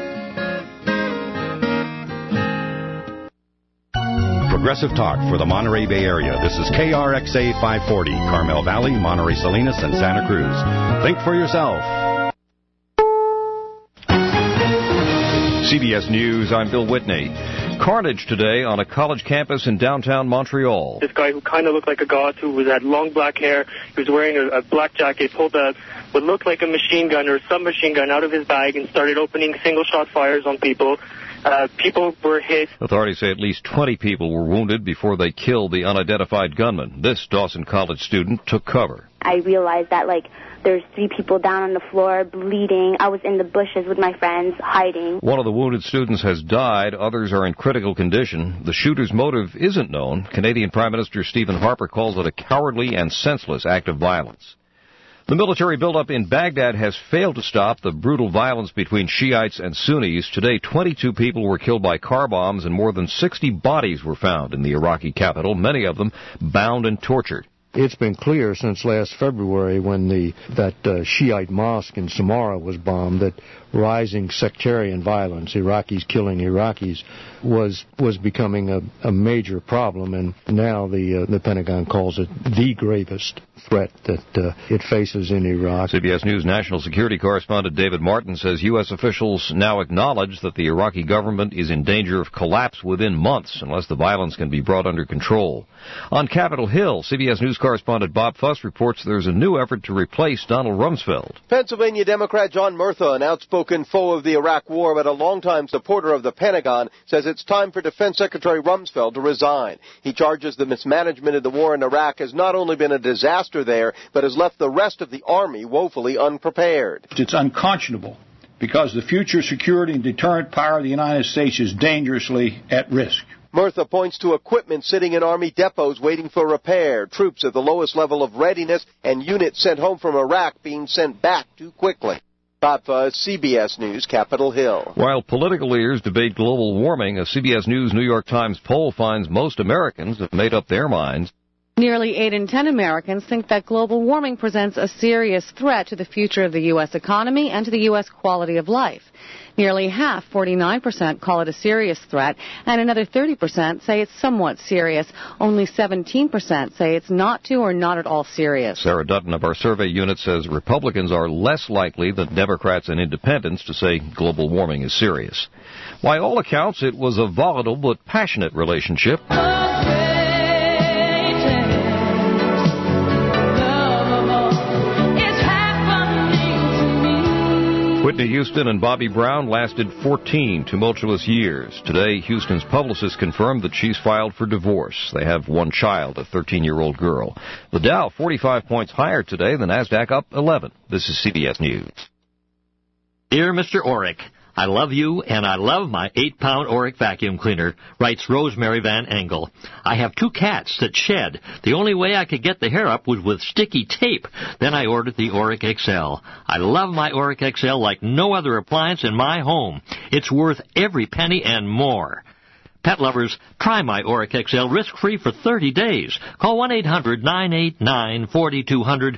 Progressive talk for the Monterey Bay Area. This is KRXA 540, Carmel Valley, Monterey Salinas, and Santa Cruz. Think for yourself. CBS News, I'm Bill Whitney. Carnage today on a college campus in downtown Montreal. This guy who kind of looked like a god, who had long black hair, he was wearing a black jacket, pulled what looked like a machine gun or submachine gun out of his bag and started opening single-shot fires on people. People were hit. Authorities say at least 20 people were wounded before they killed the unidentified gunman. This Dawson College student took cover. I realized that, there's 3 people down on the floor bleeding. I was in the bushes with my friends hiding. One of the wounded students has died. Others are in critical condition. The shooter's motive isn't known. Canadian Prime Minister Stephen Harper calls it a cowardly and senseless act of violence. The military buildup in Baghdad has failed to stop the brutal violence between Shiites and Sunnis. Today, 22 people were killed by car bombs and more than 60 bodies were found in the Iraqi capital, many of them bound and tortured. It's been clear since last February when that Shiite mosque in Samarra was bombed that rising sectarian violence, Iraqis killing Iraqis, was becoming a major problem, and now the Pentagon calls it the gravest threat that it faces in Iraq. CBS News national security correspondent David Martin says U.S. officials now acknowledge that the Iraqi government is in danger of collapse within months unless the violence can be brought under control. On Capitol Hill, CBS News correspondent Bob Fuss reports there's a new effort to replace Donald Rumsfeld. Pennsylvania Democrat John Murtha, an outspoken foe of the Iraq War but a longtime supporter of the Pentagon, says it's time for Defense Secretary Rumsfeld to resign. He charges the mismanagement of the war in Iraq has not only been a disaster there, but has left the rest of the Army woefully unprepared. It's unconscionable because the future security and deterrent power of the United States is dangerously at risk. Murtha points to equipment sitting in Army depots waiting for repair, troops at the lowest level of readiness, and units sent home from Iraq being sent back too quickly. Bob Fuzz, CBS News, Capitol Hill. While political leaders debate global warming, a CBS News New York Times poll finds most Americans have made up their minds. Nearly 8 in 10 Americans think that global warming presents a serious threat to the future of the U.S. economy and to the U.S. quality of life. Nearly half, 49%, call it a serious threat, and another 30% say it's somewhat serious. Only 17% say it's not too or not at all serious. Sarah Dutton of our survey unit says Republicans are less likely than Democrats and independents to say global warming is serious. By all accounts, it was a volatile but passionate relationship. Whitney Houston and Bobby Brown lasted 14 tumultuous years. Today, Houston's publicist confirmed that she's filed for divorce. They have one child, a 13-year-old girl. The Dow 45 points higher today, the Nasdaq up 11. This is CBS News. Dear Mr. Orrick, I love you, and I love my 8-pound Orrick vacuum cleaner, writes Rosemary Van Engel. I have 2 cats that shed. The only way I could get the hair up was with sticky tape. Then I ordered the Orrick XL. I love my Orrick XL like no other appliance in my home. It's worth every penny and more. Pet lovers, try my Orrick XL risk-free for 30 days. Call 1-800-989-4200,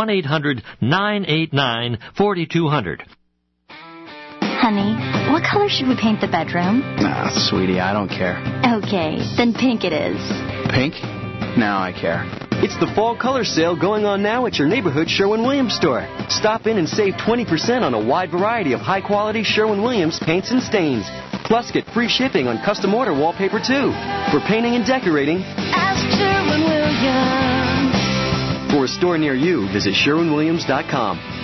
1-800-989-4200. Honey, what color should we paint the bedroom? Nah, sweetie, I don't care. Okay, then pink it is. Pink? Now I care. It's the fall color sale going on now at your neighborhood Sherwin-Williams store. Stop in and save 20% on a wide variety of high-quality Sherwin-Williams paints and stains. Plus, get free shipping on custom order wallpaper, too. For painting and decorating, ask Sherwin-Williams. For a store near you, visit SherwinWilliams.com.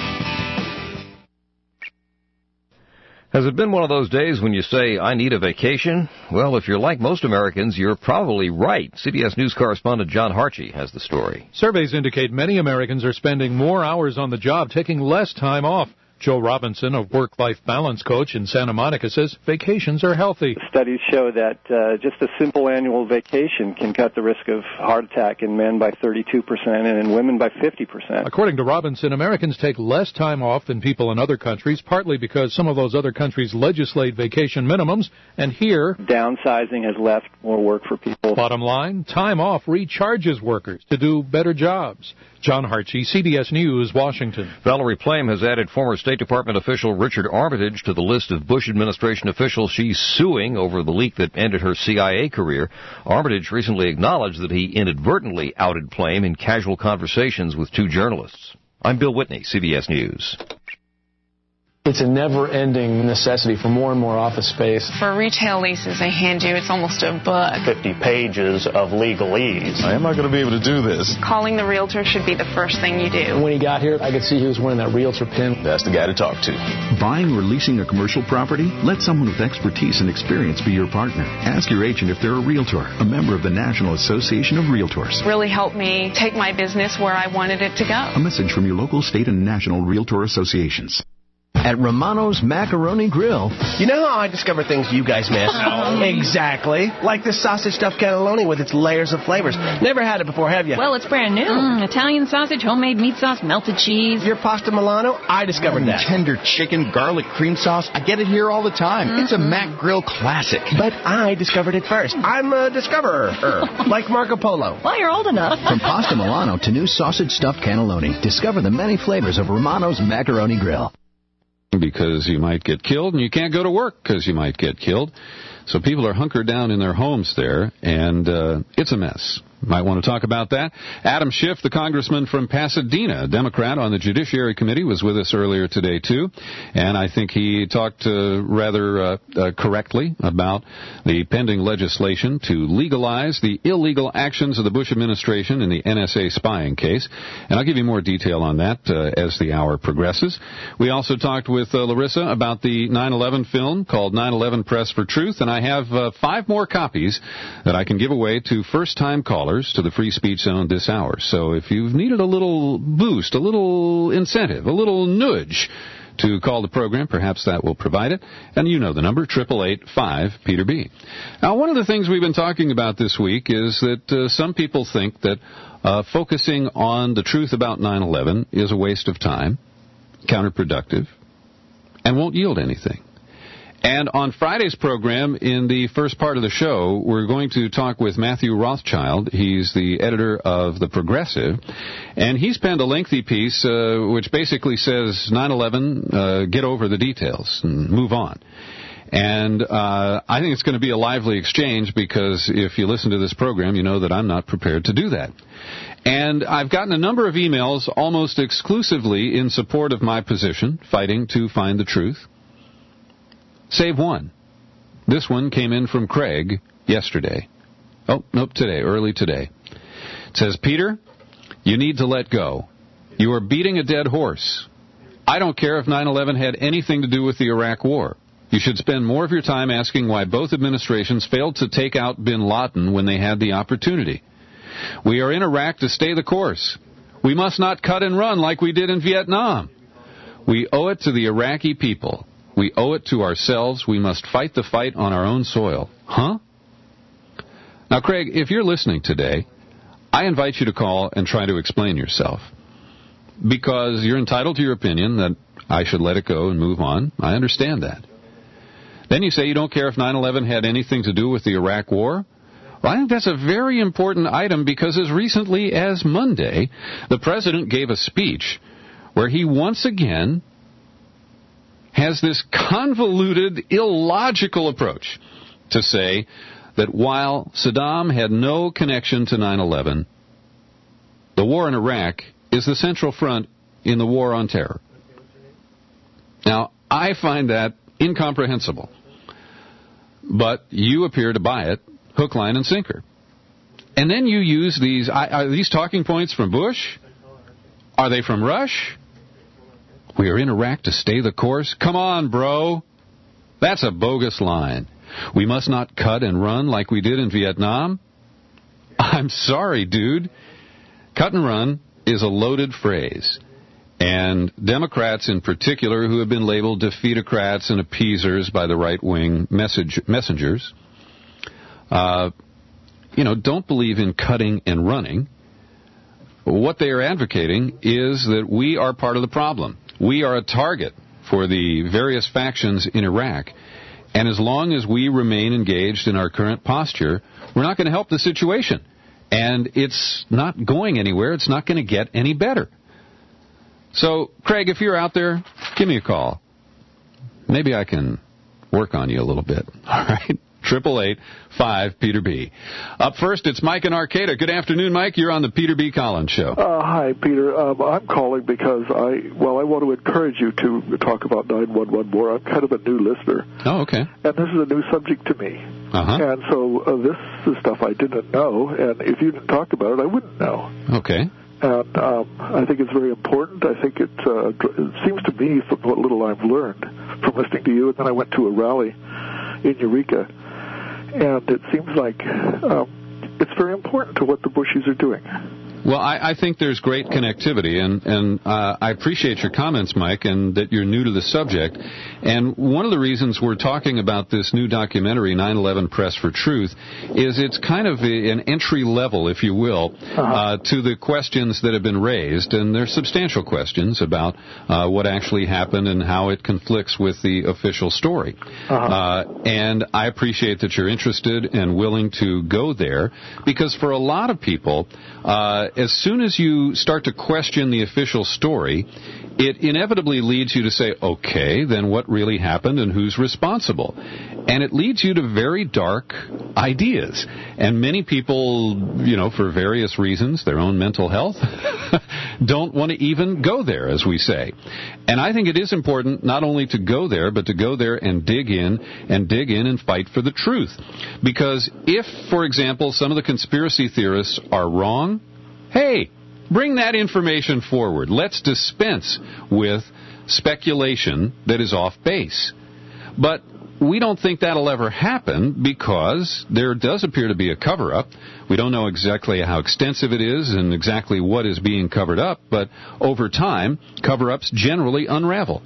Has it been one of those days when you say, I need a vacation? Well, if you're like most Americans, you're probably right. CBS News correspondent John Harchie has the story. Surveys indicate many Americans are spending more hours on the job, taking less time off. Joe Robinson, a work-life balance coach in Santa Monica, says vacations are healthy. Studies show that just a simple annual vacation can cut the risk of heart attack in men by 32% and in women by 50%. According to Robinson, Americans take less time off than people in other countries, partly because some of those other countries legislate vacation minimums, and here, downsizing has left more work for people. Bottom line, time off recharges workers to do better jobs. John Harchie, CBS News, Washington. Valerie Plame has added former State Department official Richard Armitage to the list of Bush administration officials she's suing over the leak that ended her CIA career. Armitage recently acknowledged that he inadvertently outed Plame in casual conversations with 2 journalists. I'm Bill Whitney, CBS News. It's a never-ending necessity for more and more office space. For retail leases they hand you, it's almost a book. 50 pages of legalese. Am I going to be able to do this? Calling the realtor should be the first thing you do. When he got here, I could see he was wearing that realtor pin. That's the guy to talk to. Buying or leasing a commercial property? Let someone with expertise and experience be your partner. Ask your agent if they're a realtor, a member of the National Association of Realtors. Really helped me take my business where I wanted it to go. A message from your local, state, and national realtor associations. At Romano's Macaroni Grill. You know how I discover things you guys miss? No. Exactly. Like this sausage stuffed cannelloni with its layers of flavors. Never had it before, have you? Well, it's brand new. Italian sausage, homemade meat sauce, melted cheese. Your pasta Milano? I discovered that. Tender chicken, garlic cream sauce. I get it here all the time. It's a Mac Grill classic. But I discovered it first. I'm a discoverer. Like Marco Polo. Well, you're old enough. From pasta Milano to new sausage stuffed cannelloni, discover the many flavors of Romano's Macaroni Grill. Because you might get killed, and you can't go to work because you might get killed. So people are hunkered down in their homes there, and it's a mess. Might want to talk about that. Adam Schiff, the congressman from Pasadena, a Democrat on the Judiciary Committee, was with us earlier today, too. And I think he talked rather correctly about the pending legislation to legalize the illegal actions of the Bush administration in the NSA spying case. And I'll give you more detail on that as the hour progresses. We also talked with Larissa about the 9/11 film called 9/11 Press for Truth, and I have 5 more copies that I can give away to first-time callers to the Free Speech Zone this hour. So if you've needed a little boost, a little incentive, a little nudge to call the program. Perhaps that will provide it. And you know the number, 888-5-PETER-B. Now, one of the things we've been talking about this week is that some people think that focusing on the truth about 9/11 is a waste of time, counterproductive, and won't yield anything. And on Friday's program, in the first part of the show, we're going to talk with Matthew Rothschild. He's the editor of The Progressive, and he's penned a lengthy piece which basically says 9/11, get over the details and move on. And I think it's going to be a lively exchange because if you listen to this program, you know that I'm not prepared to do that. And I've gotten a number of emails almost exclusively in support of my position, fighting to find the truth. Save one. This one came in from Craig yesterday. Oh, nope, today, early today. It says, Peter, you need to let go. You are beating a dead horse. I don't care if 9/11 had anything to do with the Iraq War. You should spend more of your time asking why both administrations failed to take out bin Laden when they had the opportunity. We are in Iraq to stay the course. We must not cut and run like we did in Vietnam. We owe it to the Iraqi people. We owe it to ourselves. We must fight the fight on our own soil. Huh? Now, Craig, if you're listening today, I invite you to call and try to explain yourself. Because you're entitled to your opinion that I should let it go and move on. I understand that. Then you say you don't care if 9/11 had anything to do with the Iraq War. Well, I think that's a very important item because as recently as Monday, the president gave a speech where he once again has this convoluted, illogical approach to say that while Saddam had no connection to 9/11, the war in Iraq is the central front in the war on terror. Now, I find that incomprehensible. But you appear to buy it, hook, line, and sinker. And then you use these, are these talking points from Bush? Are they from Rush? We are in Iraq to stay the course? Come on, bro. That's a bogus line. We must not cut and run like we did in Vietnam? I'm sorry, dude. Cut and run is a loaded phrase. And Democrats in particular, who have been labeled defeatocrats and appeasers by the right-wing messengers, don't believe in cutting and running. What they are advocating is that we are part of the problem. We are a target for the various factions in Iraq. And as long as we remain engaged in our current posture, we're not going to help the situation. And it's not going anywhere. It's not going to get any better. So, Craig, if you're out there, give me a call. Maybe I can work on you a little bit. All right? 888-5-PETER-B. Up first, it's Mike in Arcata. Good afternoon, Mike. You're on the Peter B. Collins Show. Hi, Peter. I'm calling because I want to encourage you to talk about 9/11 more. I'm kind of a new listener. Oh, okay. And this is a new subject to me. Uh-huh. And so this is stuff I didn't know, and if you didn't talk about it, I wouldn't know. Okay. And I think it's very important. I think it seems to me, from what little I've learned from listening to you, and then I went to a rally in Eureka, and it seems like it's very important to what the Bushies are doing. Well, I think there's great connectivity, and I appreciate your comments, Mike, and that you're new to the subject. And one of the reasons we're talking about this new documentary, 9/11 Press for Truth, is it's kind of an entry level, if you will, to the questions that have been raised. And they're substantial questions about what actually happened and how it conflicts with the official story. And I appreciate that you're interested and willing to go there, because for a lot of people, as soon as you start to question the official story, it inevitably leads you to say, okay, then what really happened and who's responsible? And it leads you to very dark ideas. And many people, for various reasons, their own mental health, don't want to even go there, as we say. And I think it is important not only to go there, but to go there and dig in and fight for the truth. Because if, for example, some of the conspiracy theorists are wrong, hey, bring that information forward. Let's dispense with speculation that is off base. But we don't think that'll ever happen because there does appear to be a cover-up. We don't know exactly how extensive it is and exactly what is being covered up, but over time, cover-ups generally unravel.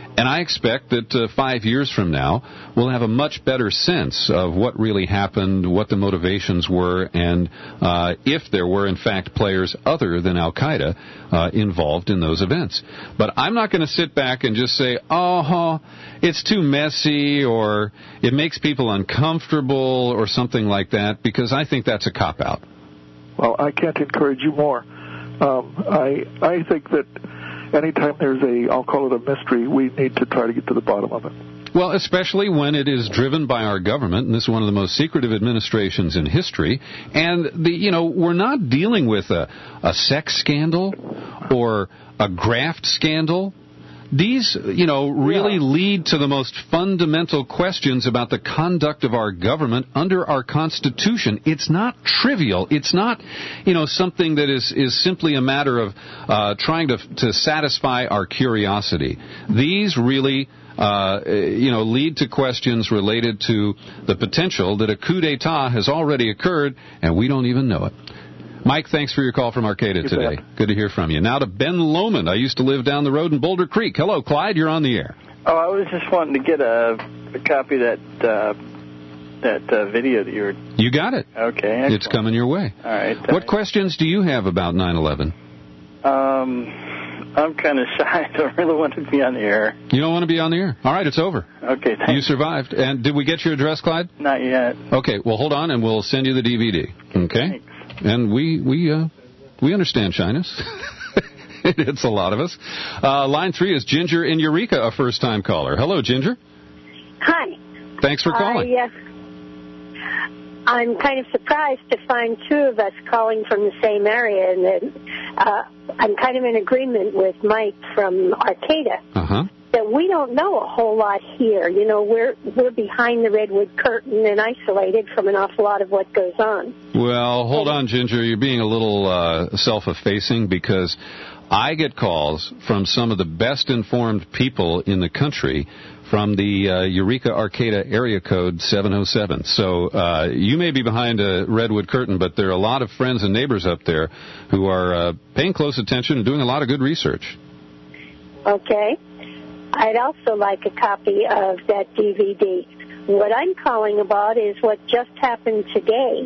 And I expect that 5 years from now, we'll have a much better sense of what really happened, what the motivations were, and if there were, in fact, players other than al-Qaeda involved in those events. But I'm not going to sit back and just say, oh, it's too messy, or it makes people uncomfortable, or something like that, because I think that's a cop-out. Well, I can't encourage you more. I think that anytime there's I'll call it a mystery, we need to try to get to the bottom of it. Well, especially when it is driven by our government, and this is one of the most secretive administrations in history, and we're not dealing with a sex scandal or a graft scandal. These, really lead to the most fundamental questions about the conduct of our government under our Constitution. It's not trivial. It's not, something that is simply a matter of trying to satisfy our curiosity. These really, lead to questions related to the potential that a coup d'etat has already occurred, and we don't even know it. Mike, thanks for your call from Arcata today. Good to hear from you. Now to Ben Lomond. I used to live down the road in Boulder Creek. Hello, Clyde. You're on the air. Oh, I was just wanting to get a copy of that video that you were... You got it. Okay. Excellent. It's coming your way. All right. What questions do you have about 9/11? I'm kind of shy. I don't really want to be on the air. You don't want to be on the air? All right, it's over. Okay, thanks. You survived. And did we get your address, Clyde? Not yet. Okay, well, hold on, and we'll send you the DVD. Okay? Thanks. And we understand shyness. It's a lot of us. Line 3 is Ginger in Eureka, a first-time caller. Hello, Ginger. Hi. Thanks for calling. I'm kind of surprised to find two of us calling from the same area, and I'm kind of in agreement with Mike from Arcata. That we don't know a whole lot here. We're behind the redwood curtain and isolated from an awful lot of what goes on. Well, hold on, Ginger. You're being a little self-effacing, because I get calls from some of the best-informed people in the country from the Eureka Arcata area code 707. So you may be behind a redwood curtain, but there are a lot of friends and neighbors up there who are paying close attention and doing a lot of good research. Okay. I'd also like a copy of that DVD. What I'm calling about is what just happened today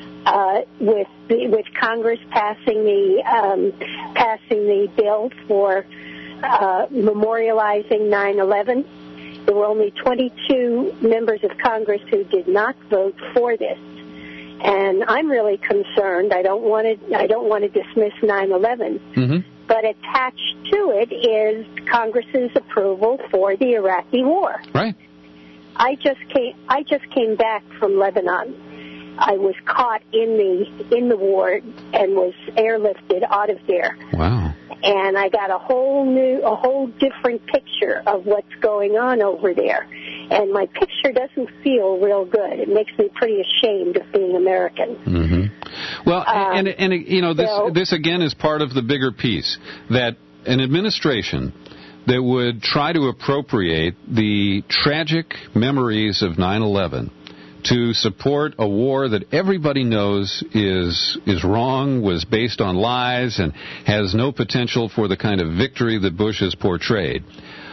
with Congress passing the bill for memorializing 9/11. There were only 22 members of Congress who did not vote for this, and I'm really concerned. I don't want to dismiss 9/11. Mm-hmm. But attached to it is Congress's approval for the Iraqi war. Right. I just came back from Lebanon. I was caught in the war and was airlifted out of there. Wow. And I got a whole different picture of what's going on over there. And my picture doesn't feel real good. It makes me pretty ashamed of being American. Mm-hmm. Well, this again is part of the bigger piece, that an administration that would try to appropriate the tragic memories of 9/11 to support a war that everybody knows is wrong, was based on lies, and has no potential for the kind of victory that Bush has portrayed.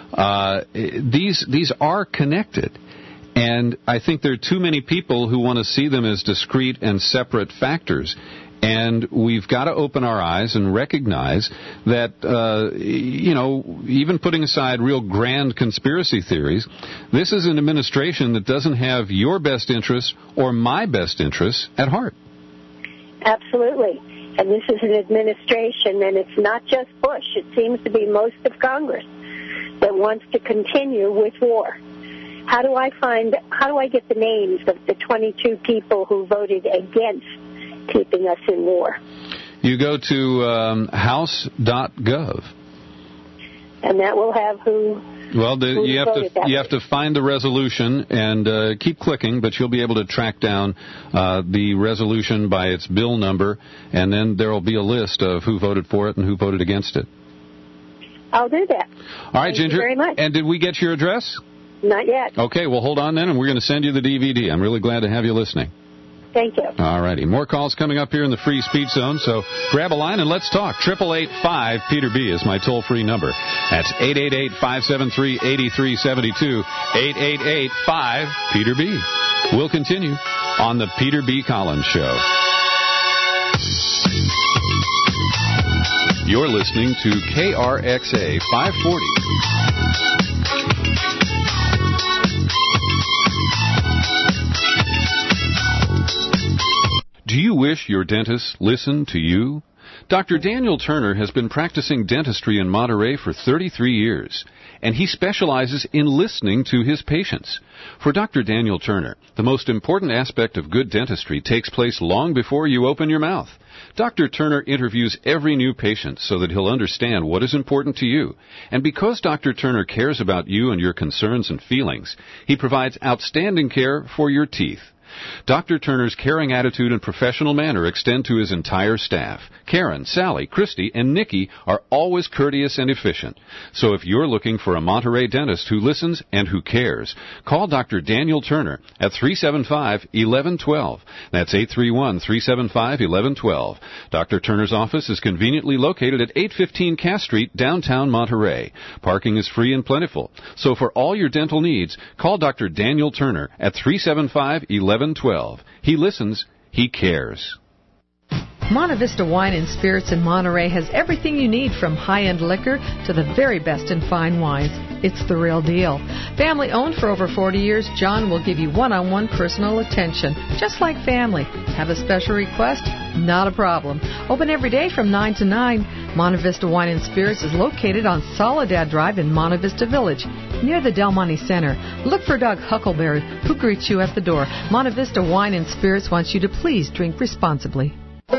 These are connected. And I think there are too many people who want to see them as discrete and separate factors. And we've got to open our eyes and recognize that, even putting aside real grand conspiracy theories, this is an administration that doesn't have your best interests or my best interests at heart. Absolutely. And this is an administration, and it's not just Bush. It seems to be most of Congress that wants to continue with war. How do I get the names of the 22 people who voted against keeping us in war? You go to house.gov. And that will have who... Well, you have to find the resolution and keep clicking, but you'll be able to track down the resolution by its bill number, and then there will be a list of who voted for it and who voted against it. I'll do that. All right, Thank Ginger. you very much. And did we get your address? Not yet. Okay, well, hold on then, and we're going to send you the DVD. I'm really glad to have you listening. Thank you. All righty. More calls coming up here in the free speech zone, so grab a line and let's talk. 888-5-PETER-B is my toll-free number. That's 888-573-8372, 888-5-PETER-B. We'll continue on the Peter B. Collins Show. You're listening to KRXA 540. Do you wish your dentist listened to you? Dr. Daniel Turner has been practicing dentistry in Monterey for 33 years, and he specializes in listening to his patients. For Dr. Daniel Turner, the most important aspect of good dentistry takes place long before you open your mouth. Dr. Turner interviews every new patient so that he'll understand what is important to you. And because Dr. Turner cares about you and your concerns and feelings, he provides outstanding care for your teeth. Dr. Turner's caring attitude and professional manner extend to his entire staff. Karen, Sally, Christy, and Nikki are always courteous and efficient. So if you're looking for a Monterey dentist who listens and who cares, call Dr. Daniel Turner at 375-1112. That's 831-375-1112. Dr. Turner's office is conveniently located at 815 Cass Street, downtown Monterey. Parking is free and plentiful. So for all your dental needs, call Dr. Daniel Turner at 375-1112. He listens, he cares. Monte Vista Wine and Spirits in Monterey has everything you need, from high-end liquor to the very best in fine wines. It's the real deal. Family owned for over 40 years, John will give you one-on-one personal attention, just like family. Have a special request? Not a problem. Open every day from 9 to 9. Monte Vista Wine and Spirits is located on Soledad Drive in Monte Vista Village, near the Del Monte Center. Look for Doug Huckleberry, who greets you at the door. Monte Vista Wine and Spirits wants you to please drink responsibly.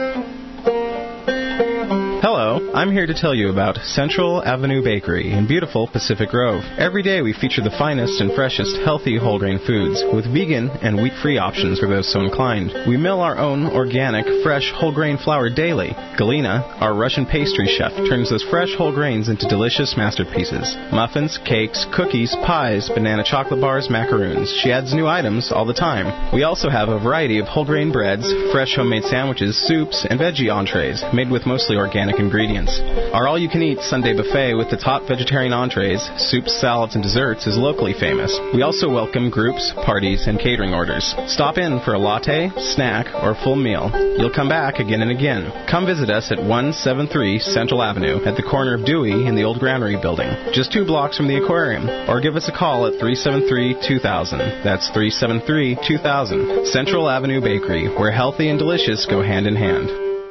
Hello, I'm here to tell you about Central Avenue Bakery in beautiful Pacific Grove. Every day we feature the finest and freshest healthy whole grain foods with vegan and wheat-free options for those so inclined. We mill our own organic, fresh whole grain flour daily. Galina, our Russian pastry chef, turns those fresh whole grains into delicious masterpieces. Muffins, cakes, cookies, pies, banana chocolate bars, macaroons. She adds new items all the time. We also have a variety of whole grain breads, fresh homemade sandwiches, soups, and veggie entrees made with mostly organic ingredients. Our all-you-can-eat Sunday buffet with the top vegetarian entrees, soups, salads, and desserts is locally famous. We also welcome groups, parties, and catering orders. Stop in for a latte, snack, or full meal. You'll come back again and again. Come visit us at 173 Central Avenue at the corner of Dewey and the old Granary building, just 2 blocks from the aquarium. Or give us a call at 373-2000. That's 373-2000. Central Avenue Bakery, where healthy and delicious go hand in hand.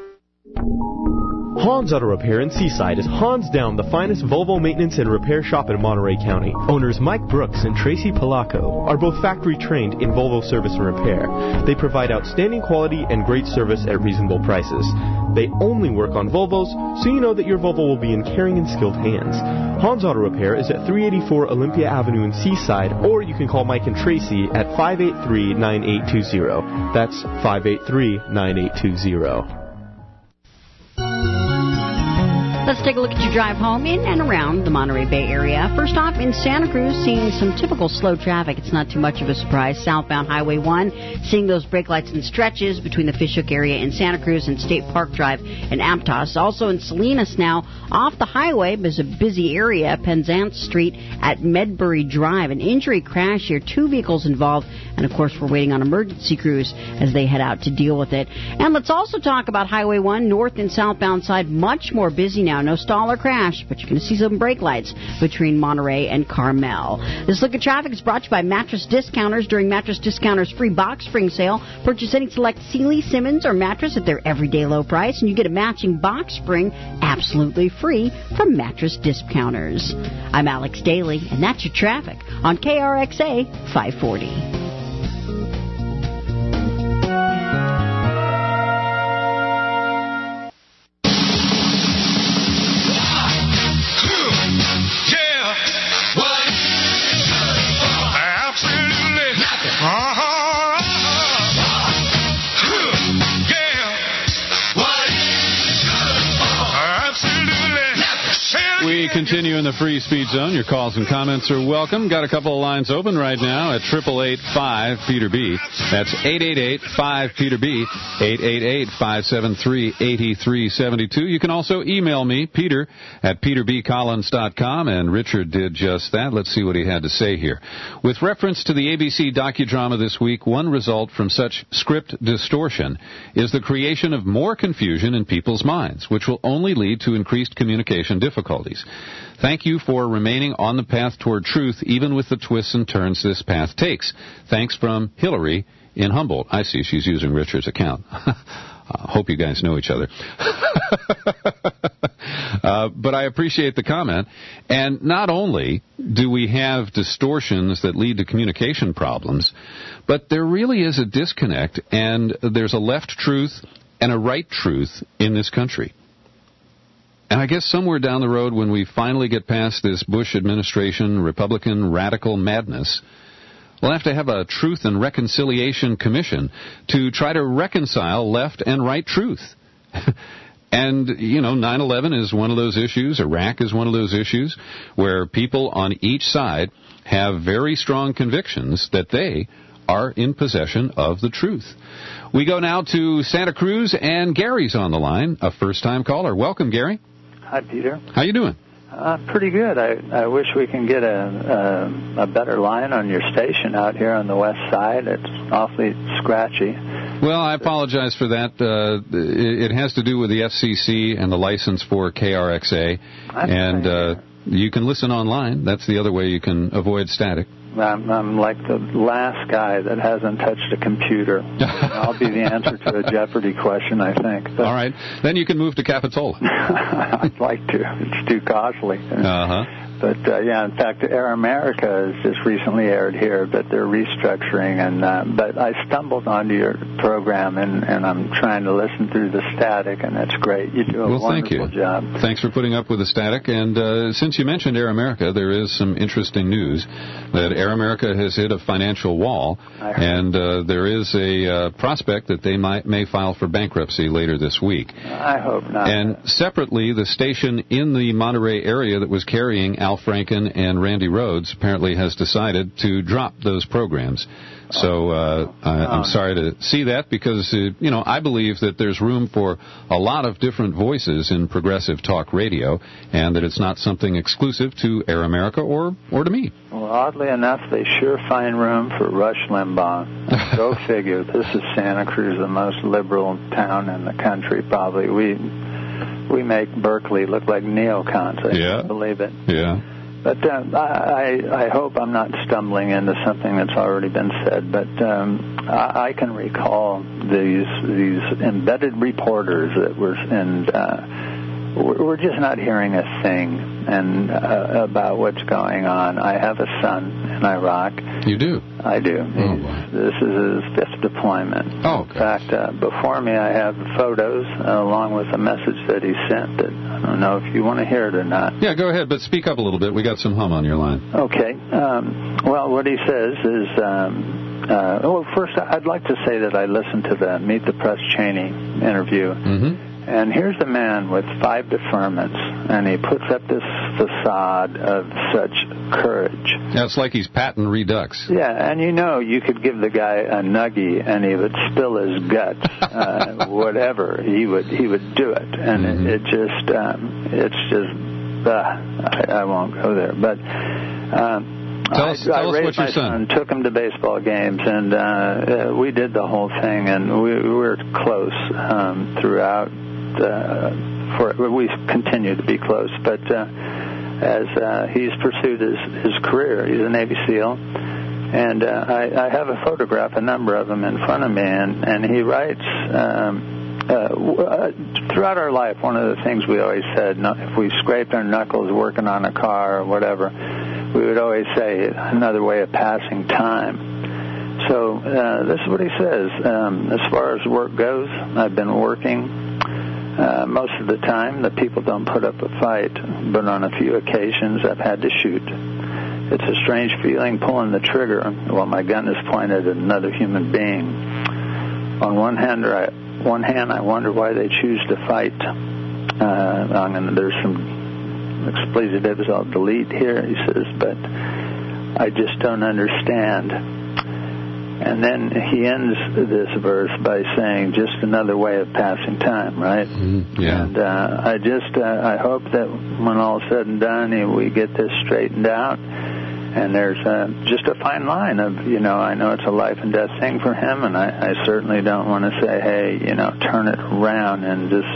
Hans Auto Repair in Seaside is hands down the finest Volvo maintenance and repair shop in Monterey County. Owners Mike Brooks and Tracy Palaco are both factory trained in Volvo service and repair. They provide outstanding quality and great service at reasonable prices. They only work on Volvos, so you know that your Volvo will be in caring and skilled hands. Hans Auto Repair is at 384 Olympia Avenue in Seaside, or you can call Mike and Tracy at 583-9820. That's 583-9820. Let's take a look at your drive home in and around the Monterey Bay area. First off, in Santa Cruz, seeing some typical slow traffic. It's not too much of a surprise. Southbound Highway 1, seeing those brake lights and stretches between the Fishhook area in Santa Cruz and State Park Drive in Aptos. Also in Salinas now, off the highway, there's a busy area, Penzance Street at Medbury Drive. An injury crash here, 2 vehicles involved, and of course we're waiting on emergency crews as they head out to deal with it. And let's also talk about Highway 1, north and southbound side, much more busy now. No stall or crash, but you're going to see some brake lights between Monterey and Carmel. This look at traffic is brought to you by Mattress Discounters. During Mattress Discounters' free box spring sale, purchase any select Sealy, Simmons, or mattress at their everyday low price, and you get a matching box spring absolutely free from Mattress Discounters. I'm Alex Daly, and that's your traffic on KRXA 540. continue in the free speech zone. Your calls and comments are welcome. Got a couple of lines open right now at 888-5-PETER-B. That's 888-5-PETER-B, 888-573-8372. You can also email me, Peter, at peterbcollins.com, and Richard did just that. Let's see what he had to say here. With reference to the ABC docudrama this week, one result from such script distortion is the creation of more confusion in people's minds, which will only lead to increased communication difficulties. Thank you for remaining on the path toward truth, even with the twists and turns this path takes. Thanks from Hillary in Humboldt. I see she's using Richard's account. Hope you guys know each other. But I appreciate the comment. And not only do we have distortions that lead to communication problems, but there really is a disconnect, and there's a left truth and a right truth in this country. And I guess somewhere down the road, when we finally get past this Bush administration, Republican radical madness, we'll have to have a Truth and Reconciliation Commission to try to reconcile left and right truth. And, 9/11 is one of those issues. Iraq is one of those issues where people on each side have very strong convictions that they are in possession of the truth. We go now to Santa Cruz, and Gary's on the line, a first-time caller. Welcome, Gary. Hi, Peter. How you doing? Pretty good. I wish we can get a better line on your station out here on the west side. It's awfully scratchy. Well, I apologize for that. It has to do with the FCC and the license for KRXA. And you can listen online. That's the other way you can avoid static. I'm like the last guy that hasn't touched a computer. I'll be the answer to a Jeopardy question, I think. But all right. Then you can move to Capitola. I'd like to. It's too costly. Uh-huh. But, in fact, Air America has just recently aired here, but they're restructuring. But I stumbled onto your program, and I'm trying to listen through the static, and that's great. You do a wonderful job. Thanks for putting up with the static. And since you mentioned Air America, there is some interesting news that Air America has hit a financial wall, and there is a prospect that they may file for bankruptcy later this week. I hope not. And separately, the station in the Monterey area that was carrying Al Franken and Randy Rhoads apparently has decided to drop those programs. So I'm sorry to see that, because, I believe that there's room for a lot of different voices in progressive talk radio, and that it's not something exclusive to Air America or to me. Well, oddly enough, they sure find room for Rush Limbaugh. Go figure. This is Santa Cruz, the most liberal town in the country, probably. We make Berkeley look like neocons. I can't believe it. Yeah. But I hope I'm not stumbling into something that's already been said. But I can recall these embedded reporters that were, and we're just not hearing a thing about what's going on. I have a son in Iraq. You do? I do. This is his 5th deployment. Oh, in fact, before me I have photos along with a message that he sent that I don't know if you want to hear it or not. Yeah, go ahead, but speak up a little bit. We got some hum on your line. Okay. Well, what he says is, first I'd like to say that I listened to the Meet the Press Cheney interview. Mm-hmm. And here's a man with 5 deferments, and he puts up this facade of such courage. Yeah, it's like he's Patton Redux. Yeah, and you could give the guy a nuggie, and he would spill his guts, whatever. He would do it, and it's just I won't go there, but. Tell us raised what my son, took him to baseball games, and we did the whole thing, and we were close throughout. We continue to be close, but as he's pursued his career, he's a Navy SEAL, and I have a photograph, a number of them in front of me, and he writes. Throughout our life, one of the things we always said, if we scraped our knuckles working on a car or whatever, we would always say another way of passing time. So this is what he says. As far as work goes, I've been working. Most of the time, the people don't put up a fight, but on a few occasions, I've had to shoot. It's a strange feeling pulling the trigger while my gun is pointed at another human being. On one hand, I wonder why they choose to fight. There's some expletives I'll delete here, he says, but I just don't understand. And then he ends this verse by saying, just another way of passing time, right? Yeah. And I hope that when all is said and done, we get this straightened out. And there's just a fine line of, I know it's a life and death thing for him, and I certainly don't want to say, hey, turn it around and just,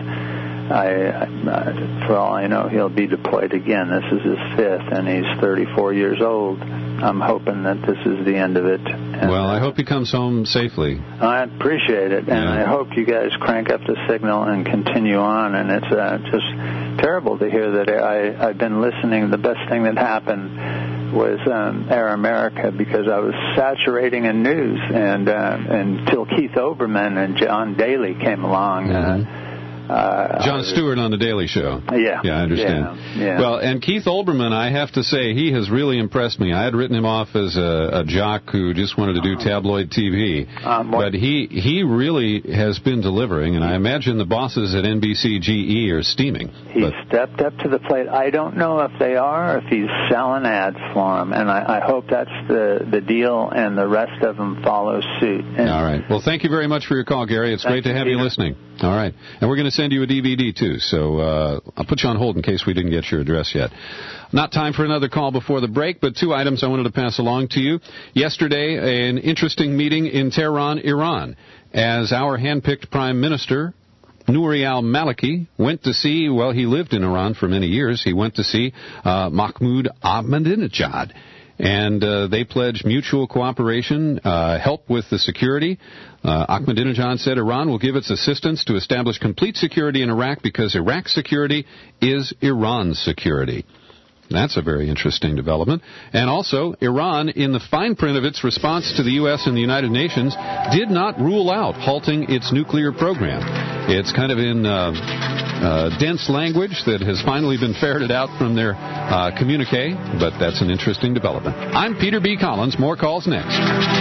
for all I know, he'll be deployed again. This is his 5th, and he's 34 years old. I'm hoping that this is the end of it. And, well, I hope he comes home safely. I appreciate it, and I hope you guys crank up the signal and continue on. And it's just terrible to hear that I've been listening. The best thing that happened was Air America, because I was saturating in news, and until Keith Olbermann and John Daly came along. Jon Stewart on The Daily Show. Yeah. Yeah, I understand. Yeah. Well, and Keith Olbermann, I have to say, he has really impressed me. I had written him off as a jock who just wanted to do tabloid TV. But he really has been delivering, and I imagine the bosses at NBC GE are steaming. He stepped up to the plate. I don't know if they are, or if he's selling ads for them, and I hope that's the deal, and the rest of them follow suit. And all right. Well, thank you very much for your call, Gary. It's great to have you listening. All right. And we're going to send you a DVD, too, so I'll put you on hold in case we didn't get your address yet. Not time for another call before the break, but 2 items I wanted to pass along to you. Yesterday, an interesting meeting in Tehran, Iran, as our hand-picked Prime Minister, Nouri al-Maliki, went to see, well, he lived in Iran for many years, he went to see Mahmoud Ahmadinejad. And they pledged mutual cooperation, help with the security. Ahmadinejad said Iran will give its assistance to establish complete security in Iraq because Iraq's security is Iran's security. That's a very interesting development. And also, Iran, in the fine print of its response to the U.S. and the United Nations, did not rule out halting its nuclear program. It's kind of in dense language that has finally been ferreted out from their communique, but that's an interesting development. I'm Peter B. Collins. More calls next.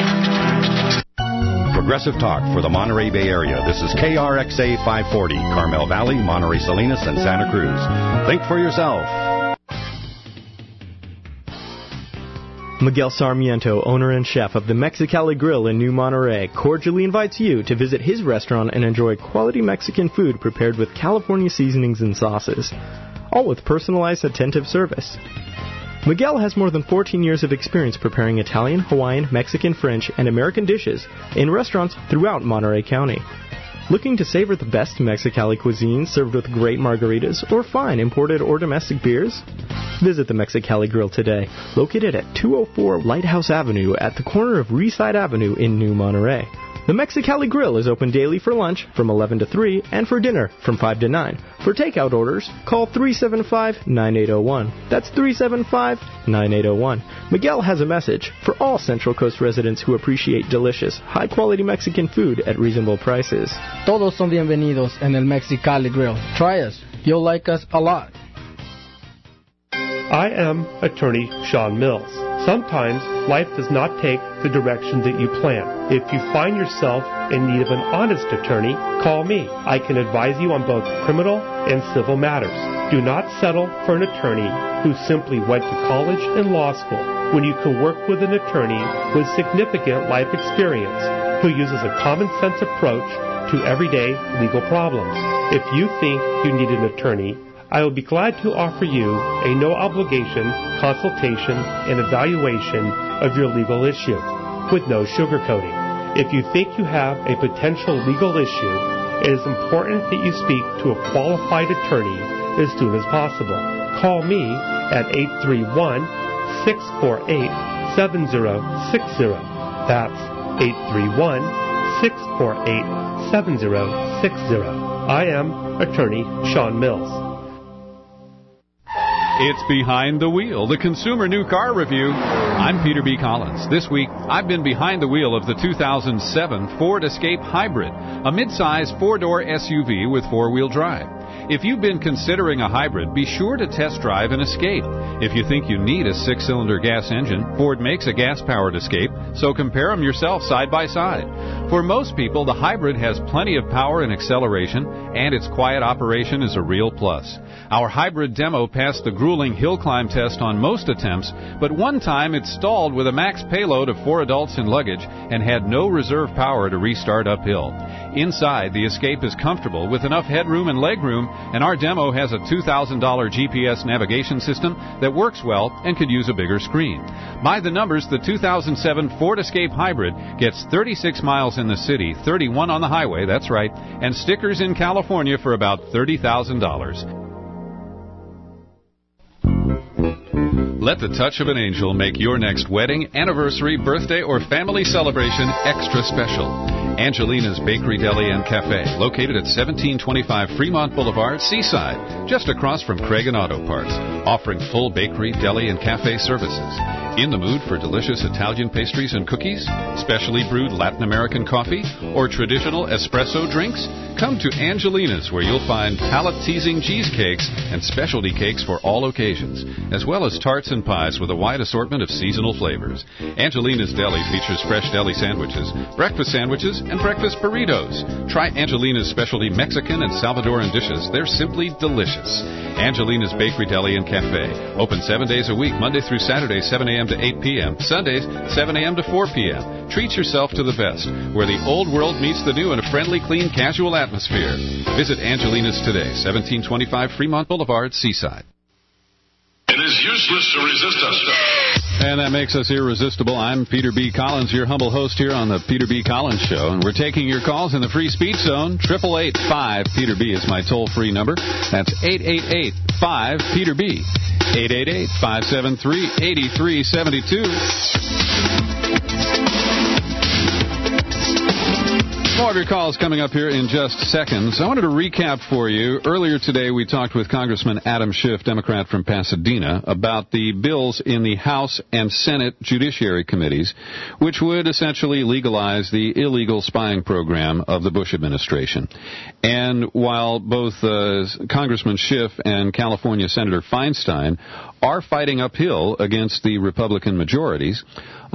Progressive Talk for the Monterey Bay Area. This is KRXA 540, Carmel Valley, Monterey Salinas, and Santa Cruz. Think for yourself. Miguel Sarmiento, owner and chef of the Mexicali Grill in New Monterey, cordially invites you to visit his restaurant and enjoy quality Mexican food prepared with California seasonings and sauces, all with personalized, attentive service. Miguel has more than 14 years of experience preparing Italian, Hawaiian, Mexican, French, and American dishes in restaurants throughout Monterey County. Looking to savor the best Mexicali cuisine served with great margaritas or fine imported or domestic beers? Visit the Mexicali Grill today, located at 204 Lighthouse Avenue at the corner of Reeside Avenue in New Monterey. The Mexicali Grill is open daily for lunch from 11 to 3 and for dinner from 5 to 9. For takeout orders, call 375-9801. That's 375-9801. Miguel has a message for all Central Coast residents who appreciate delicious, high-quality Mexican food at reasonable prices. Todos son bienvenidos en el Mexicali Grill. Try us. You'll like us a lot. I am attorney Sean Mills. Sometimes life does not take the direction that you plan. If you find yourself in need of an honest attorney, call me. I can advise you on both criminal and civil matters. Do not settle for an attorney who simply went to college and law school when you can work with an attorney with significant life experience who uses a common sense approach to everyday legal problems. If you think you need an attorney, I will be glad to offer you a no-obligation consultation and evaluation of your legal issue with no sugarcoating. If you think you have a potential legal issue, it is important that you speak to a qualified attorney as soon as possible. Call me at 831-648-7060. That's 831-648-7060. I am attorney Sean Mills. It's Behind the Wheel, the Consumer New Car Review. I'm Peter B. Collins. This week, I've been behind the wheel of the 2007 Ford Escape Hybrid, a midsize four-door SUV with four-wheel drive. If you've been considering a hybrid, be sure to test drive an Escape. If you think you need a 6-cylinder gas engine, Ford makes a gas-powered Escape, so compare them yourself side by side. For most people, the hybrid has plenty of power and acceleration, and its quiet operation is a real plus. Our hybrid demo passed the grueling hill climb test on most attempts, but one time it stalled with a max payload of 4 adults and luggage and had no reserve power to restart uphill. Inside, the Escape is comfortable with enough headroom and legroom, and our demo has a $2,000 GPS navigation system that works well and could use a bigger screen. By the numbers, the 2007 Ford Escape Hybrid gets 36 miles in the city, 31 on the highway, that's right, and stickers in California for about $30,000. Let the touch of an angel make your next wedding, anniversary, birthday, or family celebration extra special. Angelina's Bakery, Deli, and Cafe, located at 1725 Fremont Boulevard, Seaside, just across from Craig and Auto Parts, offering full bakery, deli, and cafe services. In the mood for delicious Italian pastries and cookies, specially brewed Latin American coffee, or traditional espresso drinks? Come to Angelina's, where you'll find palate-teasing cheesecakes and specialty cakes for all occasions, as well as tarts and pies with a wide assortment of seasonal flavors. Angelina's Deli features fresh deli sandwiches, breakfast sandwiches, and breakfast burritos. Try Angelina's specialty Mexican and Salvadoran dishes. They're simply delicious. Angelina's Bakery, Deli, and Cafe. Open 7 days a week, Monday through Saturday, 7 a.m. to 8 p.m. Sundays, 7 a.m. to 4 p.m. Treat yourself to the best, where the old world meets the new in a friendly, clean, casual atmosphere. Visit Angelina's today, 1725 Fremont Boulevard, Seaside. It is useless to resist us. And that makes us irresistible. I'm Peter B. Collins, your humble host here on the Peter B. Collins Show. And we're taking your calls in the free speech zone. 888-5-PETER-B is my toll-free number. That's 888-5-PETER-B. 888-573-8372. More of your calls coming up here in just seconds. I wanted to recap for you. Earlier today, we talked with Congressman Adam Schiff, Democrat from Pasadena, about the bills in the House and Senate Judiciary Committees, which would essentially legalize the illegal spying program of the Bush administration. And while both Congressman Schiff and California Senator Feinstein are fighting uphill against the Republican majorities,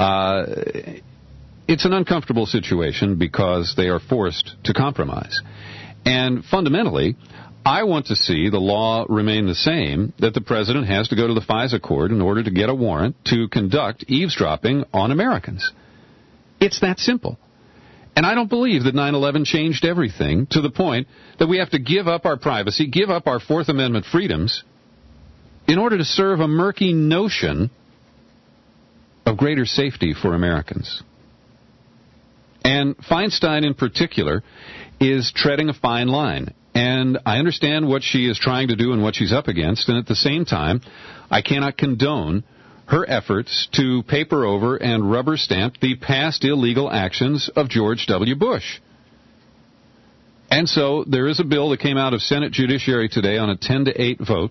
it's an uncomfortable situation because they are forced to compromise. And fundamentally, I want to see the law remain the same, that the president has to go to the FISA court in order to get a warrant to conduct eavesdropping on Americans. It's that simple. And I don't believe that 9/11 changed everything to the point that we have to give up our privacy, give up our Fourth Amendment freedoms in order to serve a murky notion of greater safety for Americans. And Feinstein in particular is treading a fine line. And I understand what she is trying to do and what she's up against. And at the same time, I cannot condone her efforts to paper over and rubber stamp the past illegal actions of George W. Bush. And so there is a bill that came out of Senate Judiciary today on a 10-8 vote.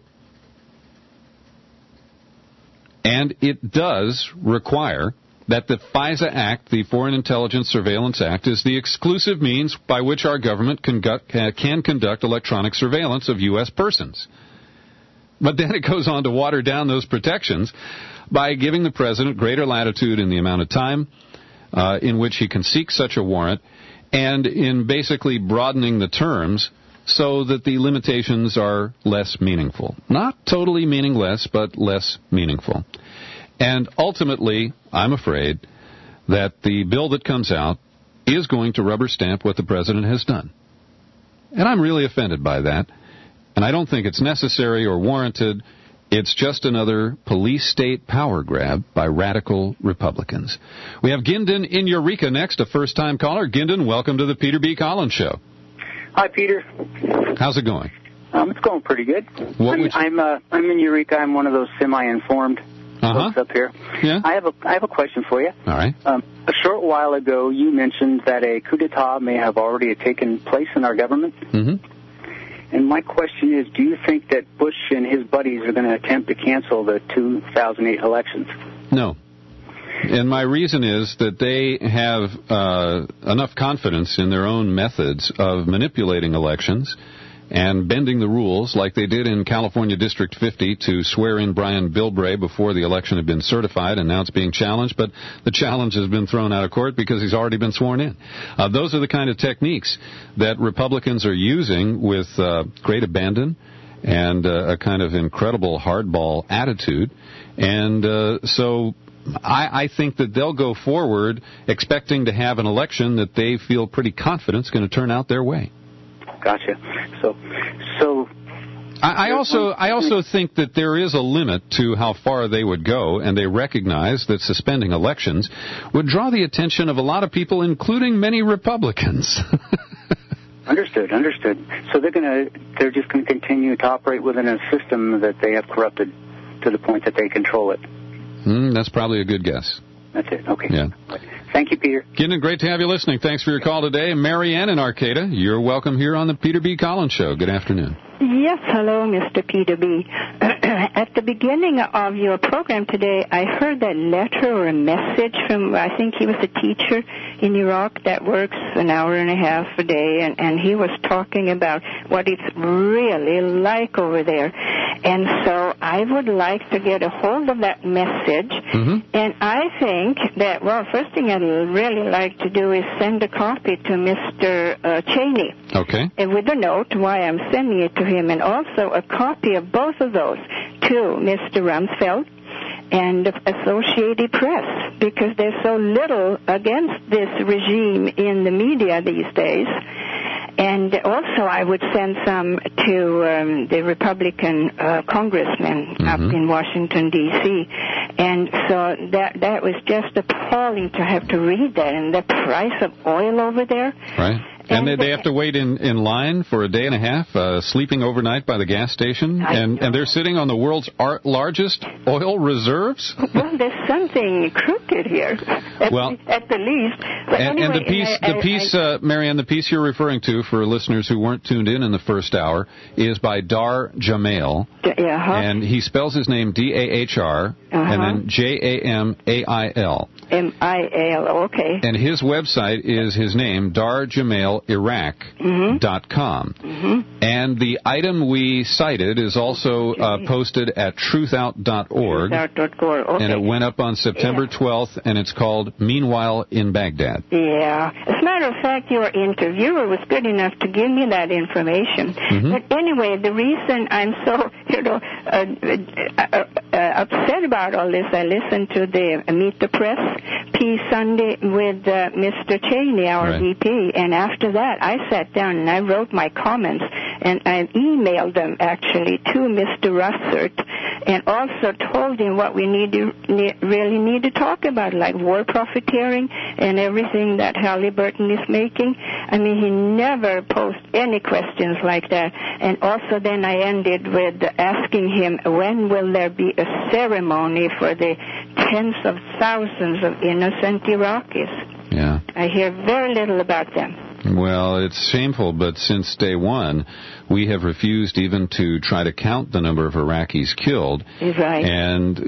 And it does require that the FISA Act, the Foreign Intelligence Surveillance Act, is the exclusive means by which our government can conduct electronic surveillance of U.S. persons. But then it goes on to water down those protections by giving the president greater latitude in the amount of time in which he can seek such a warrant, and in basically broadening the terms so that the limitations are less meaningful. Not totally meaningless, but less meaningful. And ultimately, I'm afraid that the bill that comes out is going to rubber stamp what the president has done. And I'm really offended by that. And I don't think it's necessary or warranted. It's just another police state power grab by radical Republicans. We have Gindin in Eureka next, a first-time caller. Gindin, welcome to the Peter B. Collins Show. Hi, Peter. How's it going? It's going pretty good. I'm in Eureka. I'm one of those semi-informed folks up here. Yeah. I have a question for you. All right. A short while ago, you mentioned that a coup d'etat may have already taken place in our government. Mm-hmm. And my question is, do you think that Bush and his buddies are going to attempt to cancel the 2008 elections? No. And my reason is that they have enough confidence in their own methods of manipulating elections and bending the rules like they did in California District 50 to swear in Brian Bilbray before the election had been certified, and now it's being challenged, but the challenge has been thrown out of court because he's already been sworn in. Those are the kind of techniques that Republicans are using with great abandon and a kind of incredible hardball attitude. And so I think that they'll go forward expecting to have an election that they feel pretty confident is going to turn out their way. Gotcha. So I also think that there is a limit to how far they would go, and they recognize that suspending elections would draw the attention of a lot of people, including many Republicans. Understood. So they're just going to continue to operate within a system that they have corrupted to the point that they control it. That's probably a good guess. That's it. Okay. Yeah. Thank you, Peter. Kidman, great to have you listening. Thanks for your call today. Marianne in Arcata, you're welcome here on the Peter B. Collins Show. Good afternoon. Yes, hello, Mr. Peter B. At the beginning of your program today, I heard that letter or a message from, I think he was a teacher in Iraq that works an hour and a half a day, and he was talking about what it's really like over there. And so I would like to get a hold of that message, and I think that, well, first thing I'd really like to do is send a copy to Mr. Cheney. Okay. And with a note why I'm sending it to him, and also a copy of both of those to Mr. Rumsfeld and Associated Press, because there's so little against this regime in the media these days. And also I would send some to the Republican congressmen up in Washington, D.C. And so that was just appalling to have to read that, and the price of oil over there. Right. And they have to wait in line for a day and a half, sleeping overnight by the gas station, and they're sitting on the world's largest oil reserves? Well, there's something crooked here, at the least. But and the piece, Marianne, the piece you're referring to, for listeners who weren't tuned in the first hour, is by Dar Jamail, and he spells his name D-A-H-R, and then J-A-M-A-I-L. M-I-A-L, okay. And his website is his name, darjamailiraq.com. And the item we cited is also posted at truthout.org. Okay. And it went up on September 12th, and it's called Meanwhile in Baghdad. Yeah. As a matter of fact, your interviewer was good enough to give me that information. But anyway, the reason I'm so, upset about all this, I listened to the Meet the Press Peace Sunday with Mr. Cheney, our VP, and after that I sat down and I wrote my comments, and I emailed them actually to Mr. Russert, and also told him what we really need to talk about, like war profiteering and everything that Halliburton is making. I mean, he never posed any questions like that. And also then I ended with asking him, when will there be a ceremony for the tens of thousands of innocent Iraqis? Yeah. I hear very little about them. Well, it's shameful, but since day one, we have refused even to try to count the number of Iraqis killed. Right. And,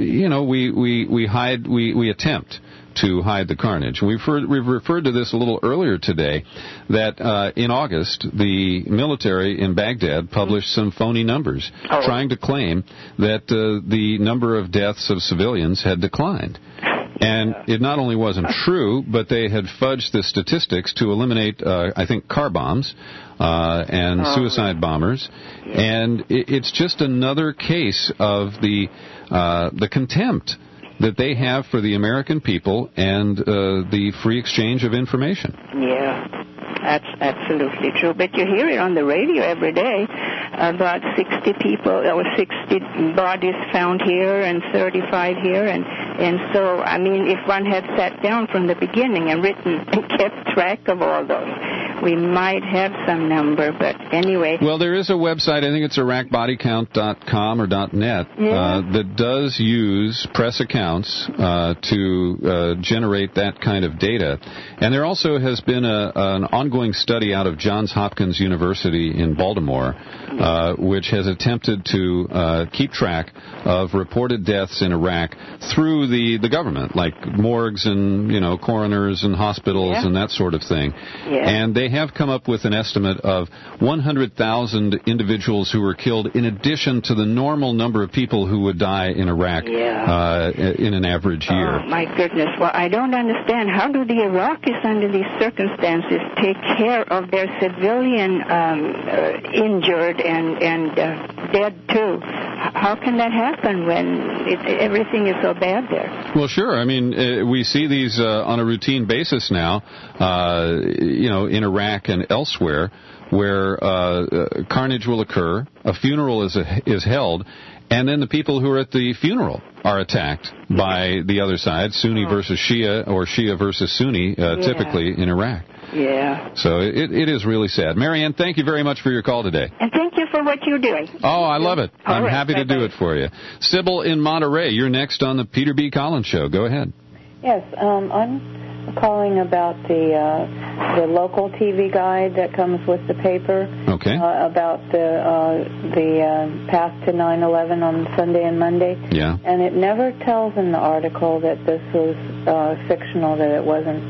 we attempt to hide the carnage. We've referred to this a little earlier today, that in August, the military in Baghdad published some phony numbers trying to claim that the number of deaths of civilians had declined. And it not only wasn't true, but they had fudged the statistics to eliminate, I think, car bombs and suicide bombers. And it's just another case of the contempt that they have for the American people and the free exchange of information. Yeah, that's absolutely true. But you hear it on the radio every day, about 60 people, or 60 bodies found here and 35 here. And so, I mean, if one had sat down from the beginning and written and kept track of all those, we might have some number, but anyway. Well, there is a website, I think it's IraqBodyCount.com or .net, that does use press accounts to generate that kind of data. And there also has been an ongoing study out of Johns Hopkins University in Baltimore, which has attempted to keep track of reported deaths in Iraq through the government, like morgues and, coroners and hospitals and that sort of thing. And they they have come up with an estimate of 100,000 individuals who were killed in addition to the normal number of people who would die in Iraq in an average year. Oh, my goodness. Well, I don't understand. How do the Iraqis, under these circumstances, take care of their civilian injured and dead, too? How can that happen when everything is so bad there? Well, sure. I mean, we see these on a routine basis now, in Iraq and elsewhere, where carnage will occur, a funeral is held, and then the people who are at the funeral are attacked by the other side, Sunni versus Shia, or Shia versus Sunni, typically in Iraq. Yeah. So it is really sad. Marianne, thank you very much for your call today. And thank you for what you're doing. Oh, I love it. I'm happy to Bye-bye. do it for you. Sybil in Monterey, you're next on the Peter B. Collins Show. Go ahead. Yes, I'm calling about the local TV guide that comes with the paper. Okay. About the path to 9/11 on Sunday and Monday. Yeah. And it never tells in the article that this was fictional, that it wasn't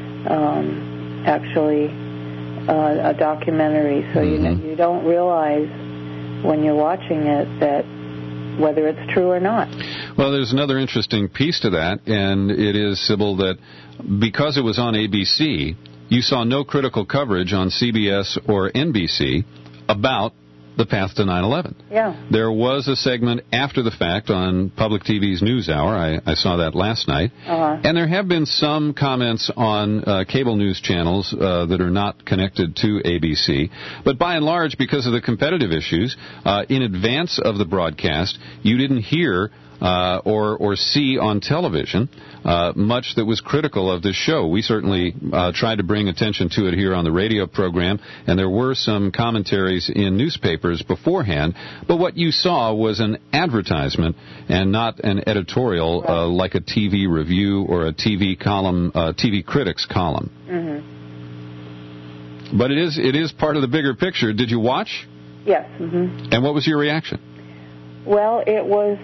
actually a documentary. So you don't realize when you're watching it that whether it's true or not. Well, there's another interesting piece to that, and it is, Sybil, that because it was on ABC, you saw no critical coverage on CBS or NBC about the path to 9/11. Yeah. There was a segment after the fact on Public TV's NewsHour. I saw that last night. And there have been some comments on cable news channels that are not connected to ABC. But by and large, because of the competitive issues, in advance of the broadcast, you didn't hear or see on television much that was critical of this show. We certainly tried to bring attention to it here on the radio program, and there were some commentaries in newspapers beforehand, but what you saw was an advertisement and not an editorial like a TV review or a TV column, TV critics column. Mm-hmm. But it is part of the bigger picture. Did you watch? Yes. Mm-hmm. And what was your reaction? Well, it was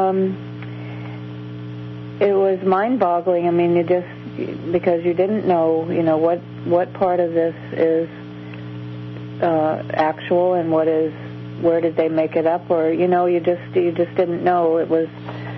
mind-boggling. I mean, because you didn't know, what part of this is actual and where did they make it up, or you just didn't know. It was.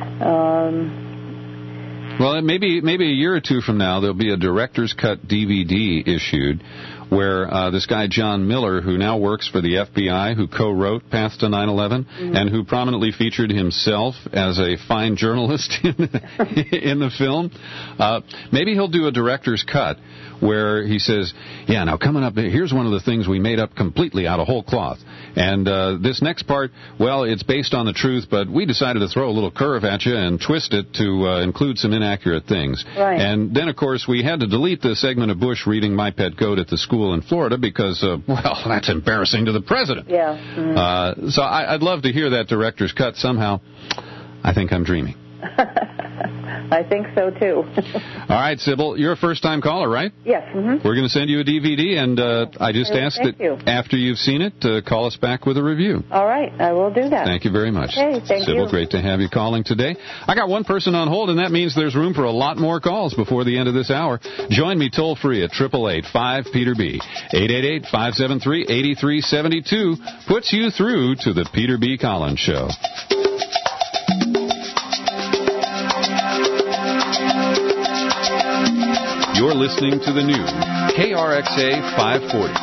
Well, maybe a year or two from now there'll be a director's cut DVD issued, where this guy John Miller, who now works for the FBI, who co-wrote Path to 9/11, and who prominently featured himself as a fine journalist in the film, maybe he'll do a director's cut where he says, yeah, now coming up, here's one of the things we made up completely out of whole cloth. And this next part, well, it's based on the truth, but we decided to throw a little curve at you and twist it to include some inaccurate things. Right. And then, of course, we had to delete the segment of Bush reading My Pet Goat at the school in Florida because, well, that's embarrassing to the president. Yeah. Mm-hmm. So I'd love to hear that director's cut somehow. I think I'm dreaming. I think so, too. All right, Sybil, you're a first-time caller, right? Yes. Mm-hmm. We're going to send you a DVD, and I just ask that after you've seen it, call us back with a review. All right, I will do that. Thank you very much. Okay, thank Sybil, you. great to have you calling today. I got one person on hold, and that means there's room for a lot more calls before the end of this hour. Join me toll-free at 888-5-PETER-B. 888-573-8372 puts you through to the Peter B. Collins Show. You're listening to the new KRXA 540.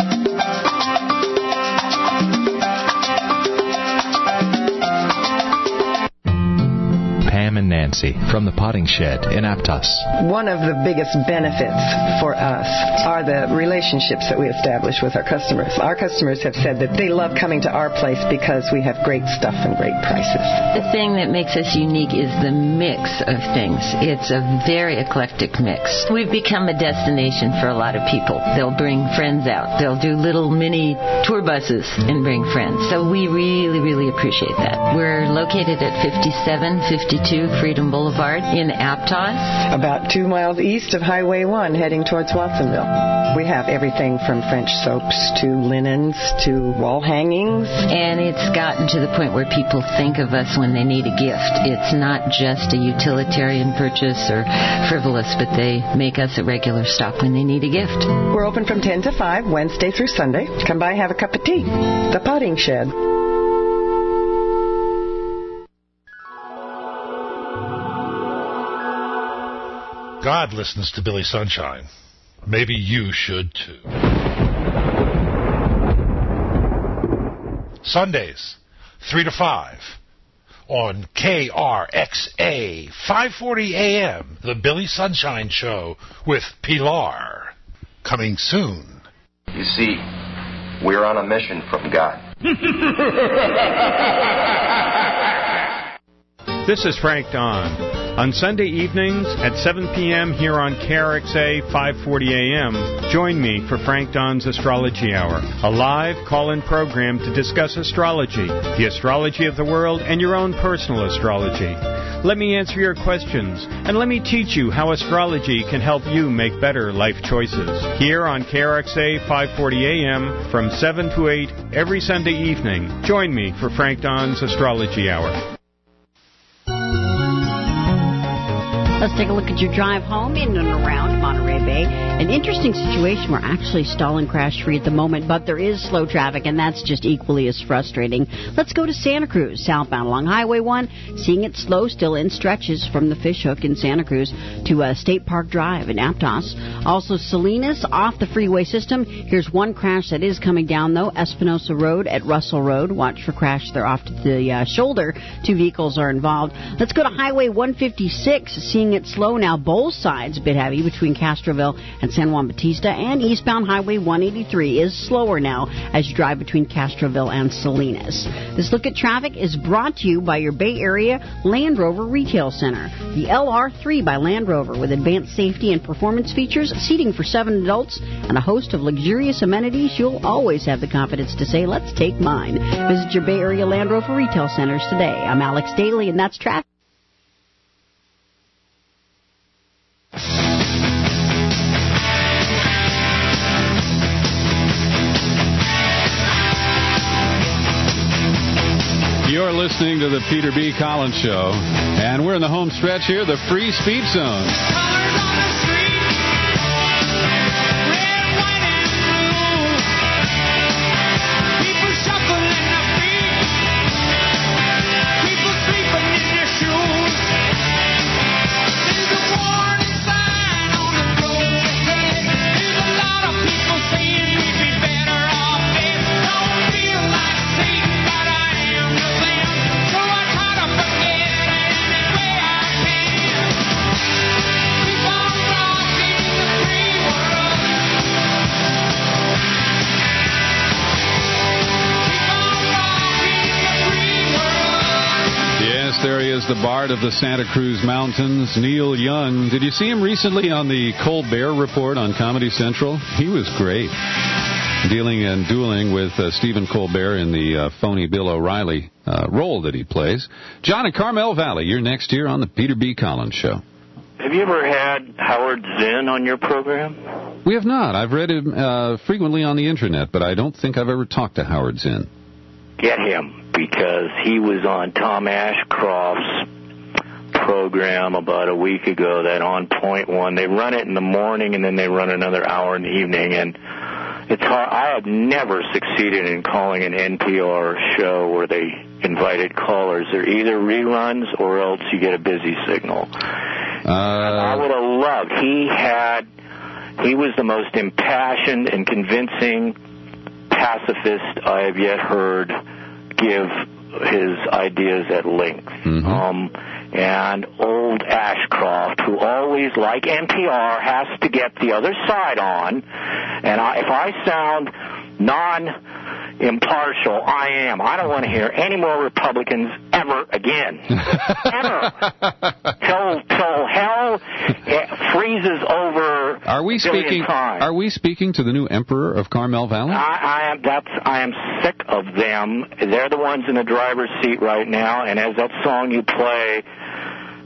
Pam and Nancy from the Potting Shed in Aptos. One of the biggest benefits for us are the relationships that we establish with our customers. Our customers have said that they love coming to our place because we have great stuff and great prices. The thing that makes us unique is the mix of things. It's a very eclectic mix. We've become a destination for a lot of people. They'll bring friends out. They'll do little mini tour buses and bring friends. So we really, really appreciate that. We're located at 5752 to Freedom Boulevard in Aptos. About 2 miles east of Highway 1, heading towards Watsonville. We have everything from French soaps to linens to wall hangings. And it's gotten to the point where people think of us when they need a gift. It's not just a utilitarian purchase or frivolous, but they make us a regular stop when they need a gift. We're open from 10 to 5, Wednesday through Sunday. Come by, have a cup of tea. The Potting Shed. God listens to Billy Sunshine. Maybe you should too. Sundays, 3 to 5, on KRXA 540 AM, The Billy Sunshine Show with Pilar. Coming soon. You see, we're on a mission from God. This is Frank Don. On Sunday evenings at 7 p.m. here on KRXA 540 AM, join me for Frank Don's Astrology Hour, a live call-in program to discuss astrology, the astrology of the world, and your own personal astrology. Let me answer your questions, and let me teach you how astrology can help you make better life choices. Here on KRXA 540 AM from 7 to 8 every Sunday evening, join me for Frank Don's Astrology Hour. Let's take a look at your drive home in and around Monterey Bay. An interesting situation. We're actually stall crash-free at the moment, but there is slow traffic, and that's just equally as frustrating. Let's go to Santa Cruz, southbound along Highway 1, seeing it slow still in stretches from the Fish Hook in Santa Cruz to State Park Drive in Aptos. Also, Salinas off the freeway system. Here's one crash that is coming down, though, Espinosa Road at Russell Road. Watch for crash there off to the shoulder. 2 vehicles are involved. Let's go to Highway 156, seeing it slow now, both sides a bit heavy between Castroville and San Juan Bautista, and eastbound Highway 183 is slower now as you drive between Castroville and Salinas. This look at traffic is brought to you by your Bay Area Land Rover Retail Center. The LR3 by Land Rover with advanced safety and performance features, seating for 7 adults, and a host of luxurious amenities. You'll always have the confidence to say, let's take mine. Visit your Bay Area Land Rover Retail Centers today. I'm Alex Daly, and that's traffic. You're listening to the Peter B. Collins Show, and we're in the home stretch here, the Free Speech Zone. There he is, the Bard of the Santa Cruz Mountains, Neil Young. Did you see him recently on the Colbert Report on Comedy Central? He was great, dealing and dueling with Stephen Colbert in the phony Bill O'Reilly role that he plays. John in Carmel Valley, you're next here on the Peter B. Collins Show. Have you ever had Howard Zinn on your program? We have not. I've read him frequently on the Internet, but I don't think I've ever talked to Howard Zinn. Get him, because he was on Tom Ashcroft's program about a week ago, that On Point one. They run it in the morning, and then they run another hour in the evening, and it's hard. I have never succeeded in calling an NPR show where they invited callers. They're either reruns or else you get a busy signal. I would have loved. He was the most impassioned and convincing pacifist I have yet heard give his ideas at length. And old Ashcroft, who always, like NPR, has to get the other side on. And if I sound non-impartial, I am. I don't want to hear any more Republicans ever again. Ever. Till hell freezes over. Are we speaking to the new emperor of Carmel Valley? I am sick of them. They're the ones in the driver's seat right now, and as that song you play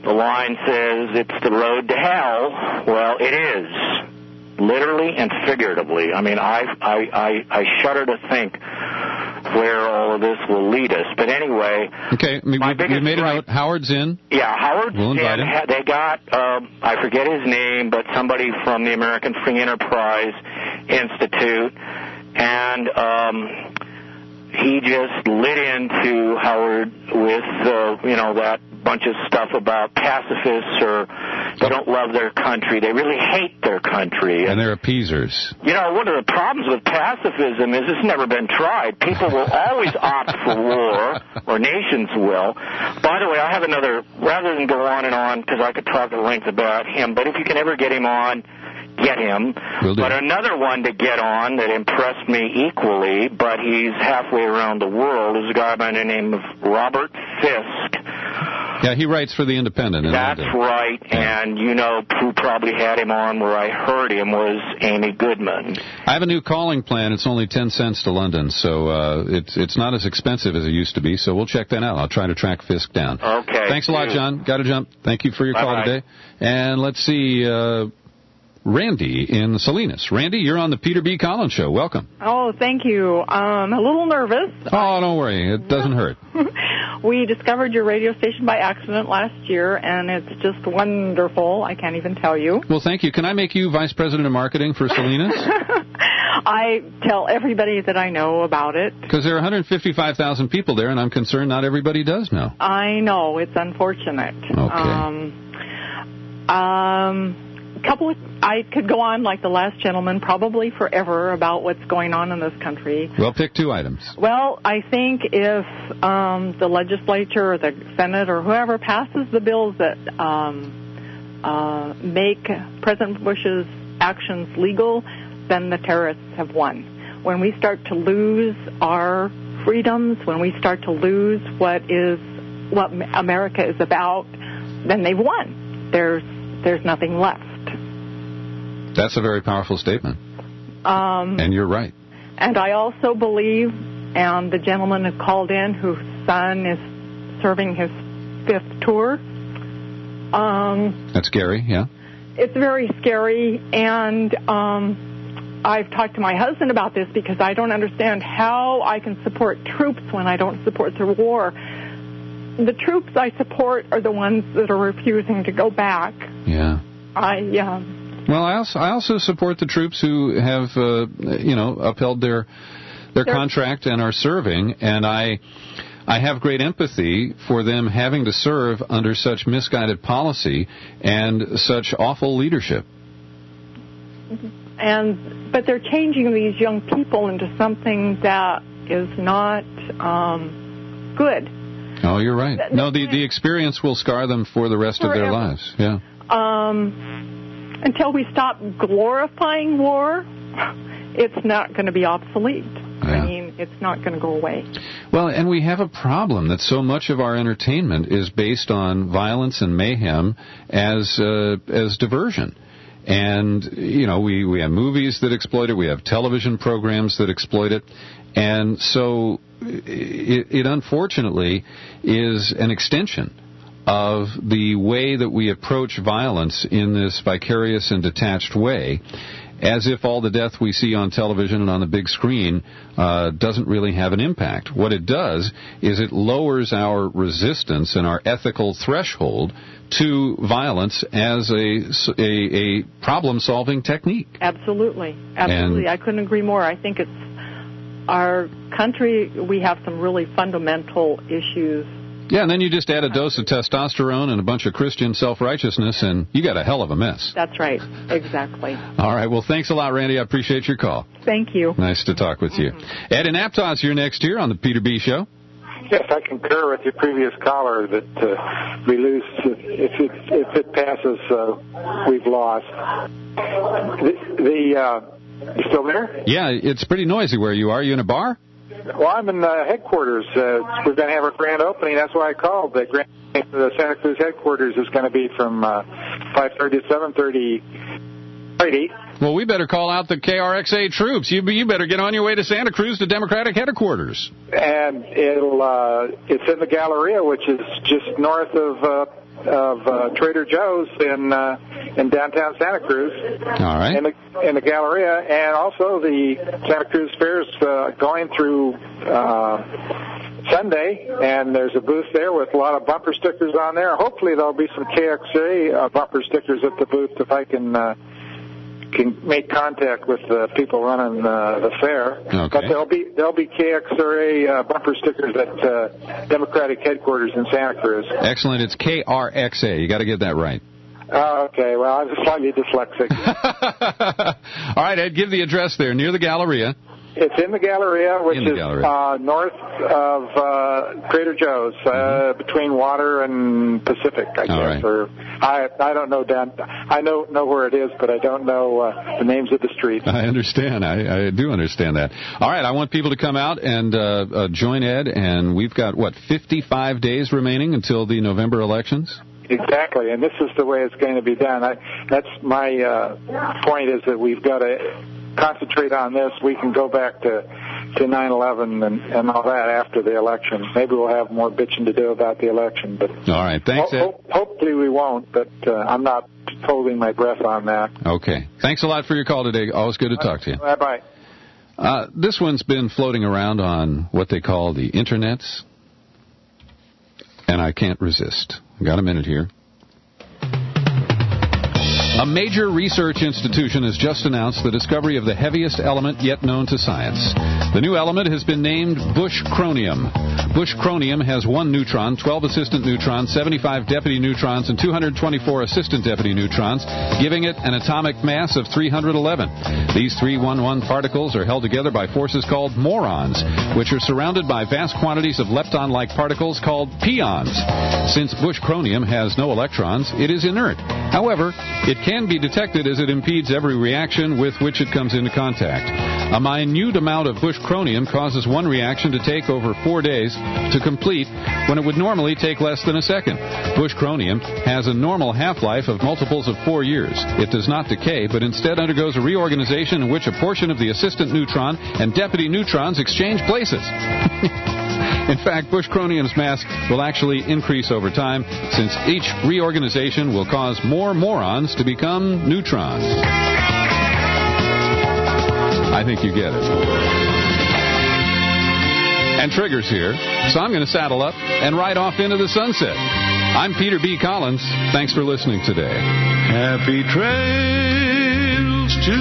The line says it's the road to hell. Well, it is, literally and figuratively. I mean, I shudder to think where all of this will lead us. But anyway, okay, we made a note. Howard's in. Yeah, Howard's we'll invite in. Him. They got, I forget his name, but somebody from the American Free Enterprise Institute, and he just lit into Howard with, that bunch of stuff about pacifists or they don't love their country. They really hate their country. And they're appeasers. One of the problems with pacifism is it's never been tried. People will always opt for war, or nations will. By the way, I have another, rather than go on, because I could talk at length about him, but if you can ever get him on, get him. But another one to get on that impressed me equally, but he's halfway around the world, is a guy by the name of Robert Fisk. Yeah, he writes for The Independent. That's right, and who probably had him on where I heard him was Amy Goodman. I have a new calling plan. It's only 10 cents to London, so it's not as expensive as it used to be, so we'll check that out. I'll try to track Fisk down. Okay. Thanks a lot, John. Got to jump. Thank you for your call today. And let's see, Randy in Salinas. Randy, you're on the Peter B. Collins Show. Welcome. Oh, thank you. I'm a little nervous. Oh, don't worry. It doesn't hurt. We discovered your radio station by accident last year, and it's just wonderful. I can't even tell you. Well, thank you. Can I make you Vice President of Marketing for Salinas? I tell everybody that I know about it. Because there are 155,000 people there, and I'm concerned not everybody does know. I know. It's unfortunate. Okay. I could go on like the last gentleman probably forever about what's going on in this country. Well, pick two items. Well, I think if the legislature or the Senate or whoever passes the bills that make President Bush's actions legal, then the terrorists have won. When we start to lose our freedoms, when we start to lose what America is about, then they've won. There's nothing left. That's a very powerful statement. And you're right. And I also believe, and the gentleman who called in whose son is serving his 5th tour. That's scary, yeah. It's very scary, and I've talked to my husband about this because I don't understand how I can support troops when I don't support the war. The troops I support are the ones that are refusing to go back. Yeah. Well, I also support the troops who have, upheld their contract and are serving, and I have great empathy for them having to serve under such misguided policy and such awful leadership. But they're changing these young people into something that is not good. Oh, you're right. No, the experience will scar them for the rest of their lives. Yeah. Until we stop glorifying war, it's not going to be obsolete. Yeah. I mean, it's not going to go away. Well, and we have a problem that so much of our entertainment is based on violence and mayhem as diversion. And, we have movies that exploit it. We have television programs that exploit it. And so it unfortunately is an extension of the way that we approach violence in this vicarious and detached way, as if all the death we see on television and on the big screen doesn't really have an impact. What it does is it lowers our resistance and our ethical threshold to violence as a problem-solving technique. Absolutely. I couldn't agree more. I think it's our country, we have some really fundamental issues. Yeah, and then you just add a dose of testosterone and a bunch of Christian self-righteousness, and you got a hell of a mess. That's right. Exactly. All right. Well, thanks a lot, Randy. I appreciate your call. Thank you. Nice to talk with you. Ed in Aptos, you're next here on the Peter B. Show. Yes, I concur with your previous caller that we lose. If it passes, we've lost. You still there? Yeah, it's pretty noisy where you are. You in a bar? Well, I'm in headquarters. We're going to have our grand opening. That's why I called. The Santa Cruz headquarters is going to be from 5:30 to 7:30 Friday. Well, we better call out the KRXA troops. You better get on your way to Santa Cruz to Democratic headquarters. And it's in the Galleria, which is just north of of Trader Joe's in downtown Santa Cruz. All right. In the Galleria, and also the Santa Cruz Fair's going through Sunday, and there's a booth there with a lot of bumper stickers on there. Hopefully there'll be some KXRA bumper stickers at the booth if I can make contact with the people running the fair. Okay. But there'll be KXRA bumper stickers at Democratic headquarters in Santa Cruz. Excellent. It's KRXA. You got to get that right. Okay. Well, I'm slightly dyslexic. All right, Ed, give the address there near the Galleria. It's in the Galleria, which is north of Trader Joe's, between Water and Pacific, I guess. Right. Or I don't know I know where it is, but I don't know the names of the streets. I understand. I do understand that. All right, I want people to come out and join Ed, and we've got 55 days remaining until the November elections. Exactly, and this is the way it's going to be done. That's my point, is that we've got to concentrate on this. We can go back to 9/11 and all that after the election. Maybe we'll have more bitching to do about the election. But all right, thanks, Ed. Hopefully we won't, but I'm not holding my breath on that. Okay. Thanks a lot for your call today. Always good to talk to you. Bye-bye. This one's been floating around on what they call the internets, and I can't resist. I got a minute here. A major research institution has just announced the discovery of the heaviest element yet known to science. The new element has been named bushcronium. Bushcronium has 1 neutron, 12 assistant neutrons, 75 deputy neutrons, and 224 assistant deputy neutrons, giving it an atomic mass of 311. These 311 particles are held together by forces called morons, which are surrounded by vast quantities of lepton-like particles called pions. Since bushcronium has no electrons, it is inert. However, it can be detected as it impedes every reaction with which it comes into contact. A minute amount of bushcronium causes one reaction to take over 4 days to complete when it would normally take less than a second. Bushcronium has a normal half-life of multiples of 4 years. It does not decay, but instead undergoes a reorganization in which a portion of the assistant neutron and deputy neutrons exchange places. In fact, bushcronium's mass will actually increase over time, since each reorganization will cause more morons to become neutrons. I think you get it. And Trigger's here, so I'm going to saddle up and ride off into the sunset. I'm Peter B. Collins. Thanks for listening today. Happy trails to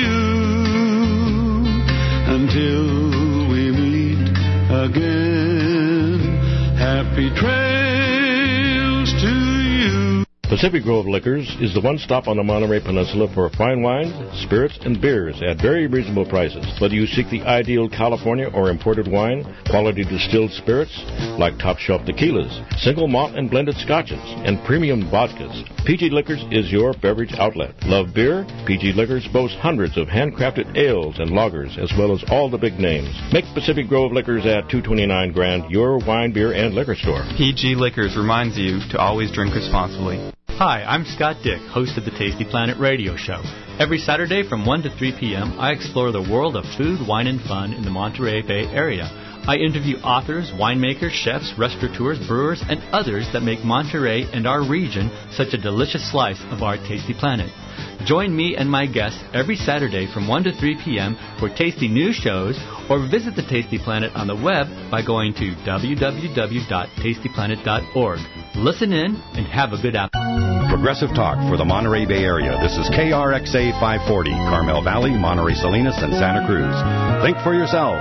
you until we meet again. Happy trails to you. Pacific Grove Liquors is the one stop on the Monterey Peninsula for fine wines, spirits, and beers at very reasonable prices. Whether you seek the ideal California or imported wine, quality distilled spirits like top shelf tequilas, single malt and blended scotches, and premium vodkas, PG Liquors is your beverage outlet. Love beer? PG Liquors boasts hundreds of handcrafted ales and lagers, as well as all the big names. Make Pacific Grove Liquors at 229 Grand your wine, beer, and liquor store. PG Liquors reminds you to always drink responsibly. Hi, I'm Scott Dick, host of the Tasty Planet radio show. Every Saturday from 1 to 3 p.m., I explore the world of food, wine, and fun in the Monterey Bay Area. I interview authors, winemakers, chefs, restaurateurs, brewers, and others that make Monterey and our region such a delicious slice of our Tasty Planet. Join me and my guests every Saturday from 1 to 3 p.m. for tasty news shows, or visit the Tasty Planet on the web by going to www.tastyplanet.org. Listen in and have a good afternoon. Progressive Talk for the Monterey Bay Area. This is KRXA 540, Carmel Valley, Monterey Salinas, and Santa Cruz. Think for yourself.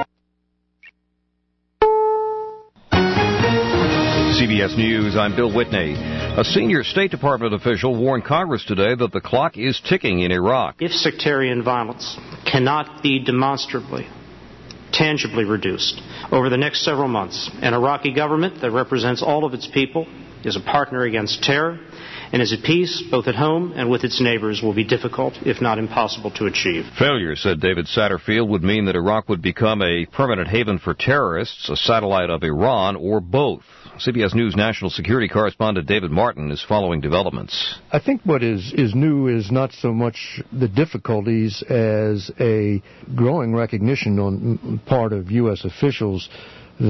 CBS News, I'm Bill Whitney. A senior State Department official warned Congress today that the clock is ticking in Iraq. If sectarian violence cannot be demonstrably, tangibly reduced over the next several months, an Iraqi government that represents all of its people is a partner against terror and is at peace both at home and with its neighbors will be difficult, if not impossible, to achieve. Failure, said David Satterfield, would mean that Iraq would become a permanent haven for terrorists, a satellite of Iran, or both. CBS News national security correspondent David Martin is following developments. I think what is new is not so much the difficulties as a growing recognition on part of U.S. officials that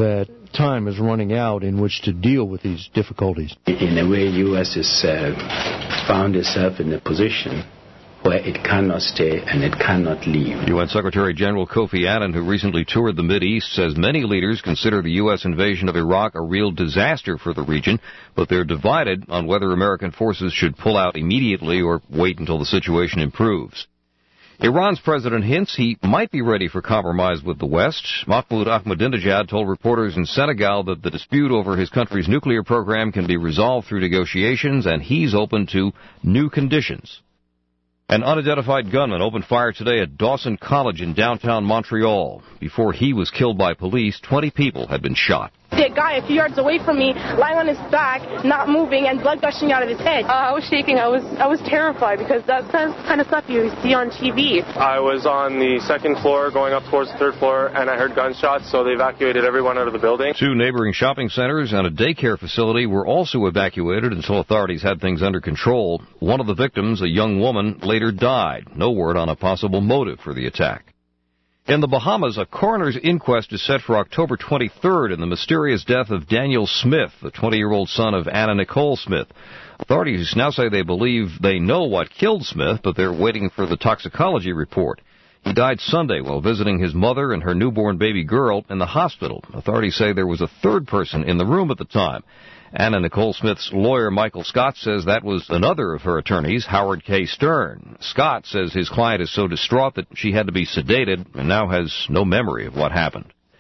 time is running out in which to deal with these difficulties. In a way, U.S. has found itself in a position where it cannot stay and it cannot leave. UN Secretary General Kofi Annan, who recently toured the Mideast, says many leaders consider the U.S. invasion of Iraq a real disaster for the region, but they're divided on whether American forces should pull out immediately or wait until the situation improves. Iran's president hints he might be ready for compromise with the West. Mahmoud Ahmadinejad told reporters in Senegal that the dispute over his country's nuclear program can be resolved through negotiations, and he's open to new conditions. An unidentified gunman opened fire today at Dawson College in downtown Montreal. Before he was killed by police, 20 people had been shot. The guy a few yards away from me, lying on his back, not moving, and blood gushing out of his head. I was shaking. I was terrified because that's the kind of stuff you see on TV. I was on the second floor going up towards the third floor, and I heard gunshots, so they evacuated everyone out of the building. 2 neighboring shopping centers and a daycare facility were also evacuated until authorities had things under control. One of the victims, a young woman, later died. No word on a possible motive for the attack. In the Bahamas, a coroner's inquest is set for October 23rd in the mysterious death of Daniel Smith, the 20-year-old son of Anna Nicole Smith. Authorities now say they believe they know what killed Smith, but they're waiting for the toxicology report. He died Sunday while visiting his mother and her newborn baby girl in the hospital. Authorities say there was a third person in the room at the time. Anna Nicole Smith's lawyer, Michael Scott, says that was another of her attorneys, Howard K. Stern. Scott says his client is so distraught that she had to be sedated and now has no memory of what happened.